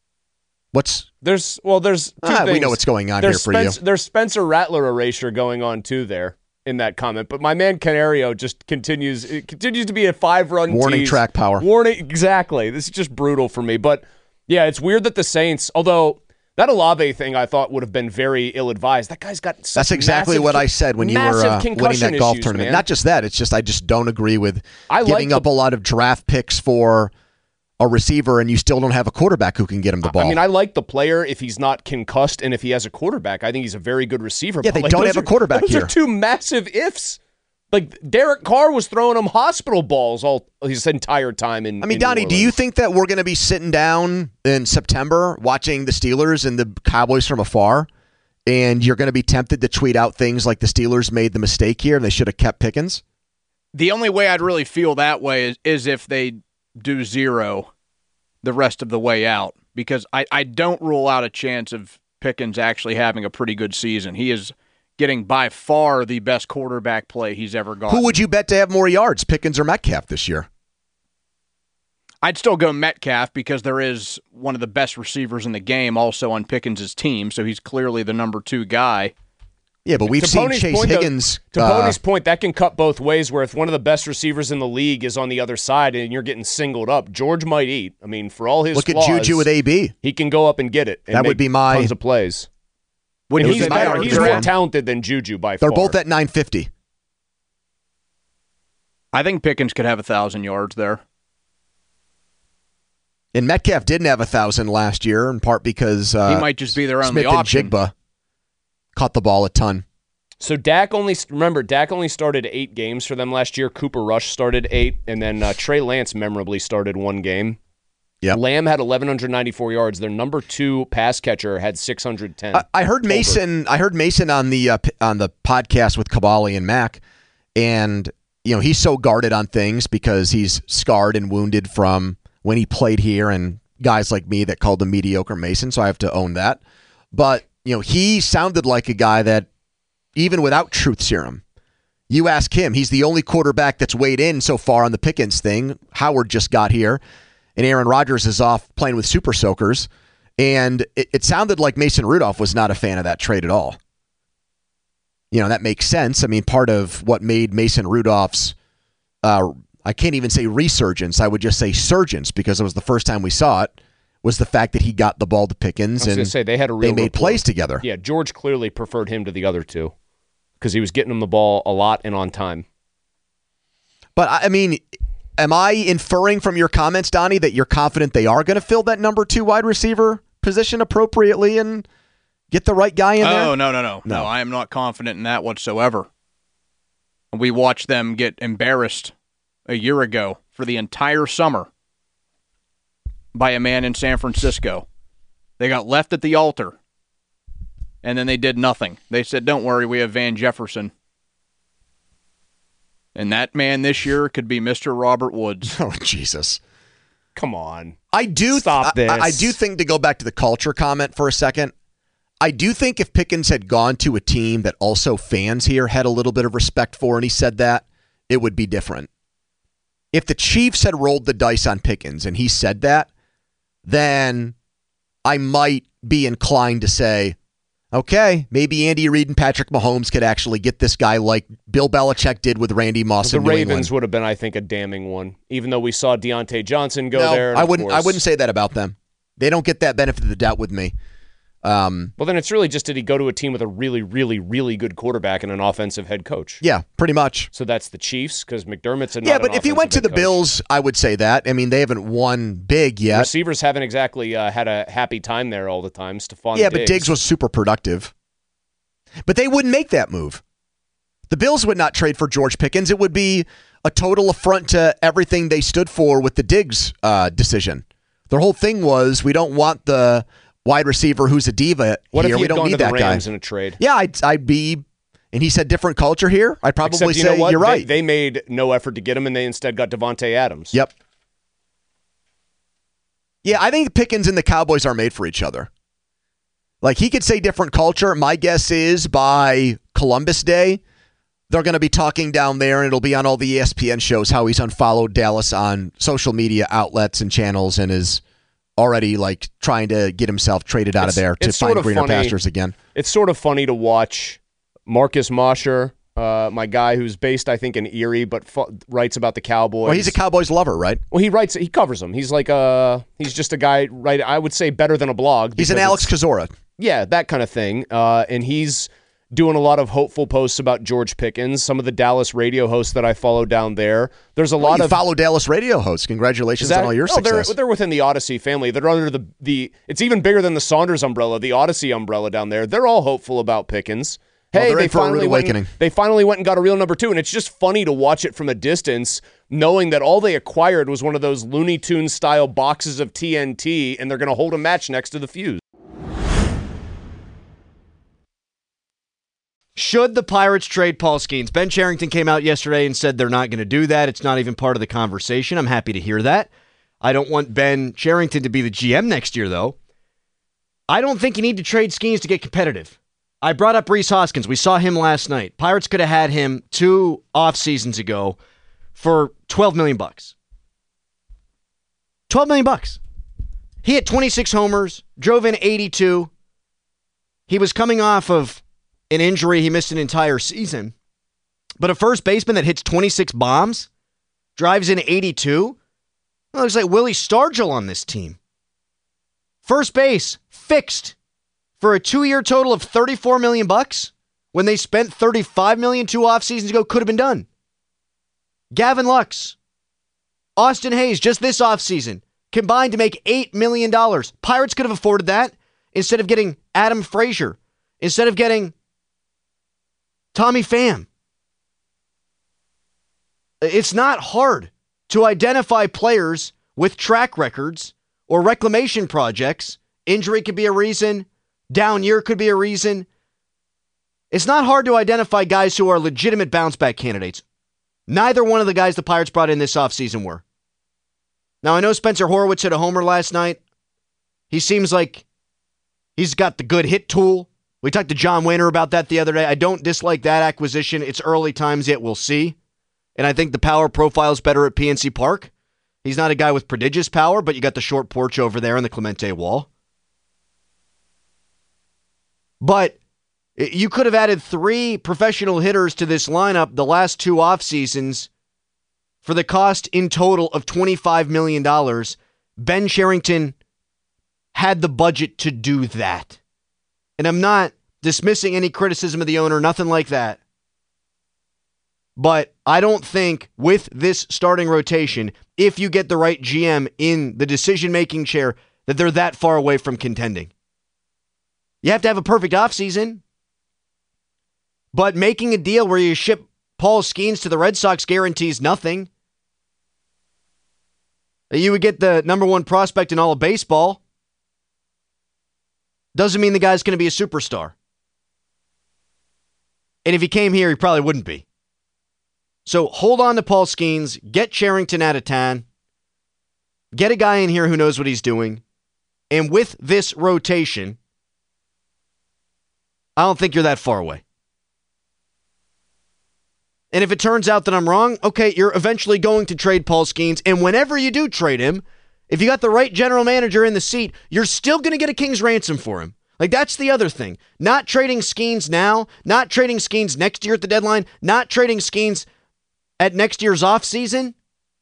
[SPEAKER 7] What's
[SPEAKER 9] There's well, there's two
[SPEAKER 7] Ah, we
[SPEAKER 9] things.
[SPEAKER 7] know what's going on
[SPEAKER 9] There's
[SPEAKER 7] here for you.
[SPEAKER 9] Spence- There's Spencer Rattler erasure going on too there in that comment, but my man Canario just continues. It continues to be a five run
[SPEAKER 7] warning
[SPEAKER 9] tease.
[SPEAKER 7] track power?
[SPEAKER 9] Warning, exactly. This is just brutal for me. But yeah, it's weird that the Saints, although that Olave thing I thought would have been very ill advised. That guy's got such
[SPEAKER 7] That's exactly
[SPEAKER 9] massive,
[SPEAKER 7] what I said when you were
[SPEAKER 9] massive
[SPEAKER 7] uh, winning
[SPEAKER 9] concussion
[SPEAKER 7] that golf
[SPEAKER 9] issues,
[SPEAKER 7] tournament.
[SPEAKER 9] man.
[SPEAKER 7] Not just that, it's just I just don't agree with
[SPEAKER 9] I like
[SPEAKER 7] giving
[SPEAKER 9] the-
[SPEAKER 7] up a lot of draft picks for a receiver and you still don't have a quarterback who can get him the ball.
[SPEAKER 9] I mean, I like the player if he's not concussed and if he has a quarterback. I think he's a very good receiver.
[SPEAKER 7] Yeah,
[SPEAKER 9] but,
[SPEAKER 7] they
[SPEAKER 9] like,
[SPEAKER 7] don't
[SPEAKER 9] those
[SPEAKER 7] have a
[SPEAKER 9] are-
[SPEAKER 7] quarterback
[SPEAKER 9] those
[SPEAKER 7] here.
[SPEAKER 9] are two massive ifs. Like Derek Carr was throwing him hospital balls all his entire time in.
[SPEAKER 7] I mean,
[SPEAKER 9] in
[SPEAKER 7] Donnie,
[SPEAKER 9] New
[SPEAKER 7] do you
[SPEAKER 9] Orleans.
[SPEAKER 7] think that we're going to be sitting down in September watching the Steelers and the Cowboys from afar, and you're going to be tempted to tweet out things like the Steelers made the mistake here and they should have kept Pickens?
[SPEAKER 10] The only way I'd really feel that way is, is if they do zero the rest of the way out, because I, I don't rule out a chance of Pickens actually having a pretty good season. He is getting by far the best quarterback play he's ever gotten.
[SPEAKER 7] Who would you bet to have more yards, Pickens or Metcalf this year?
[SPEAKER 10] I'd still go Metcalf because there is one of the best receivers in the game also on Pickens' team, so he's clearly the number two guy.
[SPEAKER 7] Yeah, but we've
[SPEAKER 9] to
[SPEAKER 7] seen
[SPEAKER 9] Pony's
[SPEAKER 7] Chase
[SPEAKER 9] point,
[SPEAKER 7] Higgins.
[SPEAKER 9] Though, to
[SPEAKER 7] uh,
[SPEAKER 9] Pony's point, that can cut both ways. Where if one of the best receivers in the league is on the other side and you're getting singled up, George might eat. I mean, for all his
[SPEAKER 7] Look
[SPEAKER 9] flaws,
[SPEAKER 7] at Juju with A B.
[SPEAKER 9] He can go up and get it. And
[SPEAKER 7] That
[SPEAKER 9] make
[SPEAKER 7] would be my-
[SPEAKER 9] tons of plays.
[SPEAKER 7] Would
[SPEAKER 9] And
[SPEAKER 7] be
[SPEAKER 9] he's
[SPEAKER 7] my
[SPEAKER 9] better.
[SPEAKER 7] argument
[SPEAKER 9] He's
[SPEAKER 7] for
[SPEAKER 9] more
[SPEAKER 7] him.
[SPEAKER 9] talented than Juju by
[SPEAKER 7] They're
[SPEAKER 9] far.
[SPEAKER 7] both at nine fifty.
[SPEAKER 10] I think Pickens could have a thousand yards there.
[SPEAKER 7] And Metcalf didn't have a thousand last year, in part because uh,
[SPEAKER 10] He might just be their only
[SPEAKER 7] Smith
[SPEAKER 10] option.
[SPEAKER 7] and Jigba caught the ball a ton.
[SPEAKER 9] So Dak only remember Dak only started eight games for them last year. Cooper Rush started eight, and then uh, Trey Lance memorably started one game.
[SPEAKER 7] Yeah,
[SPEAKER 9] Lamb had eleven ninety-four yards. Their number two pass catcher had six hundred ten.
[SPEAKER 7] I, I heard Mason. I heard Mason on the uh, p- on the podcast with Cavalli and Mac, and you know he's so guarded on things because he's scarred and wounded from when he played here, and guys like me that called him mediocre Mason. So I have to own that. But you know he sounded like a guy that even without truth serum, you ask him, he's the only quarterback that's weighed in so far on the Pickens thing. Howard just got here. And Aaron Rodgers is off playing with super soakers. And it, it sounded like Mason Rudolph was not a fan of that trade at all. You know, that makes sense. I mean, part of what made Mason Rudolph's, uh, I can't even say resurgence, I would just say surgence, because it was the first time we saw it, was the fact that he got the ball to Pickens
[SPEAKER 9] I was
[SPEAKER 7] and
[SPEAKER 9] going to say they had a real
[SPEAKER 7] they made
[SPEAKER 9] rapport.
[SPEAKER 7] plays together.
[SPEAKER 9] Yeah, George clearly preferred him to the other two because he was getting him the ball a lot and on time.
[SPEAKER 7] But, I I mean, am I inferring from your comments, Donnie, that you're confident they are going to fill that number two wide receiver position appropriately and get the right guy in there?
[SPEAKER 10] Oh, no, no, no. No, I am not confident in that whatsoever. We watched them get embarrassed a year ago for the entire summer by a man in San Francisco. They got left at the altar, and then they did nothing. They said, don't worry, we have Van Jefferson. And that man this year could be Mister Robert Woods.
[SPEAKER 7] Oh, Jesus.
[SPEAKER 9] Come on.
[SPEAKER 7] I do
[SPEAKER 9] Stop
[SPEAKER 7] th-
[SPEAKER 9] this.
[SPEAKER 7] I, I do think, to go back to the culture comment for a second, I do think if Pickens had gone to a team that also fans here had a little bit of respect for, and he said that, it would be different. If the Chiefs had rolled the dice on Pickens and he said that, then I might be inclined to say, okay, maybe Andy Reid and Patrick Mahomes could actually get this guy like Bill Belichick did with Randy Moss
[SPEAKER 9] The
[SPEAKER 7] in New
[SPEAKER 9] Ravens
[SPEAKER 7] England.
[SPEAKER 9] would have been, I think, a damning one, even though we saw Deontay Johnson go
[SPEAKER 7] No,
[SPEAKER 9] there. and
[SPEAKER 7] I
[SPEAKER 9] of
[SPEAKER 7] wouldn't. I
[SPEAKER 9] course-
[SPEAKER 7] wouldn't say that about them. They don't get that benefit of the doubt with me. Um,
[SPEAKER 9] Well, then it's really just did he go to a team with a really, really, really good quarterback and an offensive head coach?
[SPEAKER 7] yeah, pretty much.
[SPEAKER 9] So that's the Chiefs because McDermott's a
[SPEAKER 7] Yeah,
[SPEAKER 9] not
[SPEAKER 7] but
[SPEAKER 9] an
[SPEAKER 7] if he went to
[SPEAKER 9] offensive
[SPEAKER 7] the
[SPEAKER 9] head coach.
[SPEAKER 7] Bills, I would say that. I mean, they haven't won big yet.
[SPEAKER 9] Receivers haven't exactly uh, had a happy time there all the time. Stephon
[SPEAKER 7] yeah,
[SPEAKER 9] Diggs.
[SPEAKER 7] but Diggs was super productive. But they wouldn't make that move. The Bills would not trade for George Pickens. It would be a total affront to everything they stood for with the Diggs uh, decision. Their whole thing was, we don't want the wide receiver who's a diva
[SPEAKER 9] What
[SPEAKER 7] here.
[SPEAKER 9] if he
[SPEAKER 7] we
[SPEAKER 9] had
[SPEAKER 7] don't
[SPEAKER 9] gone
[SPEAKER 7] need
[SPEAKER 9] to the
[SPEAKER 7] that
[SPEAKER 9] Rams
[SPEAKER 7] guy.
[SPEAKER 9] in a trade?
[SPEAKER 7] Yeah, I'd, I'd be. And he said different culture here. I'd probably
[SPEAKER 9] Except, you
[SPEAKER 7] say
[SPEAKER 9] know what?
[SPEAKER 7] you're
[SPEAKER 9] They-
[SPEAKER 7] right.
[SPEAKER 9] They, made no effort to get him, and they instead got Devontae Adams.
[SPEAKER 7] Yep. Yeah, I think Pickens and the Cowboys are made for each other. Like, he could say different culture. My guess is by Columbus Day, they're going to be talking down there, and it'll be on all the E S P N shows how he's unfollowed Dallas on social media outlets and channels and is already, like, trying to get himself traded out
[SPEAKER 9] It's-
[SPEAKER 7] of there to
[SPEAKER 9] it's sort
[SPEAKER 7] find
[SPEAKER 9] of
[SPEAKER 7] greener
[SPEAKER 9] funny.
[SPEAKER 7] pastures again.
[SPEAKER 9] It's sort of funny to watch Marcus Mosher, uh, my guy who's based, I think, in Erie, but fu- writes about the Cowboys.
[SPEAKER 7] Well, he's a Cowboys lover, right?
[SPEAKER 9] Well, he writes, he covers them. He's like a, he's just a guy, right? I would say better than a blog.
[SPEAKER 7] He's an
[SPEAKER 9] because
[SPEAKER 7] Alex
[SPEAKER 9] it's-
[SPEAKER 7] Kozora.
[SPEAKER 9] Yeah, that kind of thing. Uh, and he's doing a lot of hopeful posts about George Pickens. Some of the Dallas radio hosts that I follow down there. There's a
[SPEAKER 7] Well,
[SPEAKER 9] lot
[SPEAKER 7] you
[SPEAKER 9] of
[SPEAKER 7] follow Dallas radio hosts. Congratulations
[SPEAKER 9] Is that-
[SPEAKER 7] on all your
[SPEAKER 9] no, they're,
[SPEAKER 7] success.
[SPEAKER 9] they're within the Odyssey family. They're under the the. It's even bigger than the Saunders umbrella, the Odyssey umbrella down there. They're all hopeful about Pickens.
[SPEAKER 7] Well,
[SPEAKER 9] Hey,
[SPEAKER 7] they're
[SPEAKER 9] they
[SPEAKER 7] in for a rude
[SPEAKER 9] finally went. and-
[SPEAKER 7] awakening.
[SPEAKER 9] They finally went and got a real number two, and it's just funny to watch it from a distance, knowing that all they acquired was one of those Looney Tunes style boxes of T N T, and they're going to hold a match next to the fuse.
[SPEAKER 12] Should the Pirates trade Paul Skeens? Ben Cherington came out yesterday and said they're not going to do that. It's not even part of the conversation. I'm happy to hear that. I don't want Ben Cherington to be the G M next year, though. I don't think you need to trade Skeens to get competitive. I brought up Reese Hoskins. We saw him last night. Pirates could have had him two off seasons ago for twelve million bucks. twelve million bucks. He hit twenty-six homers, drove in eighty-two. He was coming off of
[SPEAKER 7] an injury. He missed an entire season. But a first baseman that hits twenty-six bombs, drives in eighty-two, well, looks like Willie Stargell on this team. First base, fixed for a two-year total of thirty-four million bucks when they spent thirty-five million two off seasons ago. Could have been done. Gavin Lux, Austin Hayes, just this offseason, combined to make eight million dollars. Pirates could have afforded that instead of getting Adam Frazier, instead of getting Tommy Pham. It's not hard to identify players with track records or reclamation projects. Injury could be a reason. Down year could be a reason. It's not hard to identify guys who are legitimate bounce back candidates. Neither one of the guys the Pirates brought in this offseason were. Now, I know Spencer Horwitz hit a homer last night. He seems like he's got the good hit tool. We talked to John Wayner about that the other day. I don't dislike that acquisition. It's early times yet. We'll see. And I think the power profile is better at P N C Park. He's not a guy with prodigious power, but you got the short porch over there and the Clemente wall. But you could have added three professional hitters to this lineup the last two off seasons for the cost in total of twenty-five million dollars. Ben Cherington had the budget to do that. And I'm not dismissing any criticism of the owner, nothing like that. But I don't think with this starting rotation, if you get the right G M in the decision-making chair, that they're that far away from contending. You have to have a perfect offseason. But making a deal where you ship Paul Skeens to the Red Sox guarantees nothing. You would get the number one prospect in all of baseball. Doesn't mean the guy's going to be a superstar. And if he came here, he probably wouldn't be. So hold on to Paul Skeens, get Cherington out of town, get a guy in here who knows what he's doing, and with this rotation, I don't think you're that far away. And if it turns out that I'm wrong, okay, you're eventually going to trade Paul Skeens, and whenever you do trade him, if you got the right general manager in the seat, you're still going to get a king's ransom for him. Like, that's the other thing. Not trading Skeens now, not trading Skeens next year at the deadline, not trading Skeens at next year's offseason.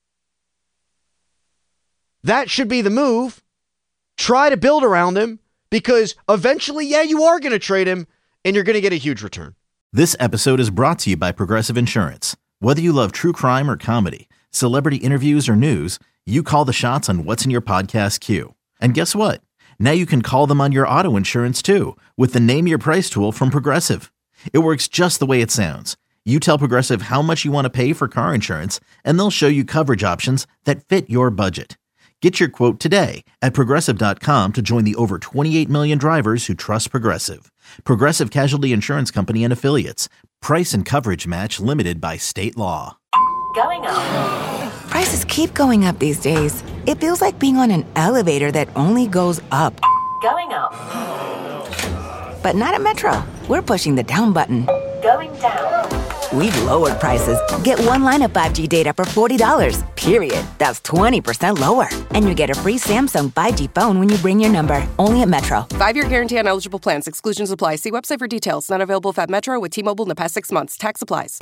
[SPEAKER 7] That should be the move. Try to build around him, because eventually, yeah, you are going to trade him, and you're going to get a huge return.
[SPEAKER 1] This episode is brought to you by Progressive Insurance. Whether you love true crime or comedy, celebrity interviews or news, you call the shots on what's in your podcast queue. And guess what? Now you can call them on your auto insurance too with the Name Your Price tool from Progressive. It works just the way it sounds. You tell Progressive how much you want to pay for car insurance, and they'll show you coverage options that fit your budget. Get your quote today at Progressive dot com to join the over twenty-eight million drivers who trust Progressive. Progressive Casualty Insurance Company and Affiliates. Price and coverage match limited by state law.
[SPEAKER 2] Going up.
[SPEAKER 3] Prices keep going up these days. It feels like being on an elevator that only goes up.
[SPEAKER 2] Going up.
[SPEAKER 3] But not at Metro. We're pushing the down button.
[SPEAKER 2] Going down.
[SPEAKER 3] We've lowered prices. Get one line of five G data for forty dollars, period. That's twenty percent lower. And you get a free Samsung five G phone when you bring your number. Only at Metro.
[SPEAKER 4] Five-year guarantee on eligible plans. Exclusions apply. See website for details. Not available if at Metro with T-Mobile in the past six months. Tax applies.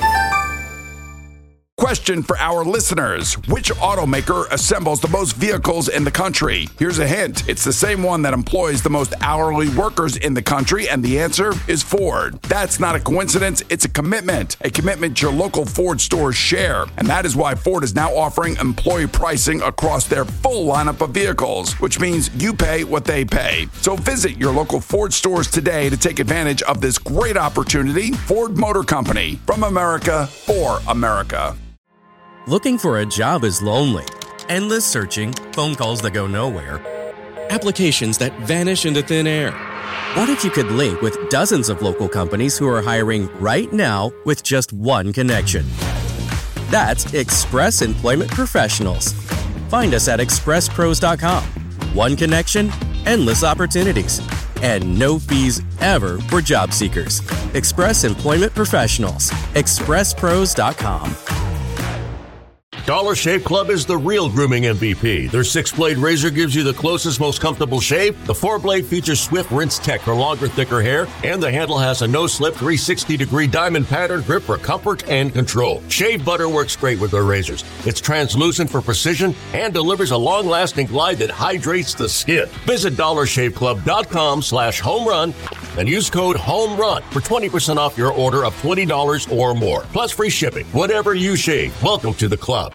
[SPEAKER 5] Question for our listeners. Which automaker assembles the most vehicles in the country? Here's a hint. It's the same one that employs the most hourly workers in the country, and the answer is Ford. That's not a coincidence. It's a commitment. A commitment your local Ford stores share. And that is why Ford is now offering employee pricing across their full lineup of vehicles, which means you pay what they pay. So visit your local Ford stores today to take advantage of this great opportunity. Ford Motor Company. From America, for America.
[SPEAKER 6] Looking for a job is lonely. Endless searching, phone calls that go nowhere, applications that vanish into thin air. What if you could link with dozens of local companies who are hiring right now with just one connection? That's Express Employment Professionals. Find us at express pros dot com. One connection, endless opportunities, and no fees ever for job seekers. Express Employment Professionals. express pros dot com.
[SPEAKER 15] Dollar Shave Club is the real grooming M V P. Their six-blade razor gives you the closest, most comfortable shave. The four-blade features swift rinse tech for longer, thicker hair, and the handle has a no-slip three hundred sixty degree diamond pattern grip for comfort and control. Shave butter works great with their razors. It's translucent for precision and delivers a long-lasting glide that hydrates the skin. Visit dollar shave club dot com slash home run and use code HOMERUN for twenty percent off your order of twenty dollars or more, plus free shipping. Whatever you shave, welcome to the club.